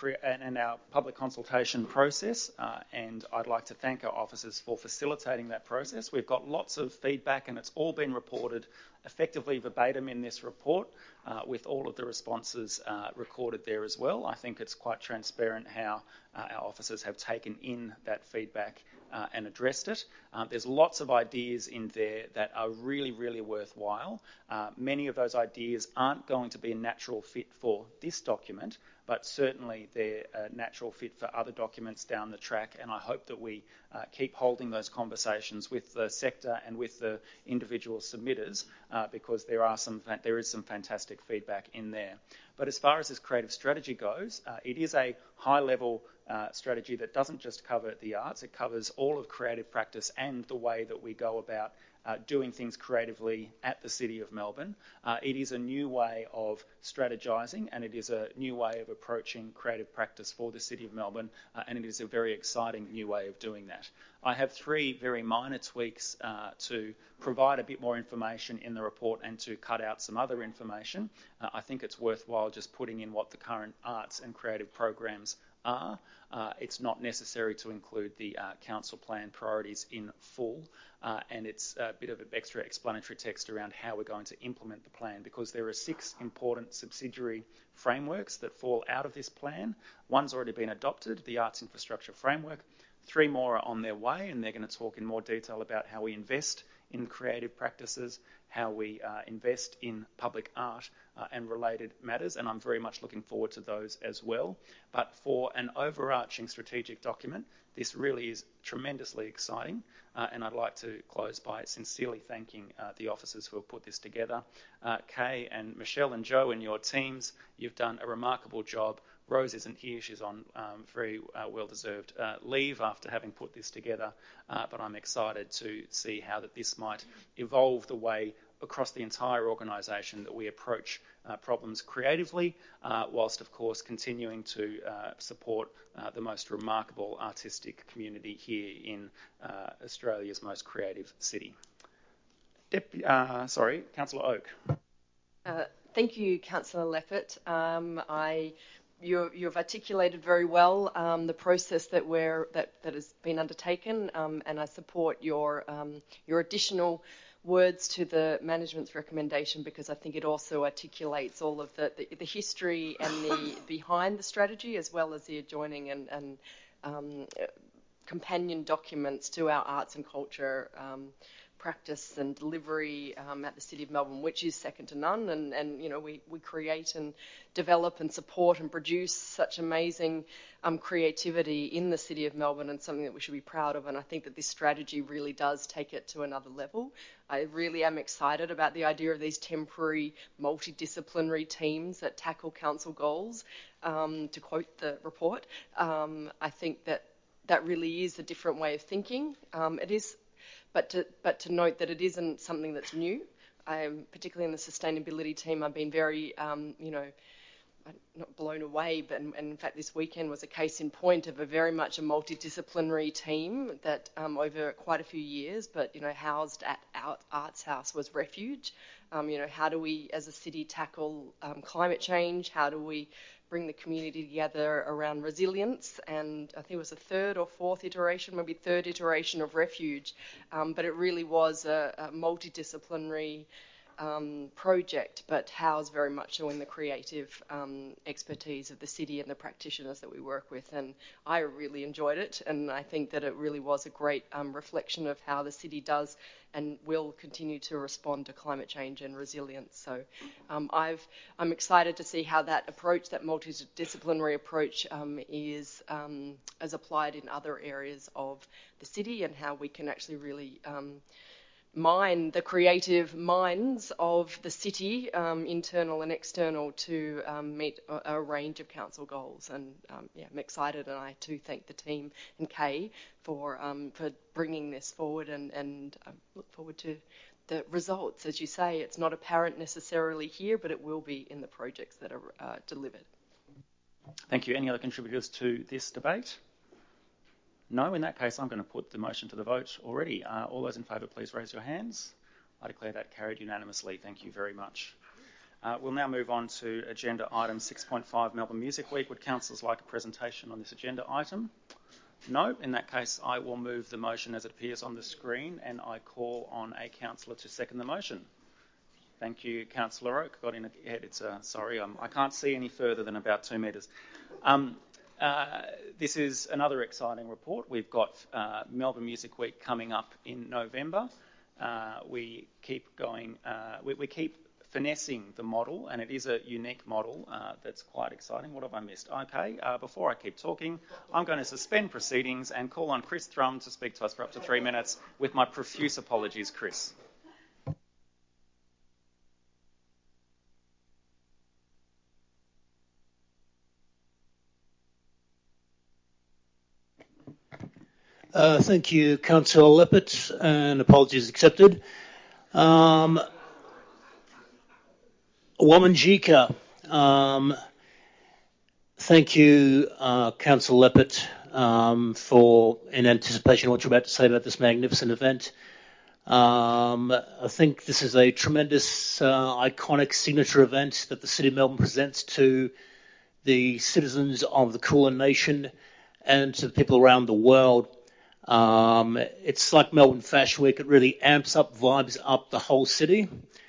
L: public consultation process. And I'd like to thank our officers for facilitating that process. We've got lots of feedback, and it's all been reported effectively verbatim in this report, with all of the responses recorded there as well. I think it's quite transparent how our officers have taken in that feedback and addressed it. There's lots of ideas in there that are really, really worthwhile. Many of those ideas aren't going to be a natural fit for this document, but certainly they're a natural fit for other documents down the track, and I hope that we keep holding those conversations with the sector and with the individual submitters, because there is some fantastic feedback in there. But as far as this creative strategy goes, it is a high-level strategy that doesn't just cover the arts, it covers all of creative practice and the way that we go about doing things creatively at the City of Melbourne. It is a new way of strategising, and it is a new way of approaching creative practice for the City of Melbourne, and it is a very exciting new way of doing that. I have 3 very minor tweaks to provide a bit more information in the report and to cut out some other information. I think it's worthwhile just putting in what the current arts and creative programs are. It's not necessary to include the council plan priorities in full, and it's a bit of an extra explanatory text around how we're going to implement the plan, because there are 6 important subsidiary frameworks that fall out of this plan. One's already been adopted, the Arts Infrastructure Framework. 3 more are on their way, and they're going to talk in more detail about how we invest in creative practices, how we invest in public art and related matters, and I'm very much looking forward to those as well. But for an overarching strategic document, this really is tremendously exciting, and I'd like to close by sincerely thanking the officers who have put this together. Kay and Michelle and Joe and your teams, you've done a remarkable job. Rose isn't here, she's on very well-deserved leave after having put this together, but I'm excited to see how this might evolve the way across the entire organisation that we approach problems creatively, whilst of course continuing to support the most remarkable artistic community here in Australia's most creative city. Councillor Oak.
J: Thank you, Councillor Leppert. You've articulated very well the process that has been undertaken, and I support your additional words to the management's recommendation, because I think it also articulates all of the history and the behind the strategy, as well as the adjoining and companion documents to our arts and culture practice and delivery at the City of Melbourne, which is second to none. And you know, we create and develop and support and produce such amazing creativity in the City of Melbourne, and something that we should be proud of. And I think that this strategy really does take it to another level. I really am excited about the idea of these temporary multidisciplinary teams that tackle council goals, to quote the report. I think that really is a different way of thinking. It is. But to note that it isn't something that's new. Particularly in the sustainability team, I've been very, not blown away, but and in fact this weekend was a case in point of a very much a multidisciplinary team that over quite a few years, but housed at our Arts House was Refuge. How do we as a city tackle climate change? How do we bring the community together around resilience? And I think it was a 3rd or 4th iteration, maybe 3rd iteration of Refuge, but it really was a multidisciplinary project, but housed very much so in the creative expertise of the city and the practitioners that we work with. And I really enjoyed it, and I think that it really was a great reflection of how the city does and will continue to respond to climate change and resilience. So I'm excited to see how that approach, that multidisciplinary approach, is applied in other areas of the city, and how we can actually really mine the creative minds of the city, internal and external, to meet a range of council goals. And I'm excited, and I too thank the team and Kay for bringing this forward, and look forward to the results. As you say, it's not apparent necessarily here, but it will be in the projects that are delivered.
L: Thank you. Any other contributors to this debate? No. In that case, I'm going to put the motion to the vote already. All those in favour, please raise your hands. I declare that carried unanimously. Thank you very much. We'll now move on to agenda item 6.5, Melbourne Music Week. Would councillors like a presentation on this agenda item? No. In that case, I will move the motion as it appears on the screen, and I call on a councillor to second the motion. Thank you, Councillor Oak. Got in ahead. Sorry, I can't see any further than about 2 metres. This is another exciting report. We've got Melbourne Music Week coming up in November. We keep going. We keep finessing the model, and it is a unique model that's quite exciting. What have I missed? Okay, before I keep talking, I'm going to suspend proceedings and call on Chris Thrum to speak to us for up to 3 minutes, with my profuse apologies, Chris.
H: Thank you, Councillor Lippert, and apologies accepted. Wominjeka, thank you, Councillor Lippert, for in anticipation of what you're about to say about this magnificent event. I think this is a tremendous, iconic signature event that the City of Melbourne presents to the citizens of the Kulin Nation and to the people around the world. It's like Melbourne Fashion Week. It really amps up, vibes up the whole city.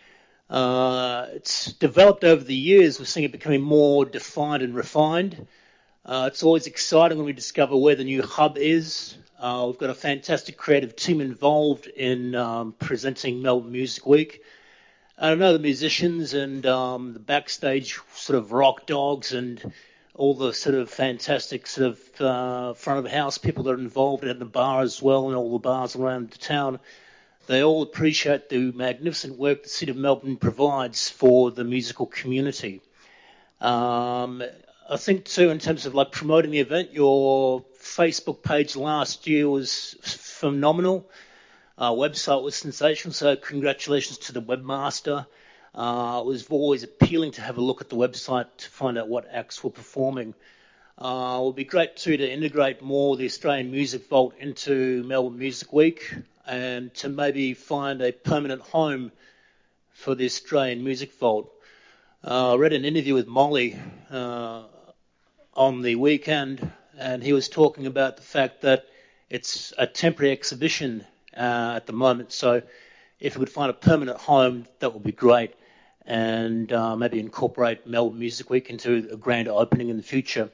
H: It's developed over the years. We're seeing it becoming more defined and refined. It's always exciting when we discover where the new hub is. We've got a fantastic creative team involved in presenting Melbourne Music Week. I know the musicians and the backstage sort of rock dogs and all the sort of fantastic sort of front of house people that are involved at the bar as well, and all the bars around the town. They all appreciate the magnificent work the City of Melbourne provides for the musical community. I think too, in terms of like promoting the event, your Facebook page last year was phenomenal. Website was sensational, so congratulations to the webmaster. It was always appealing to have a look at the website to find out what acts were performing. It would be great too to integrate more the Australian Music Vault into Melbourne Music Week, and to maybe find a permanent home for the Australian Music Vault. I read an interview with Molly on the weekend, and he was talking about the fact that it's a temporary exhibition at the moment. So if we could find a permanent home, that would be great. And maybe incorporate Melbourne Music Week into a grand opening in the future.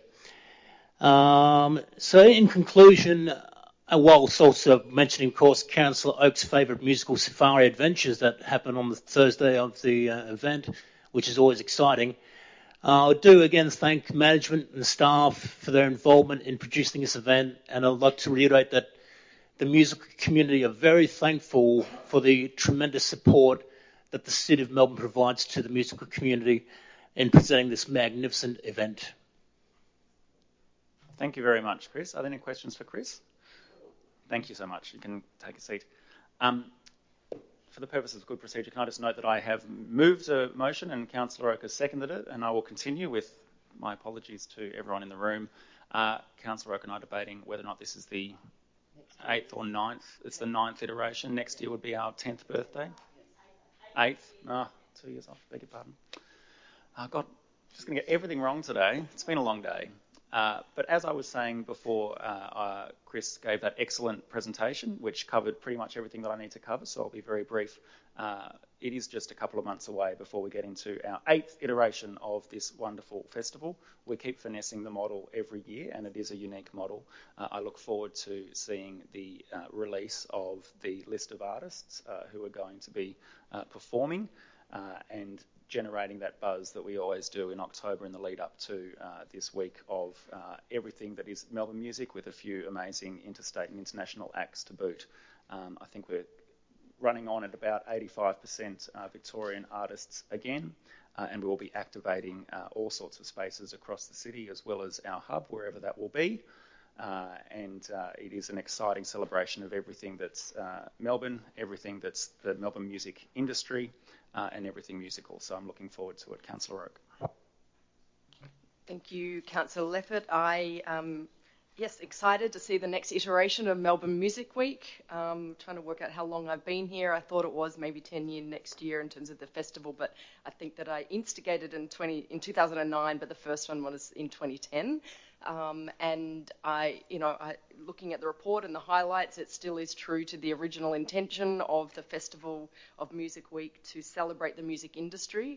H: So in conclusion, whilst also mentioning, of course, Councillor Oak's favourite musical safari adventures that happen on the Thursday of the event, which is always exciting, I do again thank management and staff for their involvement in producing this event, and I'd like to reiterate that the musical community are very thankful for the tremendous support that the City of Melbourne provides to the musical community in presenting this magnificent event.
L: Thank you very much, Chris. Are there any questions for Chris? Thank you so much. You can take a seat. For the purposes of good procedure, can I just note that I have moved a motion and Councillor Oak has seconded it, and I will continue with my apologies to everyone in the room. Councillor Oak and I are debating whether or not this is the 8th or 9th. It's the 9th iteration. Next year would be our 10th birthday. 8th. 2 years off. Beg your pardon. God, just going to get everything wrong today. It's been a long day. But as I was saying before, Chris gave that excellent presentation, which covered pretty much everything that I need to cover, so I'll be very brief. It is just a couple of months away before we get into our 8th iteration of this wonderful festival. We keep finessing the model every year, and it is a unique model. I look forward to seeing the release of the list of artists who are going to be performing and generating that buzz that we always do in October in the lead up to this week of everything that is Melbourne music, with a few amazing interstate and international acts to boot. I think we're running on at about 85% Victorian artists again, and we will be activating all sorts of spaces across the city, as well as our hub, wherever that will be. and it is an exciting celebration of everything that's Melbourne, everything that's the Melbourne music industry, and everything musical. So I'm looking forward to it, Councillor Oak.
J: Thank you, Councillor Leppert. Yes, excited to see the next iteration of Melbourne Music Week. Trying to work out how long I've been here. I thought it was maybe 10 years next year in terms of the festival, but I think that I instigated in 2009, but the first one was in 2010. And looking at the report and the highlights, it still is true to the original intention of the Festival of Music Week to celebrate the music industry,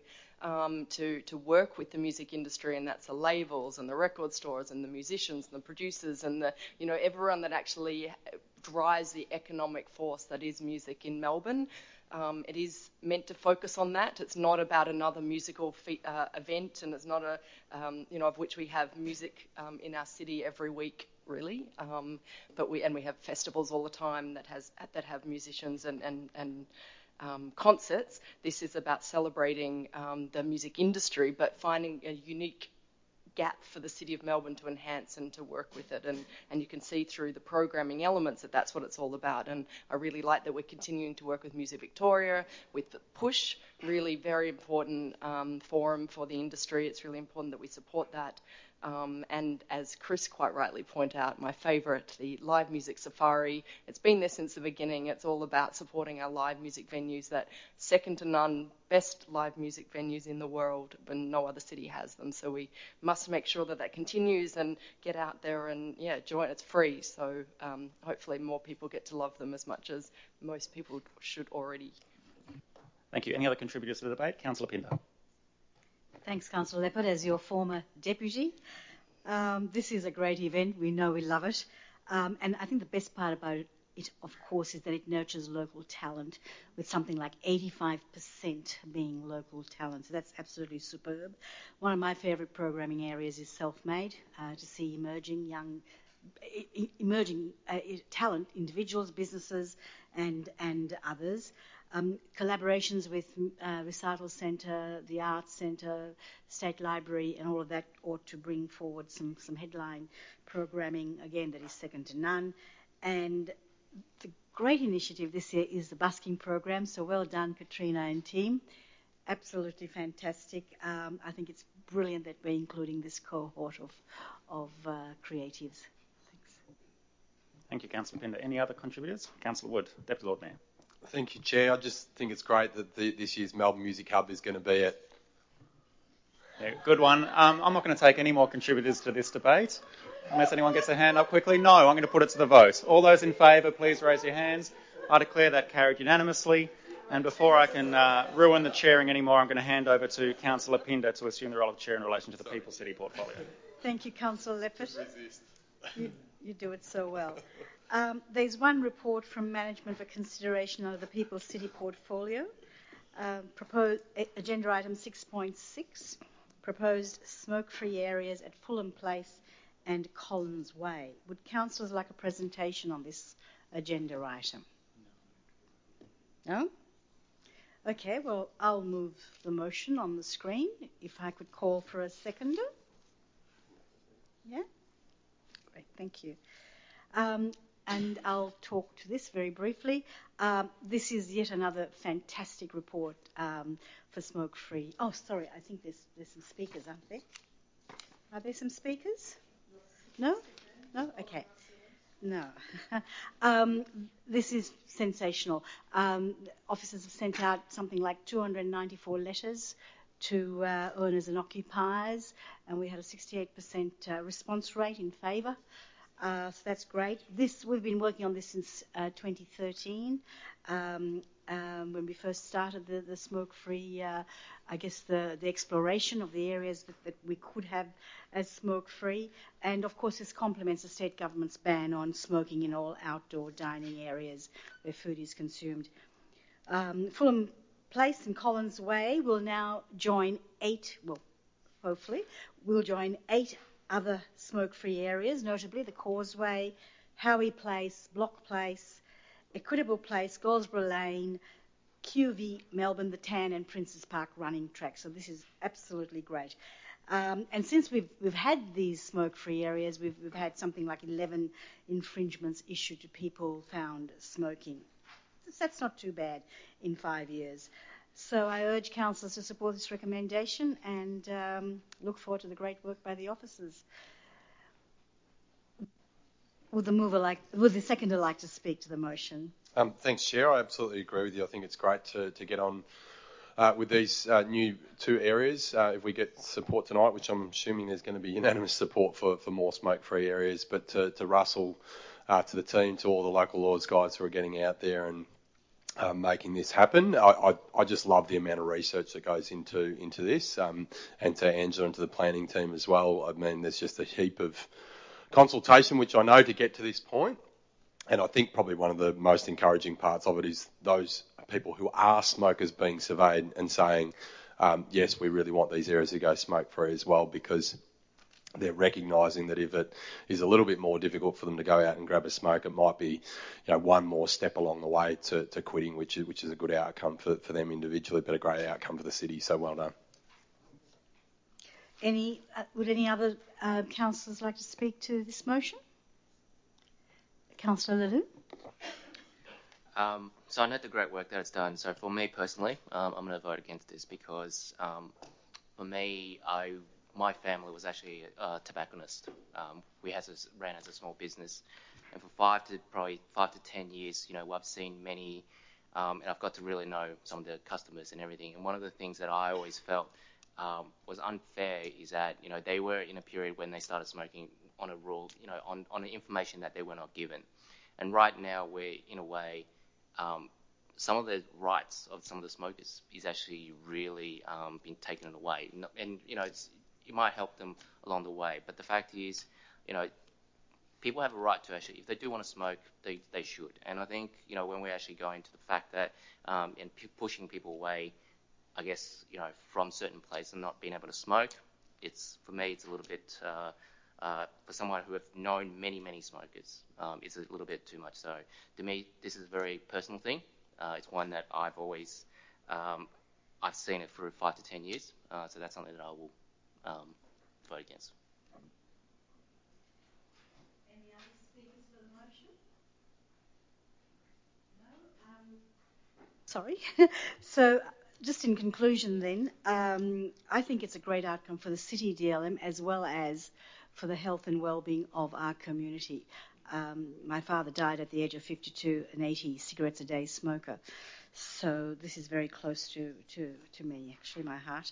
J: to work with the music industry, and that's the labels and the record stores and the musicians and the producers and everyone that actually drives the economic force that is music in Melbourne. It is meant to focus on that. It's not about another musical event, and it's not of which we have music in our city every week, really. But we have festivals all the time that have musicians and concerts. This is about celebrating the music industry, but finding a unique gap for the City of Melbourne to enhance and to work with it, and you can see through the programming elements that that's what it's all about. And I really like that we're continuing to work with Music Victoria, with the Push, really very important forum for the industry. It's really important that we support that. And as Chris quite rightly pointed out, my favourite, the Live Music Safari, it's been there since the beginning. It's all about supporting our live music venues, that second to none, best live music venues in the world, and no other city has them. So we must make sure that that continues and get out there and, join. It's free, so hopefully more people get to love them as much as most people should already.
L: Thank you. Any other contributors to the debate? Councillor Pinder.
D: Thanks, Councillor Leppert, as your former deputy. This is a great event. We know we love it. And I think the best part about it, of course, is that it nurtures local talent, with something like 85% being local talent. So that's absolutely superb. One of my favourite programming areas is Self-Made, to see emerging talent, individuals, businesses, and others. Collaborations with Recital Centre, the Arts Centre, State Library, and all of that ought to bring forward some headline programming, again, that is second to none. And the great initiative this year is the busking program, so well done, Katrina and team. Absolutely fantastic. I think it's brilliant that we're including this cohort of creatives. Thanks.
L: Thank you, Councillor Pinder. Any other contributors? Councillor Wood, Deputy Lord Mayor.
S: Thank you, Chair. I just think it's great that this year's Melbourne Music Hub is going to be it.
L: Yeah, good one. I'm not going to take any more contributors to this debate, unless anyone gets a hand up quickly. No, I'm going to put it to the vote. All those in favour, please raise your hands. I declare that carried unanimously. And before I can ruin the chairing anymore, I'm going to hand over to Councillor Pinder to assume the role of chair in relation to the People's City portfolio.
D: Thank you, Councillor Leppert. You do it so well. There's one report from management for consideration under the People's City portfolio. Proposed agenda item 6.6, proposed smoke-free areas at Fulham Place and Collins Way. Would councillors like a presentation on this agenda item? No? Okay, well, I'll move the motion on the screen. If I could call for a seconder. Yeah? Great, thank you. And I'll talk to this very briefly. This is yet another fantastic report for smoke-free. Oh, sorry, I think there's some speakers, aren't there? Are there some speakers? No? No? Okay. No. This is sensational. Officers have sent out something like 294 letters to owners and occupiers, and we had a 68% response rate in favour. So that's great. We've been working on this since 2013, when we first started the smoke-free, the exploration of the areas that we could have as smoke-free. And of course, this complements the state government's ban on smoking in all outdoor dining areas where food is consumed. Fulham Place and Collins Way will now join hopefully, we'll join 8 other smoke-free areas, notably the Causeway, Howie Place, Block Place, Equitable Place, Goldsborough Lane, QV Melbourne, the Tan and Princes Park running track. So this is absolutely great. And since we've had these smoke-free areas, we've had something like 11 infringements issued to people found smoking. That's not too bad in 5 years. So I urge councillors to support this recommendation and look forward to the great work by the officers. Would the seconder like to speak to the motion?
S: Thanks, Chair. I absolutely agree with you. I think it's great to get on with these new 2 areas. If we get support tonight, which I'm assuming there's going to be unanimous support for more smoke-free areas, but to Russell, to the team, to all the local laws guys who are getting out there and making this happen. I just love the amount of research that goes into this, and to Angela and to the planning team as well. I mean, there's just a heap of consultation, which I know to get to this point. And I think probably one of the most encouraging parts of it is those people who are smokers being surveyed and saying, yes, we really want these areas to go smoke-free as well, because they're recognising that if it is a little bit more difficult for them to go out and grab a smoke, it might be, one more step along the way to quitting, which is a good outcome for them individually, but a great outcome for the city. So well done.
D: Would any other councillors like to speak to this motion? Councillor Ledoux?
R: So I know the great work that it's done. So for me personally, I'm going to vote against this because for me, my family was actually a tobacconist. We ran as a small business, and for 5 to 10 years, I've seen many, and I've got to really know some of the customers and everything. And one of the things that I always felt was unfair is that they were in a period when they started smoking on a rule, on information that they were not given. And right now, we're in a way, some of the rights of some of the smokers is actually really been taken away. And it might help them along the way, but the fact is, people have a right to actually, if they do want to smoke, they should. And I think, when we're actually going to the fact that and pushing people away, I guess, from certain places and not being able to smoke, for me, it's a little bit. For someone who have known many smokers, it's a little bit too much. So to me, this is a very personal thing. It's one that I've always, I've seen it for 5 to 10 years. So that's something that I will vote against.
D: Any other speakers for the motion? No? Sorry. So just in conclusion then, I think it's a great outcome for the City DLM as well as for the health and well-being of our community. My father died at the age of 52, an 80 cigarettes a day smoker. So this is very close to me, actually, my heart.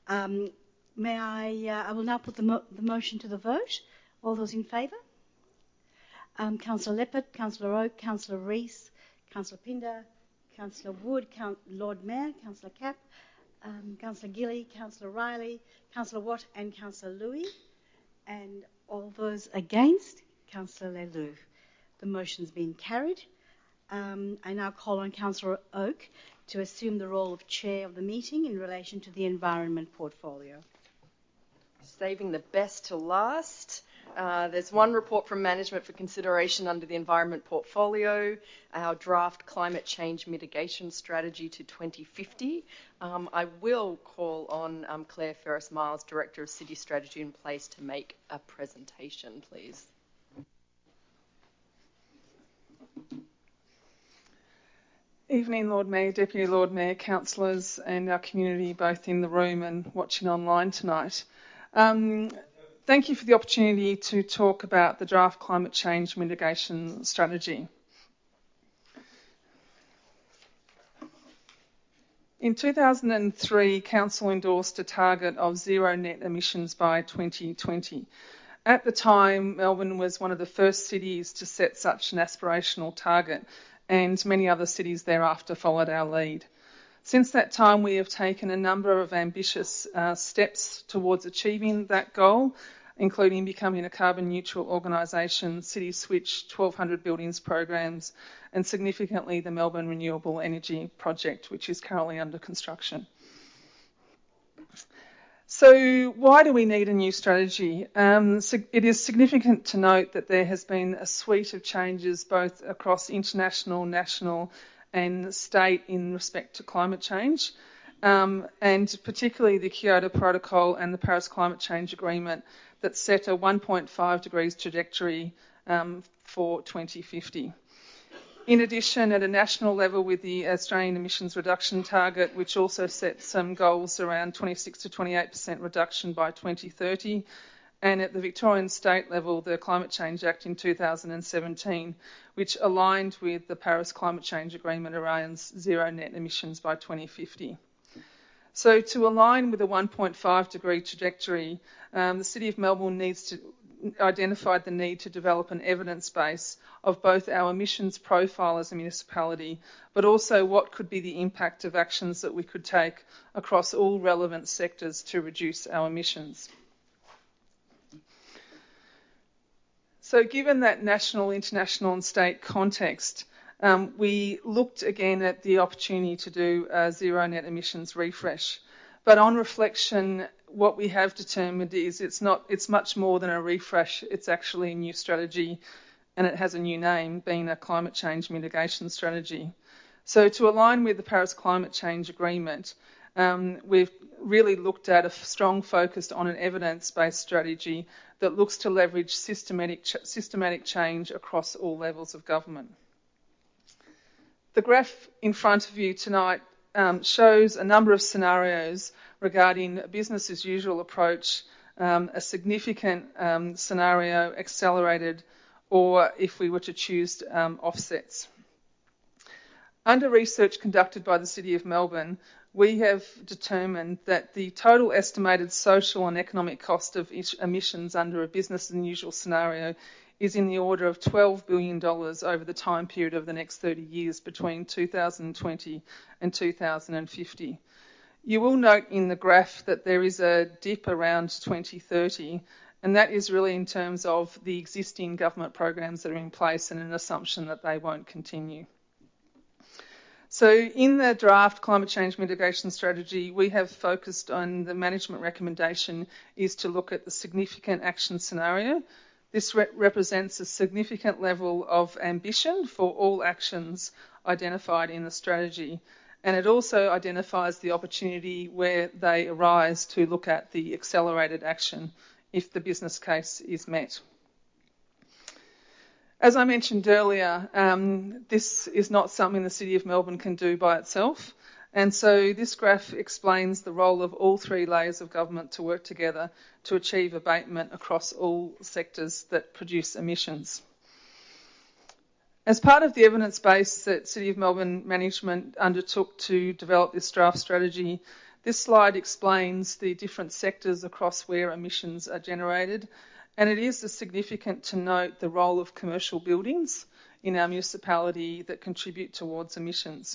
D: I will now put the motion to the vote. All those in favour? Councillor Leppert, Councillor Oak, Councillor Rees, Councillor Pinder, Councillor Wood, Lord Mayor, Councillor Capp, Councillor Gilly, Councillor Riley, Councillor Watt and Councillor Louis. And all those against, Councillor Ledoux. The motion's been carried. I now call on Councillor Oak to assume the role of chair of the meeting in relation to the environment portfolio.
J: Saving the best till last. There's one report from management for consideration under the environment portfolio, our draft climate change mitigation strategy to 2050. I will call on Claire Ferris-Miles, Director of City Strategy and Place, to make a presentation, please.
K: Evening, Lord Mayor, Deputy Lord Mayor, councillors and our community both in the room and watching online tonight. Thank you for the opportunity to talk about the draft climate change mitigation strategy. In 2003, Council endorsed a target of zero net emissions by 2020. At the time, Melbourne was one of the first cities to set such an aspirational target, and many other cities thereafter followed our lead. Since that time, we have taken a number of ambitious steps towards achieving that goal, including becoming a carbon neutral organisation, City Switch, 1,200 buildings programs, and significantly the Melbourne Renewable Energy Project, which is currently under construction. So why do we need a new strategy? It is significant to note that there has been a suite of changes both across international, national and state in respect to climate change. and particularly the Kyoto Protocol and the Paris Climate Change Agreement that set a 1.5 degrees trajectory for 2050. In addition, at a national level with the Australian emissions reduction target, which also sets some goals around 26 to 28% reduction by 2030, and at the Victorian state level, the Climate Change Act in 2017, which aligned with the Paris Climate Change Agreement around zero net emissions by 2050. So to align with a 1.5 degree trajectory, the City of Melbourne identified the need to develop an evidence base of both our emissions profile as a municipality, but also what could be the impact of actions that we could take across all relevant sectors to reduce our emissions. So given that national, international and state context, we looked again at the opportunity to do a zero net emissions refresh. But on reflection, what we have determined is it's much more than a refresh. It's actually a new strategy, and it has a new name, being a climate change mitigation strategy. So to align with the Paris Climate Change Agreement, we've really looked at a strong focus on an evidence-based strategy that looks to leverage systematic change across all levels of government. The graph in front of you tonight shows a number of scenarios regarding a business as usual approach, a significant scenario accelerated, or if we were to choose offsets. Under research conducted by the City of Melbourne, we have determined that the total estimated social and economic cost of emissions under a business as usual scenario is in the order of $12 billion over the time period of the next 30 years between 2020 and 2050. You will note in the graph that there is a dip around 2030, and that is really in terms of the existing government programs that are in place and an assumption that they won't continue. So in the draft climate change mitigation strategy, we have focused on the management recommendation is to look at the significant action scenario. This represents a significant level of ambition for all actions identified in the strategy. And it also identifies the opportunity where they arise to look at the accelerated action if the business case is met. As I mentioned earlier, this is not something the City of Melbourne can do by itself. And so this graph explains the role of all three layers of government to work together to achieve abatement across all sectors that produce emissions. As part of the evidence base that City of Melbourne management undertook to develop this draft strategy, this slide explains the different sectors across where emissions are generated. And it is significant to note the role of commercial buildings in our municipality that contribute towards emissions.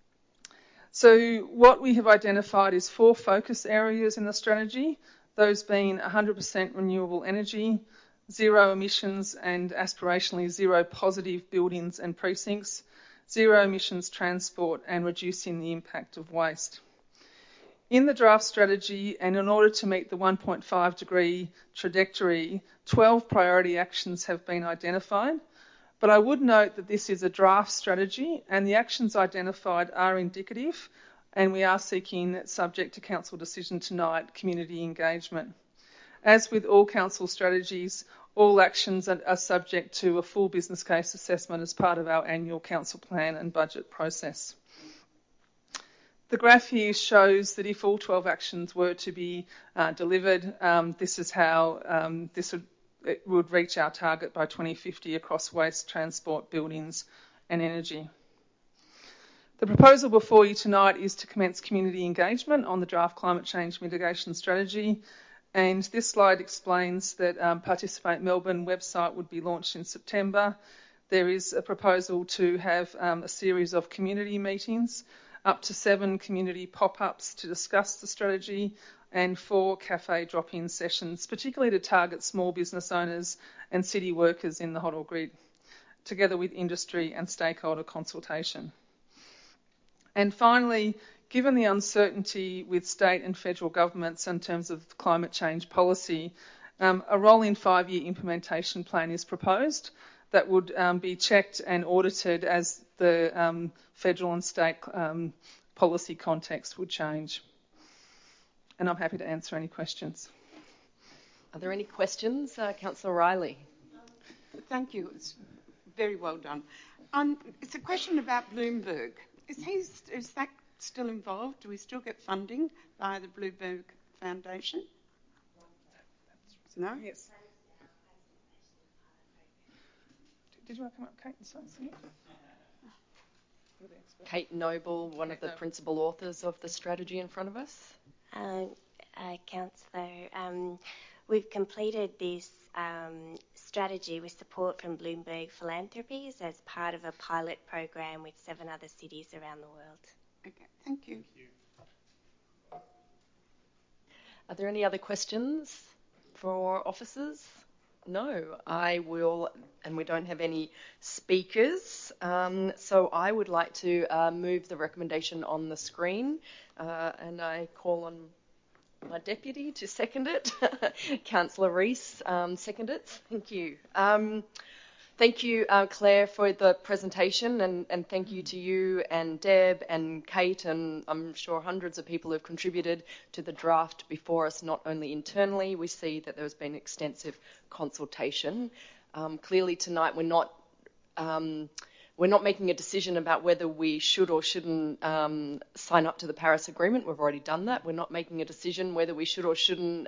K: So what we have identified is 4 focus areas in the strategy, those being 100% renewable energy, zero emissions and aspirationally zero positive buildings and precincts, zero emissions transport and reducing the impact of waste. In the draft strategy, and in order to meet the 1.5 degree trajectory, 12 priority actions have been identified. But I would note that this is a draft strategy and the actions identified are indicative, and we are seeking, subject to council decision tonight, community engagement. As with all council strategies, all actions are subject to a full business case assessment as part of our annual council plan and budget process. The graph here shows that if all 12 actions were to be delivered, this is how it would reach our target by 2050 across waste, transport, buildings and energy. The proposal before you tonight is to commence community engagement on the draft climate change mitigation strategy, and this slide explains that Participate Melbourne website would be launched in September. There is a proposal to have a series of community meetings, up to 7 community pop-ups to discuss the strategy, and 4 cafe drop-in sessions, particularly to target small business owners and city workers in the Hoddle grid, together with industry and stakeholder consultation. And finally, given the uncertainty with state and federal governments in terms of climate change policy, a rolling 5-year implementation plan is proposed that would be checked and audited as the federal and state policy context would change. And I'm happy to answer any questions.
J: Are there any questions? Councillor Riley.
M: Thank you. It's very well done. It's a question about Bloomberg. Is that still involved? Do we still get funding via the Bloomberg Foundation? No?
K: Yes. Did you want to come up, Kate, and say something?
J: Kate Noble, one of the principal authors of the strategy in front of us.
G: Councillor, we've completed this strategy with support from Bloomberg Philanthropies as part of a pilot program with 7 other cities around the world.
M: Okay, thank you.
J: Are there any other questions for officers? No, I will, and we don't have any speakers, so I would like to move the recommendation on the screen, and I call on my deputy to second it. Councillor Rees, second it. Thank you. Thank you, Claire, for the presentation, and thank you to you and Deb and Kate, and I'm sure hundreds of people have contributed to the draft before us, not only internally. We see that there's been extensive consultation. Clearly tonight we're not making a decision about whether we should or shouldn't sign up to the Paris Agreement. We've already done that. We're not making a decision whether we should or shouldn't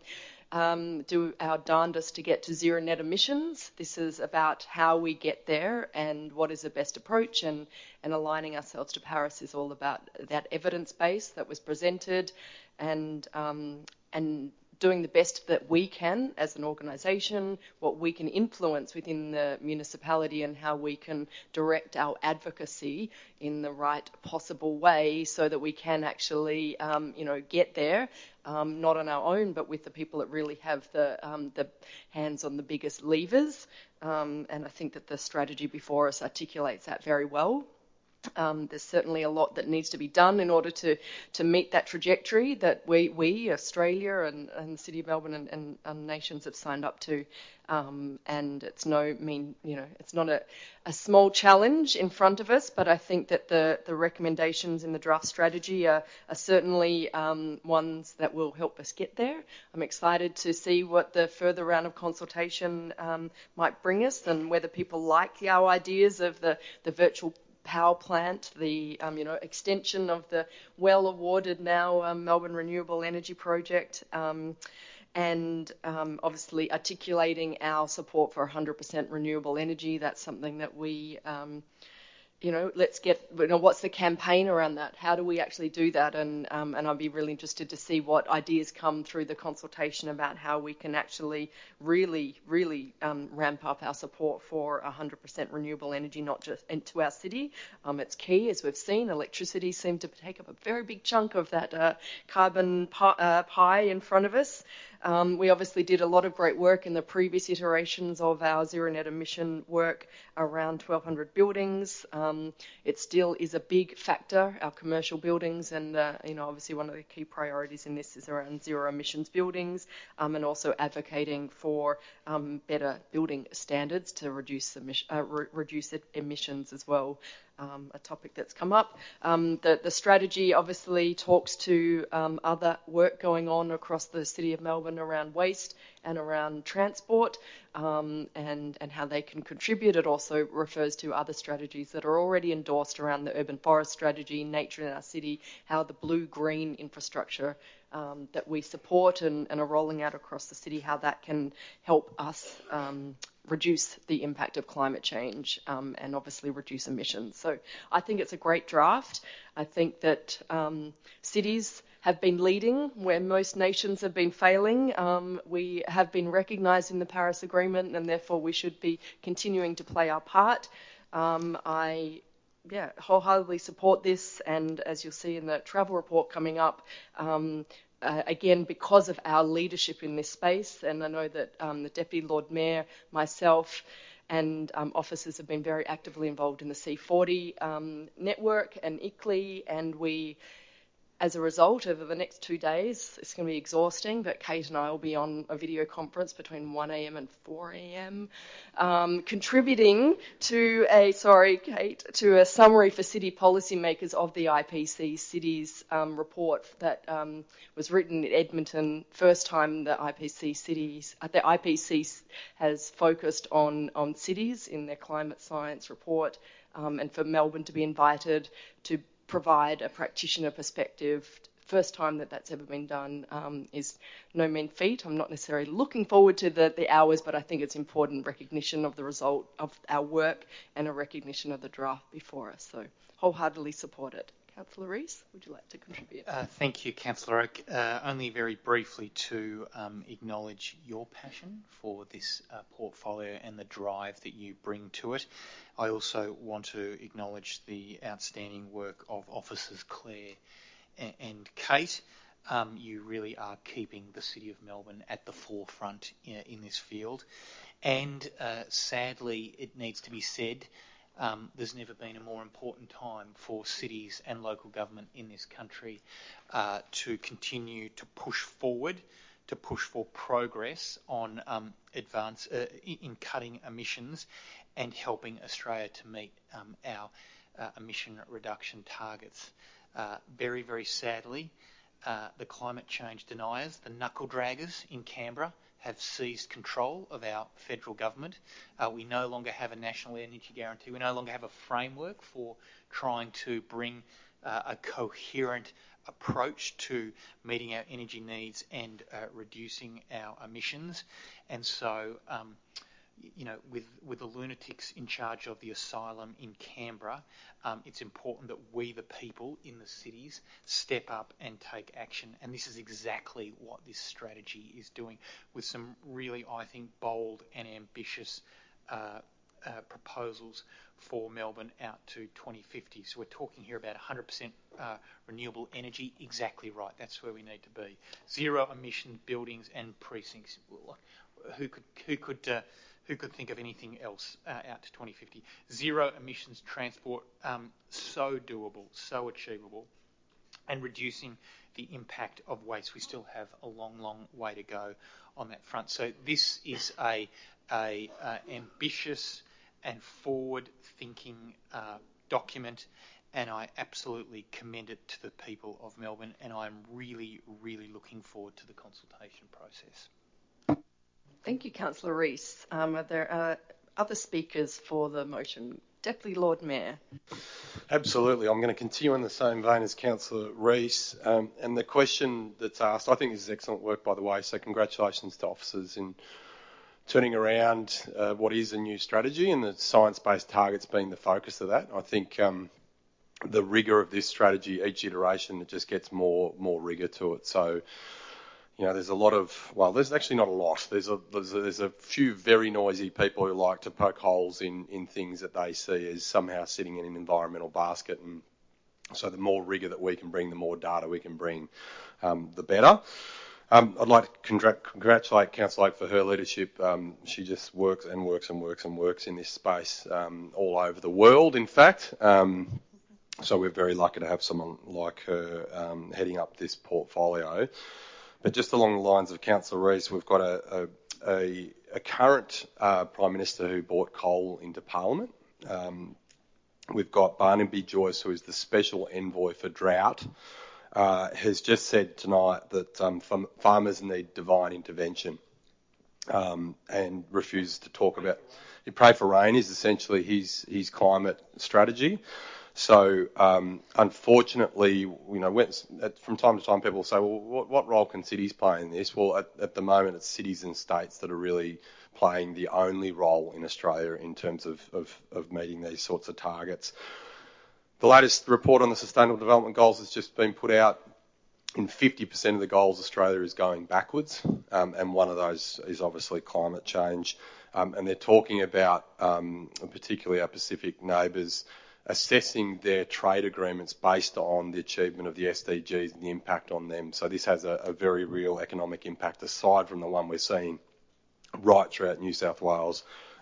J: do our darndest to get to zero net emissions. This is about how we get there and what is the best approach, and aligning ourselves to Paris is all about that evidence base that was presented, and doing the best that we can as an organisation, what we can influence within the municipality, and how we can direct our advocacy in the right possible way so that we can actually, get there, not on our own, but with the people that really have the hands on the biggest levers. And I think that the strategy before us articulates that very well. There's certainly a lot that needs to be done in order to meet that trajectory that we Australia and the City of Melbourne and nations have signed up to. And it's it's not a small challenge in front of us, but I think that the recommendations in the draft strategy are certainly ones that will help us get there. I'm excited to see what the further round of consultation might bring us, and whether people like our ideas of the virtual power plant, the extension of the well-awarded now Melbourne Renewable Energy Project, and obviously articulating our support for 100% renewable energy. That's something that we, let's get, what's the campaign around that? How do we actually do that? And I'd be really interested to see what ideas come through the consultation about how we can actually really ramp up our support for 100% renewable energy, not just into our city. It's key, as we've seen. Electricity seemed to take up a very big chunk of that carbon pie in front of us. We obviously did a lot of great work in the previous iterations of our zero net emission work around 1,200 buildings. It still is a big factor, our commercial buildings, and obviously one of the key priorities in this is around zero emissions buildings, and also advocating for better building standards to reduce emissions as well. A topic that's come up. The strategy obviously talks to other work going on across the City of Melbourne around waste and around transport, and how they can contribute. It also refers to other strategies that are already endorsed around the urban forest strategy, nature in our city, how the blue-green infrastructure that we support and are rolling out across the city, how that can help us reduce the impact of climate change, and obviously reduce emissions. So I think it's a great draft. I think that cities have been leading where most nations have been failing. We have been recognised in the Paris Agreement, and therefore we should be continuing to play our part. I wholeheartedly support this, and as you'll see in the travel report coming up, again, because of our leadership in this space, and I know that the Deputy Lord Mayor, myself, and officers have been very actively involved in the C40 network and ICLEI, and we As a result, over the next 2 days, it's going to be exhausting, but Kate and I will be on a video conference between 1 a.m. and 4 a.m. Contributing to a summary for city policymakers of the IPC Cities report that was written in Edmonton. First time the IPC has focused on cities in their climate science report, and for Melbourne to be invited to provide a practitioner perspective. First time that that's ever been done is no mean feat. I'm not necessarily looking forward to the hours, but I think it's important recognition of the result of our work and a recognition of the draft before us. So wholeheartedly support it. Councillor Rees, would you like to contribute?
B: Thank you, Councillor Oak. Only very briefly to acknowledge your passion for this portfolio and the drive that you bring to it. I also want to acknowledge the outstanding work of Officers Claire and Kate. You really are keeping the City of Melbourne at the forefront in this field. And sadly, it needs to be said, there's never been a more important time for cities and local government in this country to continue to push forward, to push for progress on in cutting emissions and helping Australia to meet our emission reduction targets. Very, very sadly, the climate change deniers, the knuckle draggers in Canberra, have seized control of our federal government. We no longer have a national energy guarantee. We no longer have a framework for trying to bring a coherent approach to meeting our energy needs and reducing our emissions. And so, with the lunatics in charge of the asylum in Canberra, it's important that we, the people in the cities, step up and take action. And this is exactly what this strategy is doing, with some really, I think, bold and ambitious proposals for Melbourne out to 2050. So we're talking here about 100% renewable energy. Exactly right. That's where we need to be. Zero emission buildings and precincts. Who could think of anything else out to 2050? Zero emissions transport, so doable, so achievable, and reducing the impact of waste. We still have a long, long way to go on that front. So this is a ambitious and forward-thinking document, and I absolutely commend it to the people of Melbourne, and I'm really, really looking forward to the consultation process.
J: Thank you, Councillor Rees. Are there other speakers for the motion? Deputy Lord Mayor.
S: Absolutely. I'm going to continue in the same vein as Councillor Rees. And the question that's asked, I think this is excellent work, by the way, so congratulations to officers in turning around what is a new strategy and the science-based targets being the focus of that. I think the rigour of this strategy, each iteration, it just gets more rigour to it. So, there's a lot of, there's actually not a lot. There's a few very noisy people who like to poke holes in things that they see as somehow sitting in an environmental basket. And so the more rigour that we can bring, the more data we can bring, the better. I'd like to congratulate Councillor Oak for her leadership. She just works and works and works and works in this space all over the world, in fact. So we're very lucky to have someone like her heading up this portfolio. But just along the lines of Councillor Rees, we've got a current Prime Minister who brought coal into Parliament. We've got Barnaby Joyce, who is the Special Envoy for Drought, has just said tonight that farmers need divine intervention and refuses to talk about... You pray for rain is essentially his climate strategy. So, unfortunately, from time to time people say, well, what role can cities play in this? Well, at the moment, it's cities and states that are really playing the only role in Australia in terms of meeting these sorts of targets. The latest report on the Sustainable Development Goals has just been put out. In 50% of the goals, Australia is going backwards, and one of those is obviously climate change. And they're talking about, particularly our Pacific neighbours, assessing their trade agreements based on the achievement of the SDGs and the impact on them. So this has a very real economic impact aside from the one we're seeing right throughout New South Wales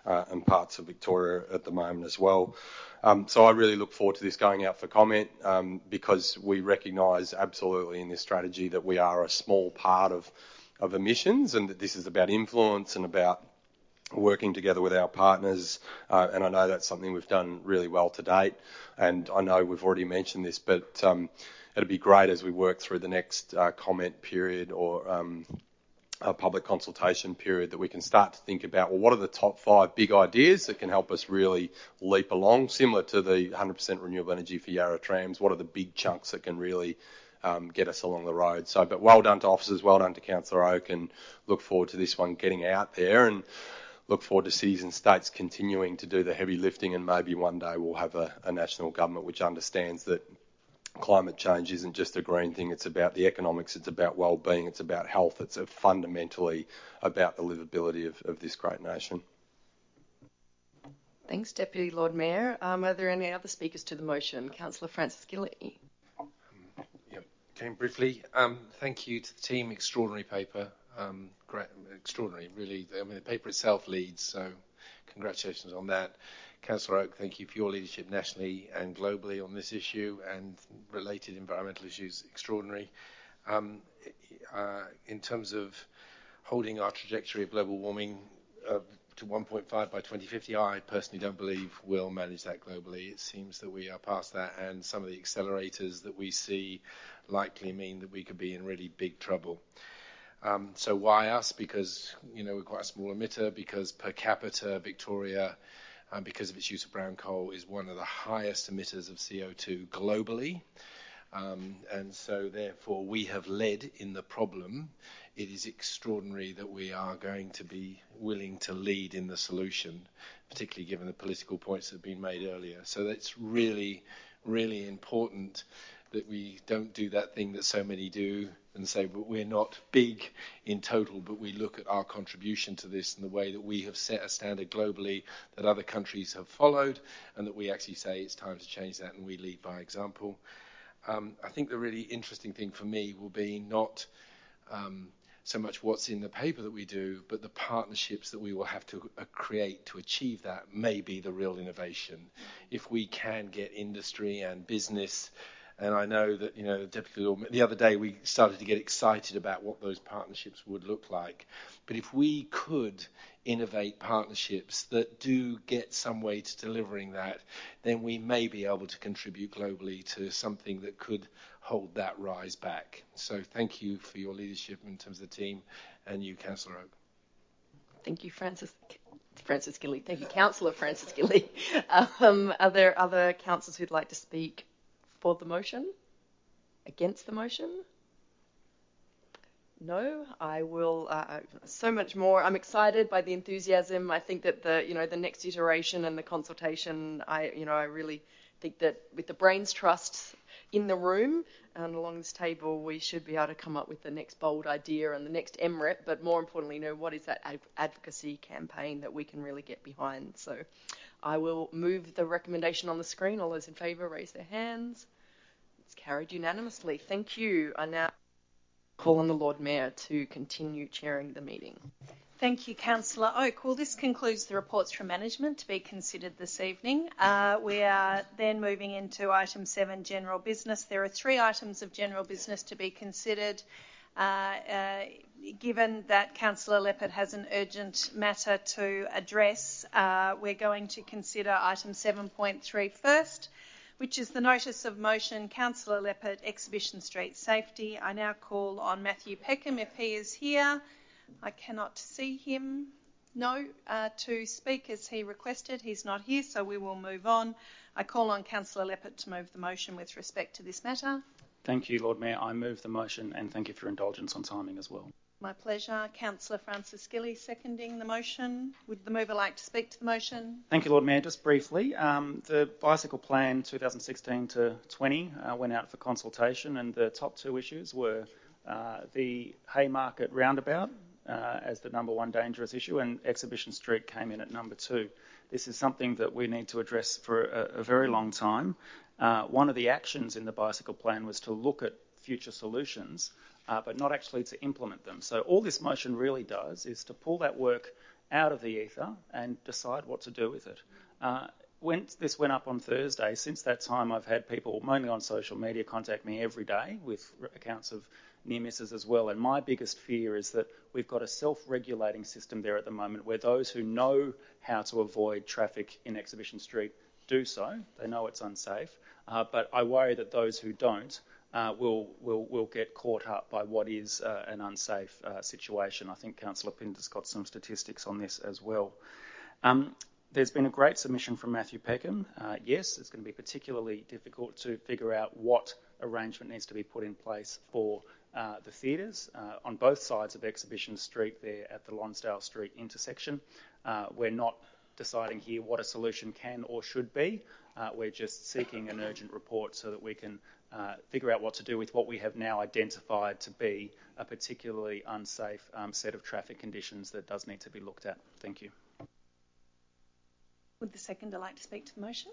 S: and parts of Victoria at the moment as well. So I really look forward to this going out for comment because we recognise absolutely in this strategy that we are a small part of emissions and that this is about influence and about working together with our partners, and I know that's something we've done really well to date, and I know we've already mentioned this, but it'd be great as we work through the next comment period or a public consultation period that we can start to think about, well, what are the top 5 big ideas that can help us really leap along, similar to the 100% renewable energy for Yarra trams. What are the big chunks that can really get us along the road? So, but well done to officers, well done to Councillor Oak, and look forward to this one getting out there, and look forward to cities and states continuing to do the heavy lifting, and maybe one day we'll have a national government which understands that climate change isn't just a green thing, it's about the economics, it's about well-being, it's about health, it's fundamentally about the livability of this great nation.
J: Thanks, Deputy Lord Mayor. Are there any other speakers to the motion? Councillor Francis Gilly.
T: Came briefly. Thank you to the team. Extraordinary paper. Great, extraordinary, really. I mean, the paper itself leads, so congratulations on that. Councillor Oak, thank you for your leadership nationally and globally on this issue and related environmental issues. Extraordinary. In terms of holding our trajectory of global warming to 1.5 by 2050, I personally don't believe we'll manage that globally. It seems that we are past that, and some of the accelerators that we see likely mean that we could be in really big trouble. So why us? Because, we're quite a small emitter, because per capita Victoria, because of its use of brown coal, is one of the highest emitters of CO2 globally. And so therefore we have led in the problem. It is extraordinary that we are going to be willing to lead in the solution, particularly given the political points that have been made earlier. So that's really, really important that we don't do that thing that so many do and say, but we're not big in total, but we look at our contribution to this and the way that we have set a standard globally that other countries have followed, and that we actually say it's time to change that and we lead by example. I think the really interesting thing for me will be not so much what's in the paper that we do, but the partnerships that we will have to create to achieve that may be the real innovation. If we can get industry and business, and I know that, the other day we started to get excited about what those partnerships would look like. But if we could innovate partnerships that do get some way to delivering that, then we may be able to contribute globally to something that could hold that rise back. So thank you for your leadership in terms of the team, and you, Councillor Oak.
J: Thank you, Francis Gilly. Thank you, Councillor Francis Gilly. Are there other councillors who'd like to speak for the motion? Against the motion? No, I will. So much more. I'm excited by the enthusiasm. I think that the next iteration and the consultation, I really think that with the brains trust in the room and along this table, we should be able to come up with the next bold idea and the next MREP, but more importantly, what is that advocacy campaign that we can really get behind. So I will move the recommendation on the screen. All those in favour, raise their hands. It's carried unanimously. Thank you. I now call on the Lord Mayor to continue chairing the meeting.
A: Thank you, Councillor Oak. Well, this concludes the reports from management to be considered this evening. We are then moving into item 7, general business. There are 3 items of general business to be considered. Given that Councillor Leppert has an urgent matter to address, we're going to consider item 7.3 first, which is the notice of motion, Councillor Leppert, Exhibition Street Safety. I now call on Matthew Peckham, if he is here. I cannot see him. No, to speak as he requested. He's not here, so we will move on. I call on Councillor Leppert to move the motion with respect to this matter.
L: Thank you, Lord Mayor. I move the motion, and thank you for your indulgence on timing as well.
A: My pleasure. Councillor Francis Gilly seconding the motion. Would the mover like to speak to the motion?
L: Thank you, Lord Mayor. Just briefly, the Bicycle Plan 2016 to 20 went out for consultation, and the top 2 issues were the Haymarket roundabout as the number 1 dangerous issue, and Exhibition Street came in at number 2. This is something that we need to address for a very long time. One of the actions in the Bicycle Plan was to look at future solutions, but not actually to implement them. So all this motion really does is to pull that work out of the ether and decide what to do with it. When this went up on Thursday, since that time I've had people, mainly on social media, contact me every day with accounts of near misses as well. And my biggest fear is that we've got a self-regulating system there at the moment where those who know how to avoid traffic in Exhibition Street do so. They know it's unsafe. But I worry that those who don't will get caught up by what is an unsafe situation. I think Councillor Pinder's got some statistics on this as well. There's been a great submission from Matthew Peckham. Yes, it's going to be particularly difficult to figure out what arrangement needs to be put in place for the theatres on both sides of Exhibition Street there at the Lonsdale Street intersection. We're not deciding here what a solution can or should be. We're just seeking an urgent report so that we can figure out what to do with what we have now identified to be a particularly unsafe set of traffic conditions that does need to be looked at. Thank you.
A: Would the seconder like to speak to the motion?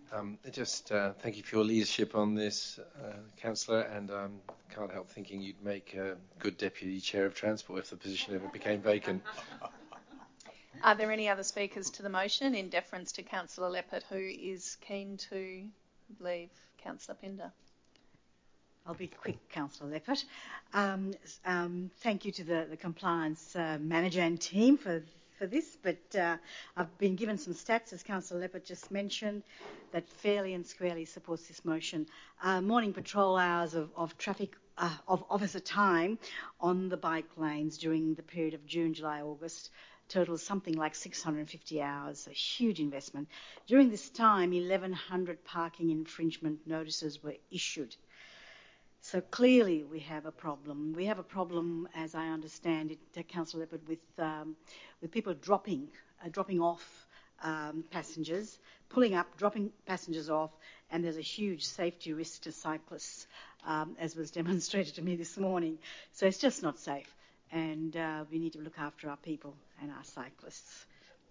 T: Thank you for your leadership on this, Councillor, and can't help thinking you'd make a good Deputy Chair of Transport if the position ever became vacant.
A: Are there any other speakers to the motion in deference to Councillor Leppert, who is keen to leave? Councillor Pinder.
D: I'll be quick, Councillor Leppert. Thank you to the compliance manager and team for this, but I've been given some stats, as Councillor Leppert just mentioned, that fairly and squarely supports this motion. Morning patrol hours of traffic of officer time on the bike lanes during the period of June, July, August totals something like 650 hours, a huge investment. During this time, 1,100 parking infringement notices were issued. So clearly we have a problem. We have a problem, as I understand it, Councillor Leppert, with people dropping off passengers, pulling up, dropping passengers off, and there's a huge safety risk to cyclists, as was demonstrated to me this morning. So it's just not safe, and we need to look after our people and our cyclists.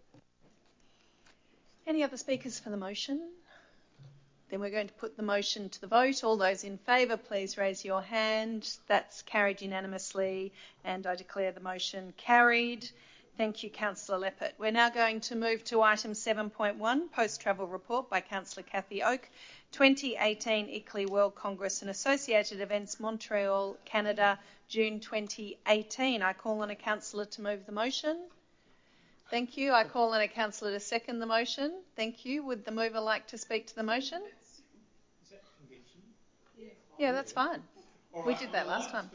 A: Any other speakers for the motion? Then we're going to put the motion to the vote. All those in favour, please raise your hand. That's carried unanimously, and I declare the motion carried. Thank you, Councillor Leppert. We're now going to move to item 7.1, Post-Travel Report by Councillor Cathy Oak, 2018 ICLEI World Congress and Associated Events, Montreal, Canada, June 2018. I call on a councillor to move the motion. Thank you. I call on a councillor to second the motion. Thank you. Would the mover like to speak to the motion? Yeah, that's fine. We did that last time.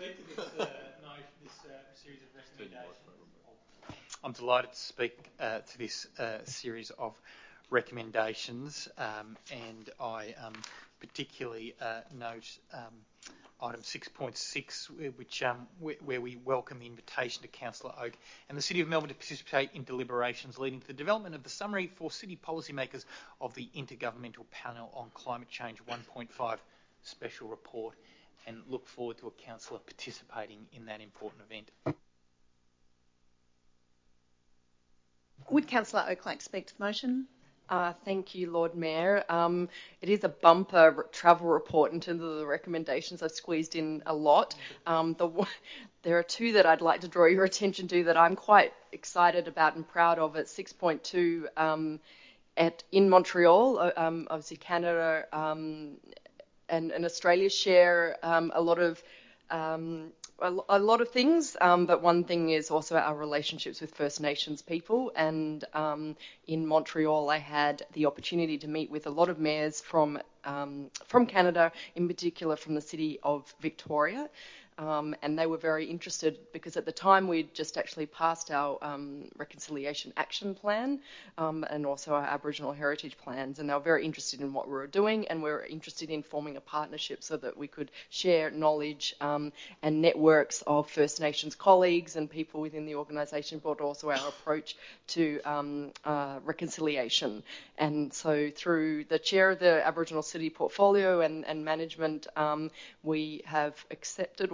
B: I'm delighted to speak to this series of recommendations, and I particularly note item 6.6, which where we welcome the invitation to Councillor Oak and the City of Melbourne to participate in deliberations leading to the development of the summary for city policymakers of the Intergovernmental Panel on Climate Change 1.5 special report, and look forward to a councillor participating in that important event.
A: Would Councillor Oak like to speak to the motion?
J: Thank you, Lord Mayor. It is a bumper travel report in terms of the recommendations. I've squeezed in a lot. There are two that I'd like to draw your attention to that I'm quite excited about and proud of. At 6.2 in Montreal, obviously Canada and Australia share a lot of things, but one thing is also our relationships with First Nations people. And in Montreal, I had the opportunity to meet with a lot of mayors from Canada, in particular from the city of Victoria. And they were very interested because at the time we'd just actually passed our reconciliation action plan and also our Aboriginal heritage plans, and they were very interested in what we were doing, and we were interested in forming a partnership so that we could share knowledge and networks of First Nations colleagues and people within the organisation, but also our approach to reconciliation. And so through the chair of the Aboriginal City Portfolio and management, we have accepted or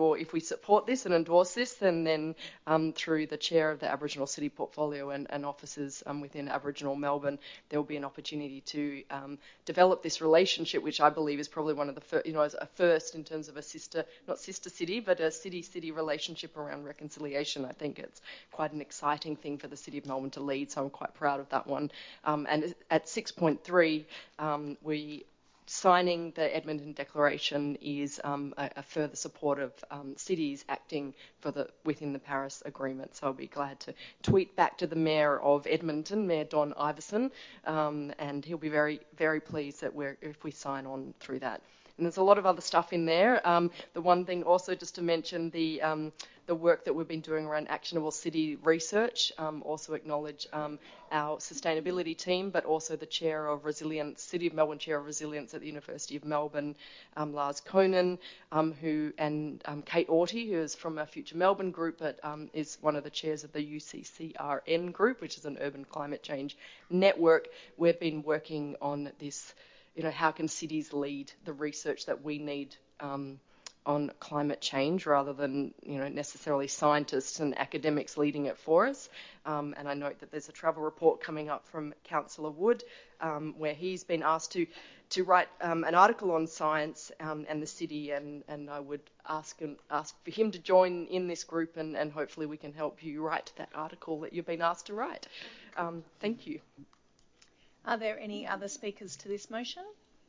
J: sure if we support this and endorse this, then through the chair of the Aboriginal City Portfolio and officers within Aboriginal Melbourne, there will be an opportunity to develop this relationship, which I believe is probably one of the first, as a first in terms of a not sister city, but a city-city relationship around reconciliation. I think it's quite an exciting thing for the City of Melbourne to lead, so I'm quite proud of that one. And at 6.3, we signing the Edmonton Declaration is a further support of cities acting within the Paris Agreement. So I'll be glad to tweet back to the Mayor of Edmonton, Mayor Don Iveson, and he'll be very, very pleased that if we sign on through that. And there's a lot of other stuff in there. The one thing also just to mention the work that we've been doing around actionable city research. Also acknowledge our sustainability team, but also the chair of Resilience, City of Melbourne Chair of Resilience at the University of Melbourne, Lars Konen, and Kate Orty, who is from our Future Melbourne group, but is one of the chairs of the UCCRN group, which is an urban climate change network. We've been working on this. How can cities lead the research that we need on climate change rather than, necessarily scientists and academics leading it for us. And I note that there's a travel report coming up from Councillor Wood where he's been asked to write an article on science and the city, and I would ask for him to join in this group, and hopefully we can help you write that article that you've been asked to write. Thank you.
A: Are there any other speakers to this motion?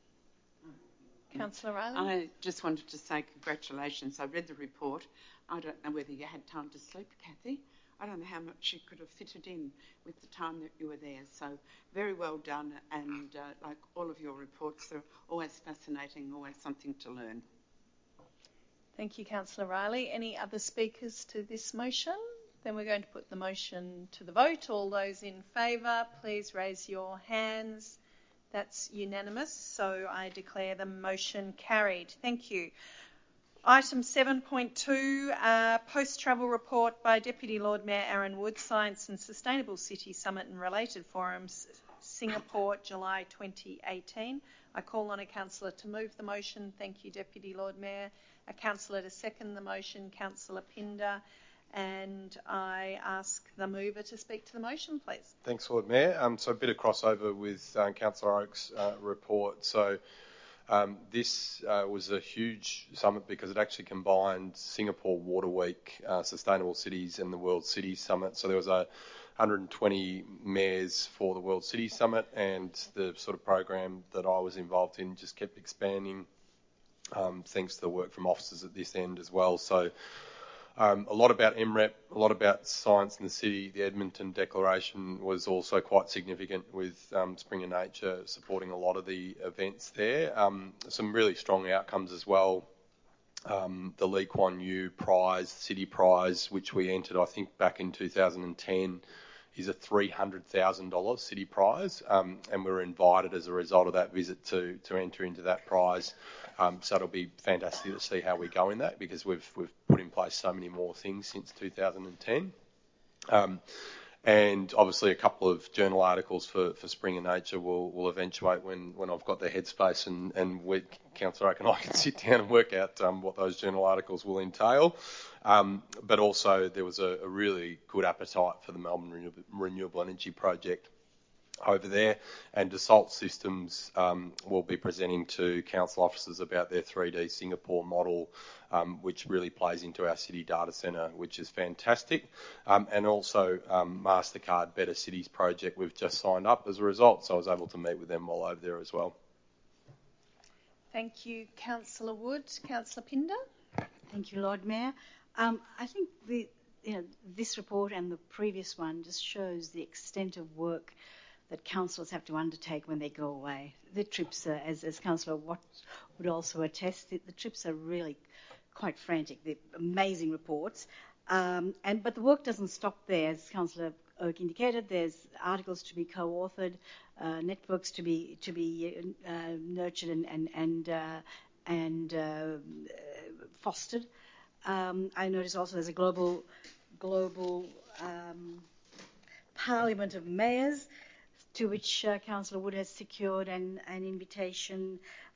A: Councillor Riley?
M: I just wanted to say congratulations. I read the report. I don't know whether you had time to sleep, Kathy. I don't know how much you could have fitted in with the time that you were there. So very well done, and like all of your reports, they're always fascinating, always something to learn.
A: Thank you, Councillor Riley. Any other speakers to this motion? Then we're going to put the motion to the vote. All those in favour, please raise your hands. That's unanimous, so I declare the motion carried. Thank you. Item 7.2, post-travel report by Deputy Lord Mayor Aaron Wood, Science and Sustainable City Summit and Related Forums, Singapore, July 2018. I call on a councillor to move the motion. Thank you, Deputy Lord Mayor. A councillor to second the motion, Councillor Pinder. And I ask the mover to speak to the motion, please.
S: Thanks, Lord Mayor. So a bit of crossover with Councillor Oak's report. So this was a huge summit because it actually combined Singapore Water Week, Sustainable Cities, and the World Cities Summit. So there was 120 mayors for the World Cities Summit, and the sort of program that I was involved in just kept expanding thanks to the work from officers at this end as well. So a lot about MREP, a lot about science in the city. The Edmonton Declaration was also quite significant with Springer Nature supporting a lot of the events there. Some really strong outcomes as well. The Lee Kuan Yew Prize, City Prize, which we entered, I think, back in 2010, is a $300,000 city prize, and we were invited as a result of that visit to enter into that prize. So it'll be fantastic to see how we go in that, because we've put in place so many more things since 2010. And obviously a couple of journal articles for Springer Nature will eventuate when I've got the headspace and Councillor Oak and I can sit down and work out what those journal articles will entail. But also there was a really good appetite for the Melbourne Renewable Energy Project over there, and Dassault Systems will be presenting to council officers about their 3D Singapore model, which really plays into our city data centre, which is fantastic. And also MasterCard Better Cities project we've just signed up as a result, so I was able to meet with them while over there as well.
A: Thank you, Councillor Wood. Councillor Pinder?
D: Thank you, Lord Mayor. I think this report and the previous one just shows the extent of work that councillors have to undertake when they go away. The trips, as Councillor Watt would also attest, the trips are really quite frantic. They're amazing reports. But the work doesn't stop there. As Councillor Oak indicated, there's articles to be co-authored, networks to be nurtured and fostered. I notice also there's a global parliament of mayors, to which Councillor Wood has secured an invitation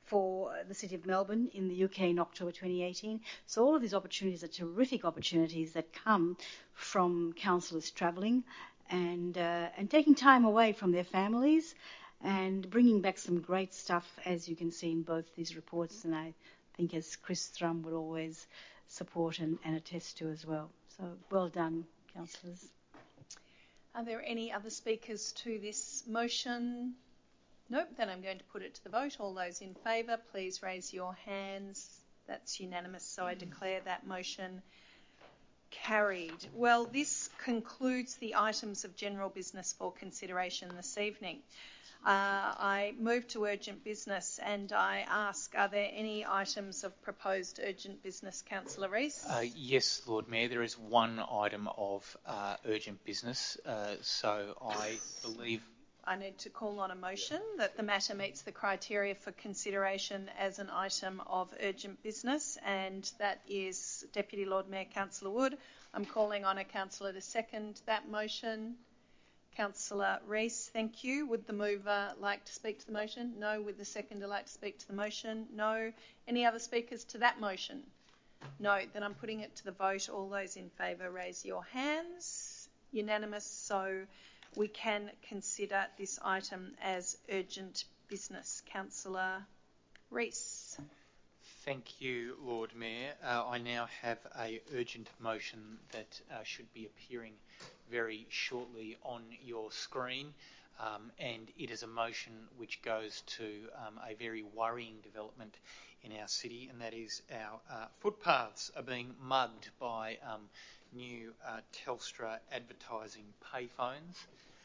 D: for the City of Melbourne in the UK in October 2018. So all of these opportunities are terrific opportunities that come from councillors travelling and taking time away from their families and bringing back some great stuff, as you can see in both these reports, and I think as Chris Thrum would always support and attest to as well. So well done, councillors.
A: Are there any other speakers to this motion? Nope, then I'm going to put it to the vote. All those in favour, please raise your hands. That's unanimous, so I declare that motion carried. Well, this concludes the items of general business for consideration this evening. I move to urgent business and I ask, are there any items of proposed urgent business, Councillor Rees?
B: Yes, Lord Mayor, there is one item of urgent business. So I believe
A: I need to call on a motion that the matter meets the criteria for consideration as an item of urgent business, and that is Deputy Lord Mayor Councillor Wood. I'm calling on a councillor to second that motion. Councillor Rees, thank you. Would the mover like to speak to the motion? No. Would the seconder like to speak to the motion? No. Any other speakers to that motion? No. Then I'm putting it to the vote. All those in favour, raise your hands. Unanimous, so we can consider this item as urgent business. Councillor Rees.
B: Thank you, Lord Mayor. I now have an urgent motion that should be appearing very shortly on your screen, and it is a motion which goes to a very worrying development in our city, and that is our footpaths are being mugged by new Telstra advertising payphones.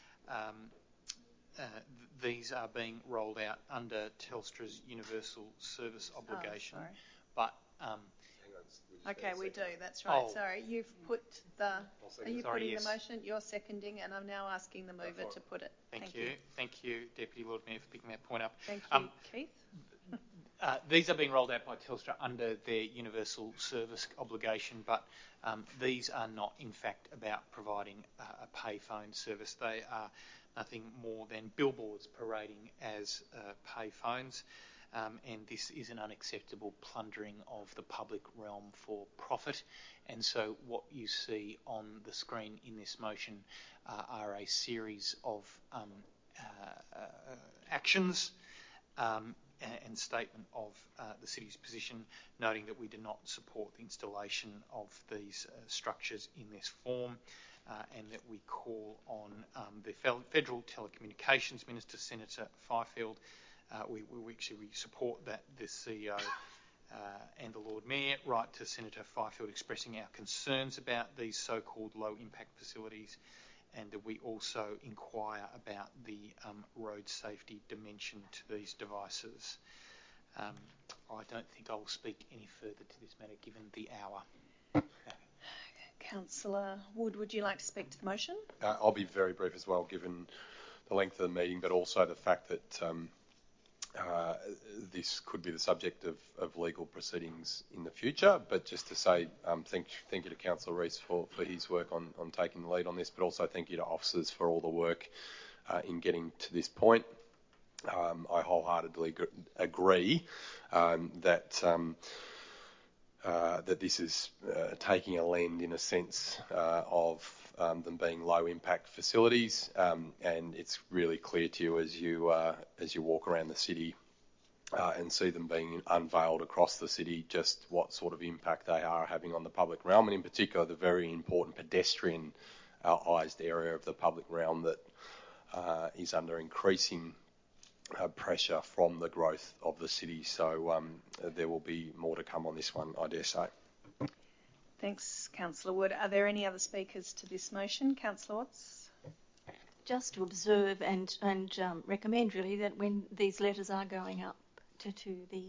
B: These are being rolled out under Telstra's universal service obligation, but
A: okay, we do. That's right.
B: Oh.
A: Sorry, you've put the. Are you
B: Sorry,
A: putting
B: yes.
A: the motion? You're seconding, and I'm now asking the mover to put it.
B: Thank you. Thank you, Deputy Lord Mayor, for picking that point up.
A: Thank you, Keith.
B: These are being rolled out by Telstra under their universal service obligation, but these are not, in fact, about providing a payphone service. They are nothing more than billboards parading as payphones, and this is an unacceptable plundering of the public realm for profit. And so what you see on the screen in this motion are a series of actions and statement of the city's position, noting that we do not support the installation of these structures in this form, and that we call on the Federal Telecommunications Minister, Senator Fifield. We support that the CEO and the Lord Mayor write to Senator Fifield expressing our concerns about these so-called low-impact facilities, and that we also inquire about the road safety dimension to these devices. I don't think I will speak any further to this matter given the hour.
A: Councillor Wood, would you like to speak to the motion?
S: I'll be very brief as well, given the length of the meeting, but also the fact that this could be the subject of legal proceedings in the future. But just to say thank you to Councillor Rees for his work on taking the lead on this, but also thank you to officers for all the work in getting to this point. I wholeheartedly agree that this is taking a lend in a sense of them being low impact facilities, and it's really clear to you as you walk around the city and see them being unveiled across the city just what sort of impact they are having on the public realm, and in particular the very important pedestrianised area of the public realm that is under increasing pressure from the growth of the city. So there will be more to come on this one, I dare say.
A: Thanks, Councillor Wood. Are there any other speakers to this motion? Councillor Watts?
F: Just to observe and recommend really that when these letters are going up to the,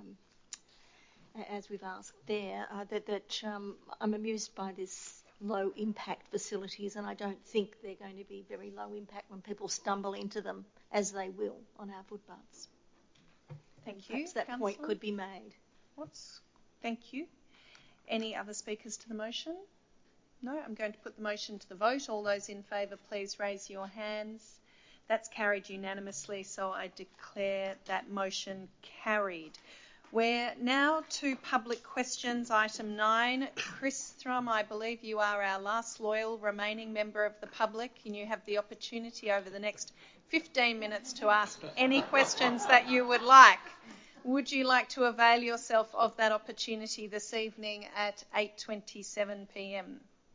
F: as we've asked there, that I'm amused by this low impact facilities, and I don't think they're going to be very low impact when people stumble into them, as they will on our footpaths.
A: Thank you.
F: Perhaps that
A: Councillor
F: point could be made.
A: Thank you. Any other speakers to the motion? No, I'm going to put the motion to the vote. All those in favour, please raise your hands. That's carried unanimously, so I declare that motion carried. We're now to public questions, item 9. Chris Thrum, I believe you are our last loyal remaining member of the public, and you have the opportunity over the next 15 minutes to ask any questions that you would like. Would you like to avail yourself of that opportunity this evening at 8:27 p.m?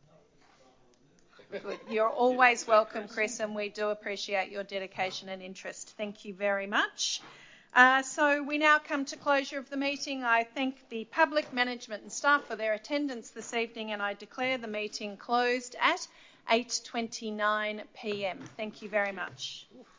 A: Good. You're always welcome, Chris, and we do appreciate your dedication and interest. Thank you very much. So we now come to closure of the meeting. I thank the public, management and staff for their attendance this evening, and I declare the meeting closed at 8:29 p.m. Thank you very much.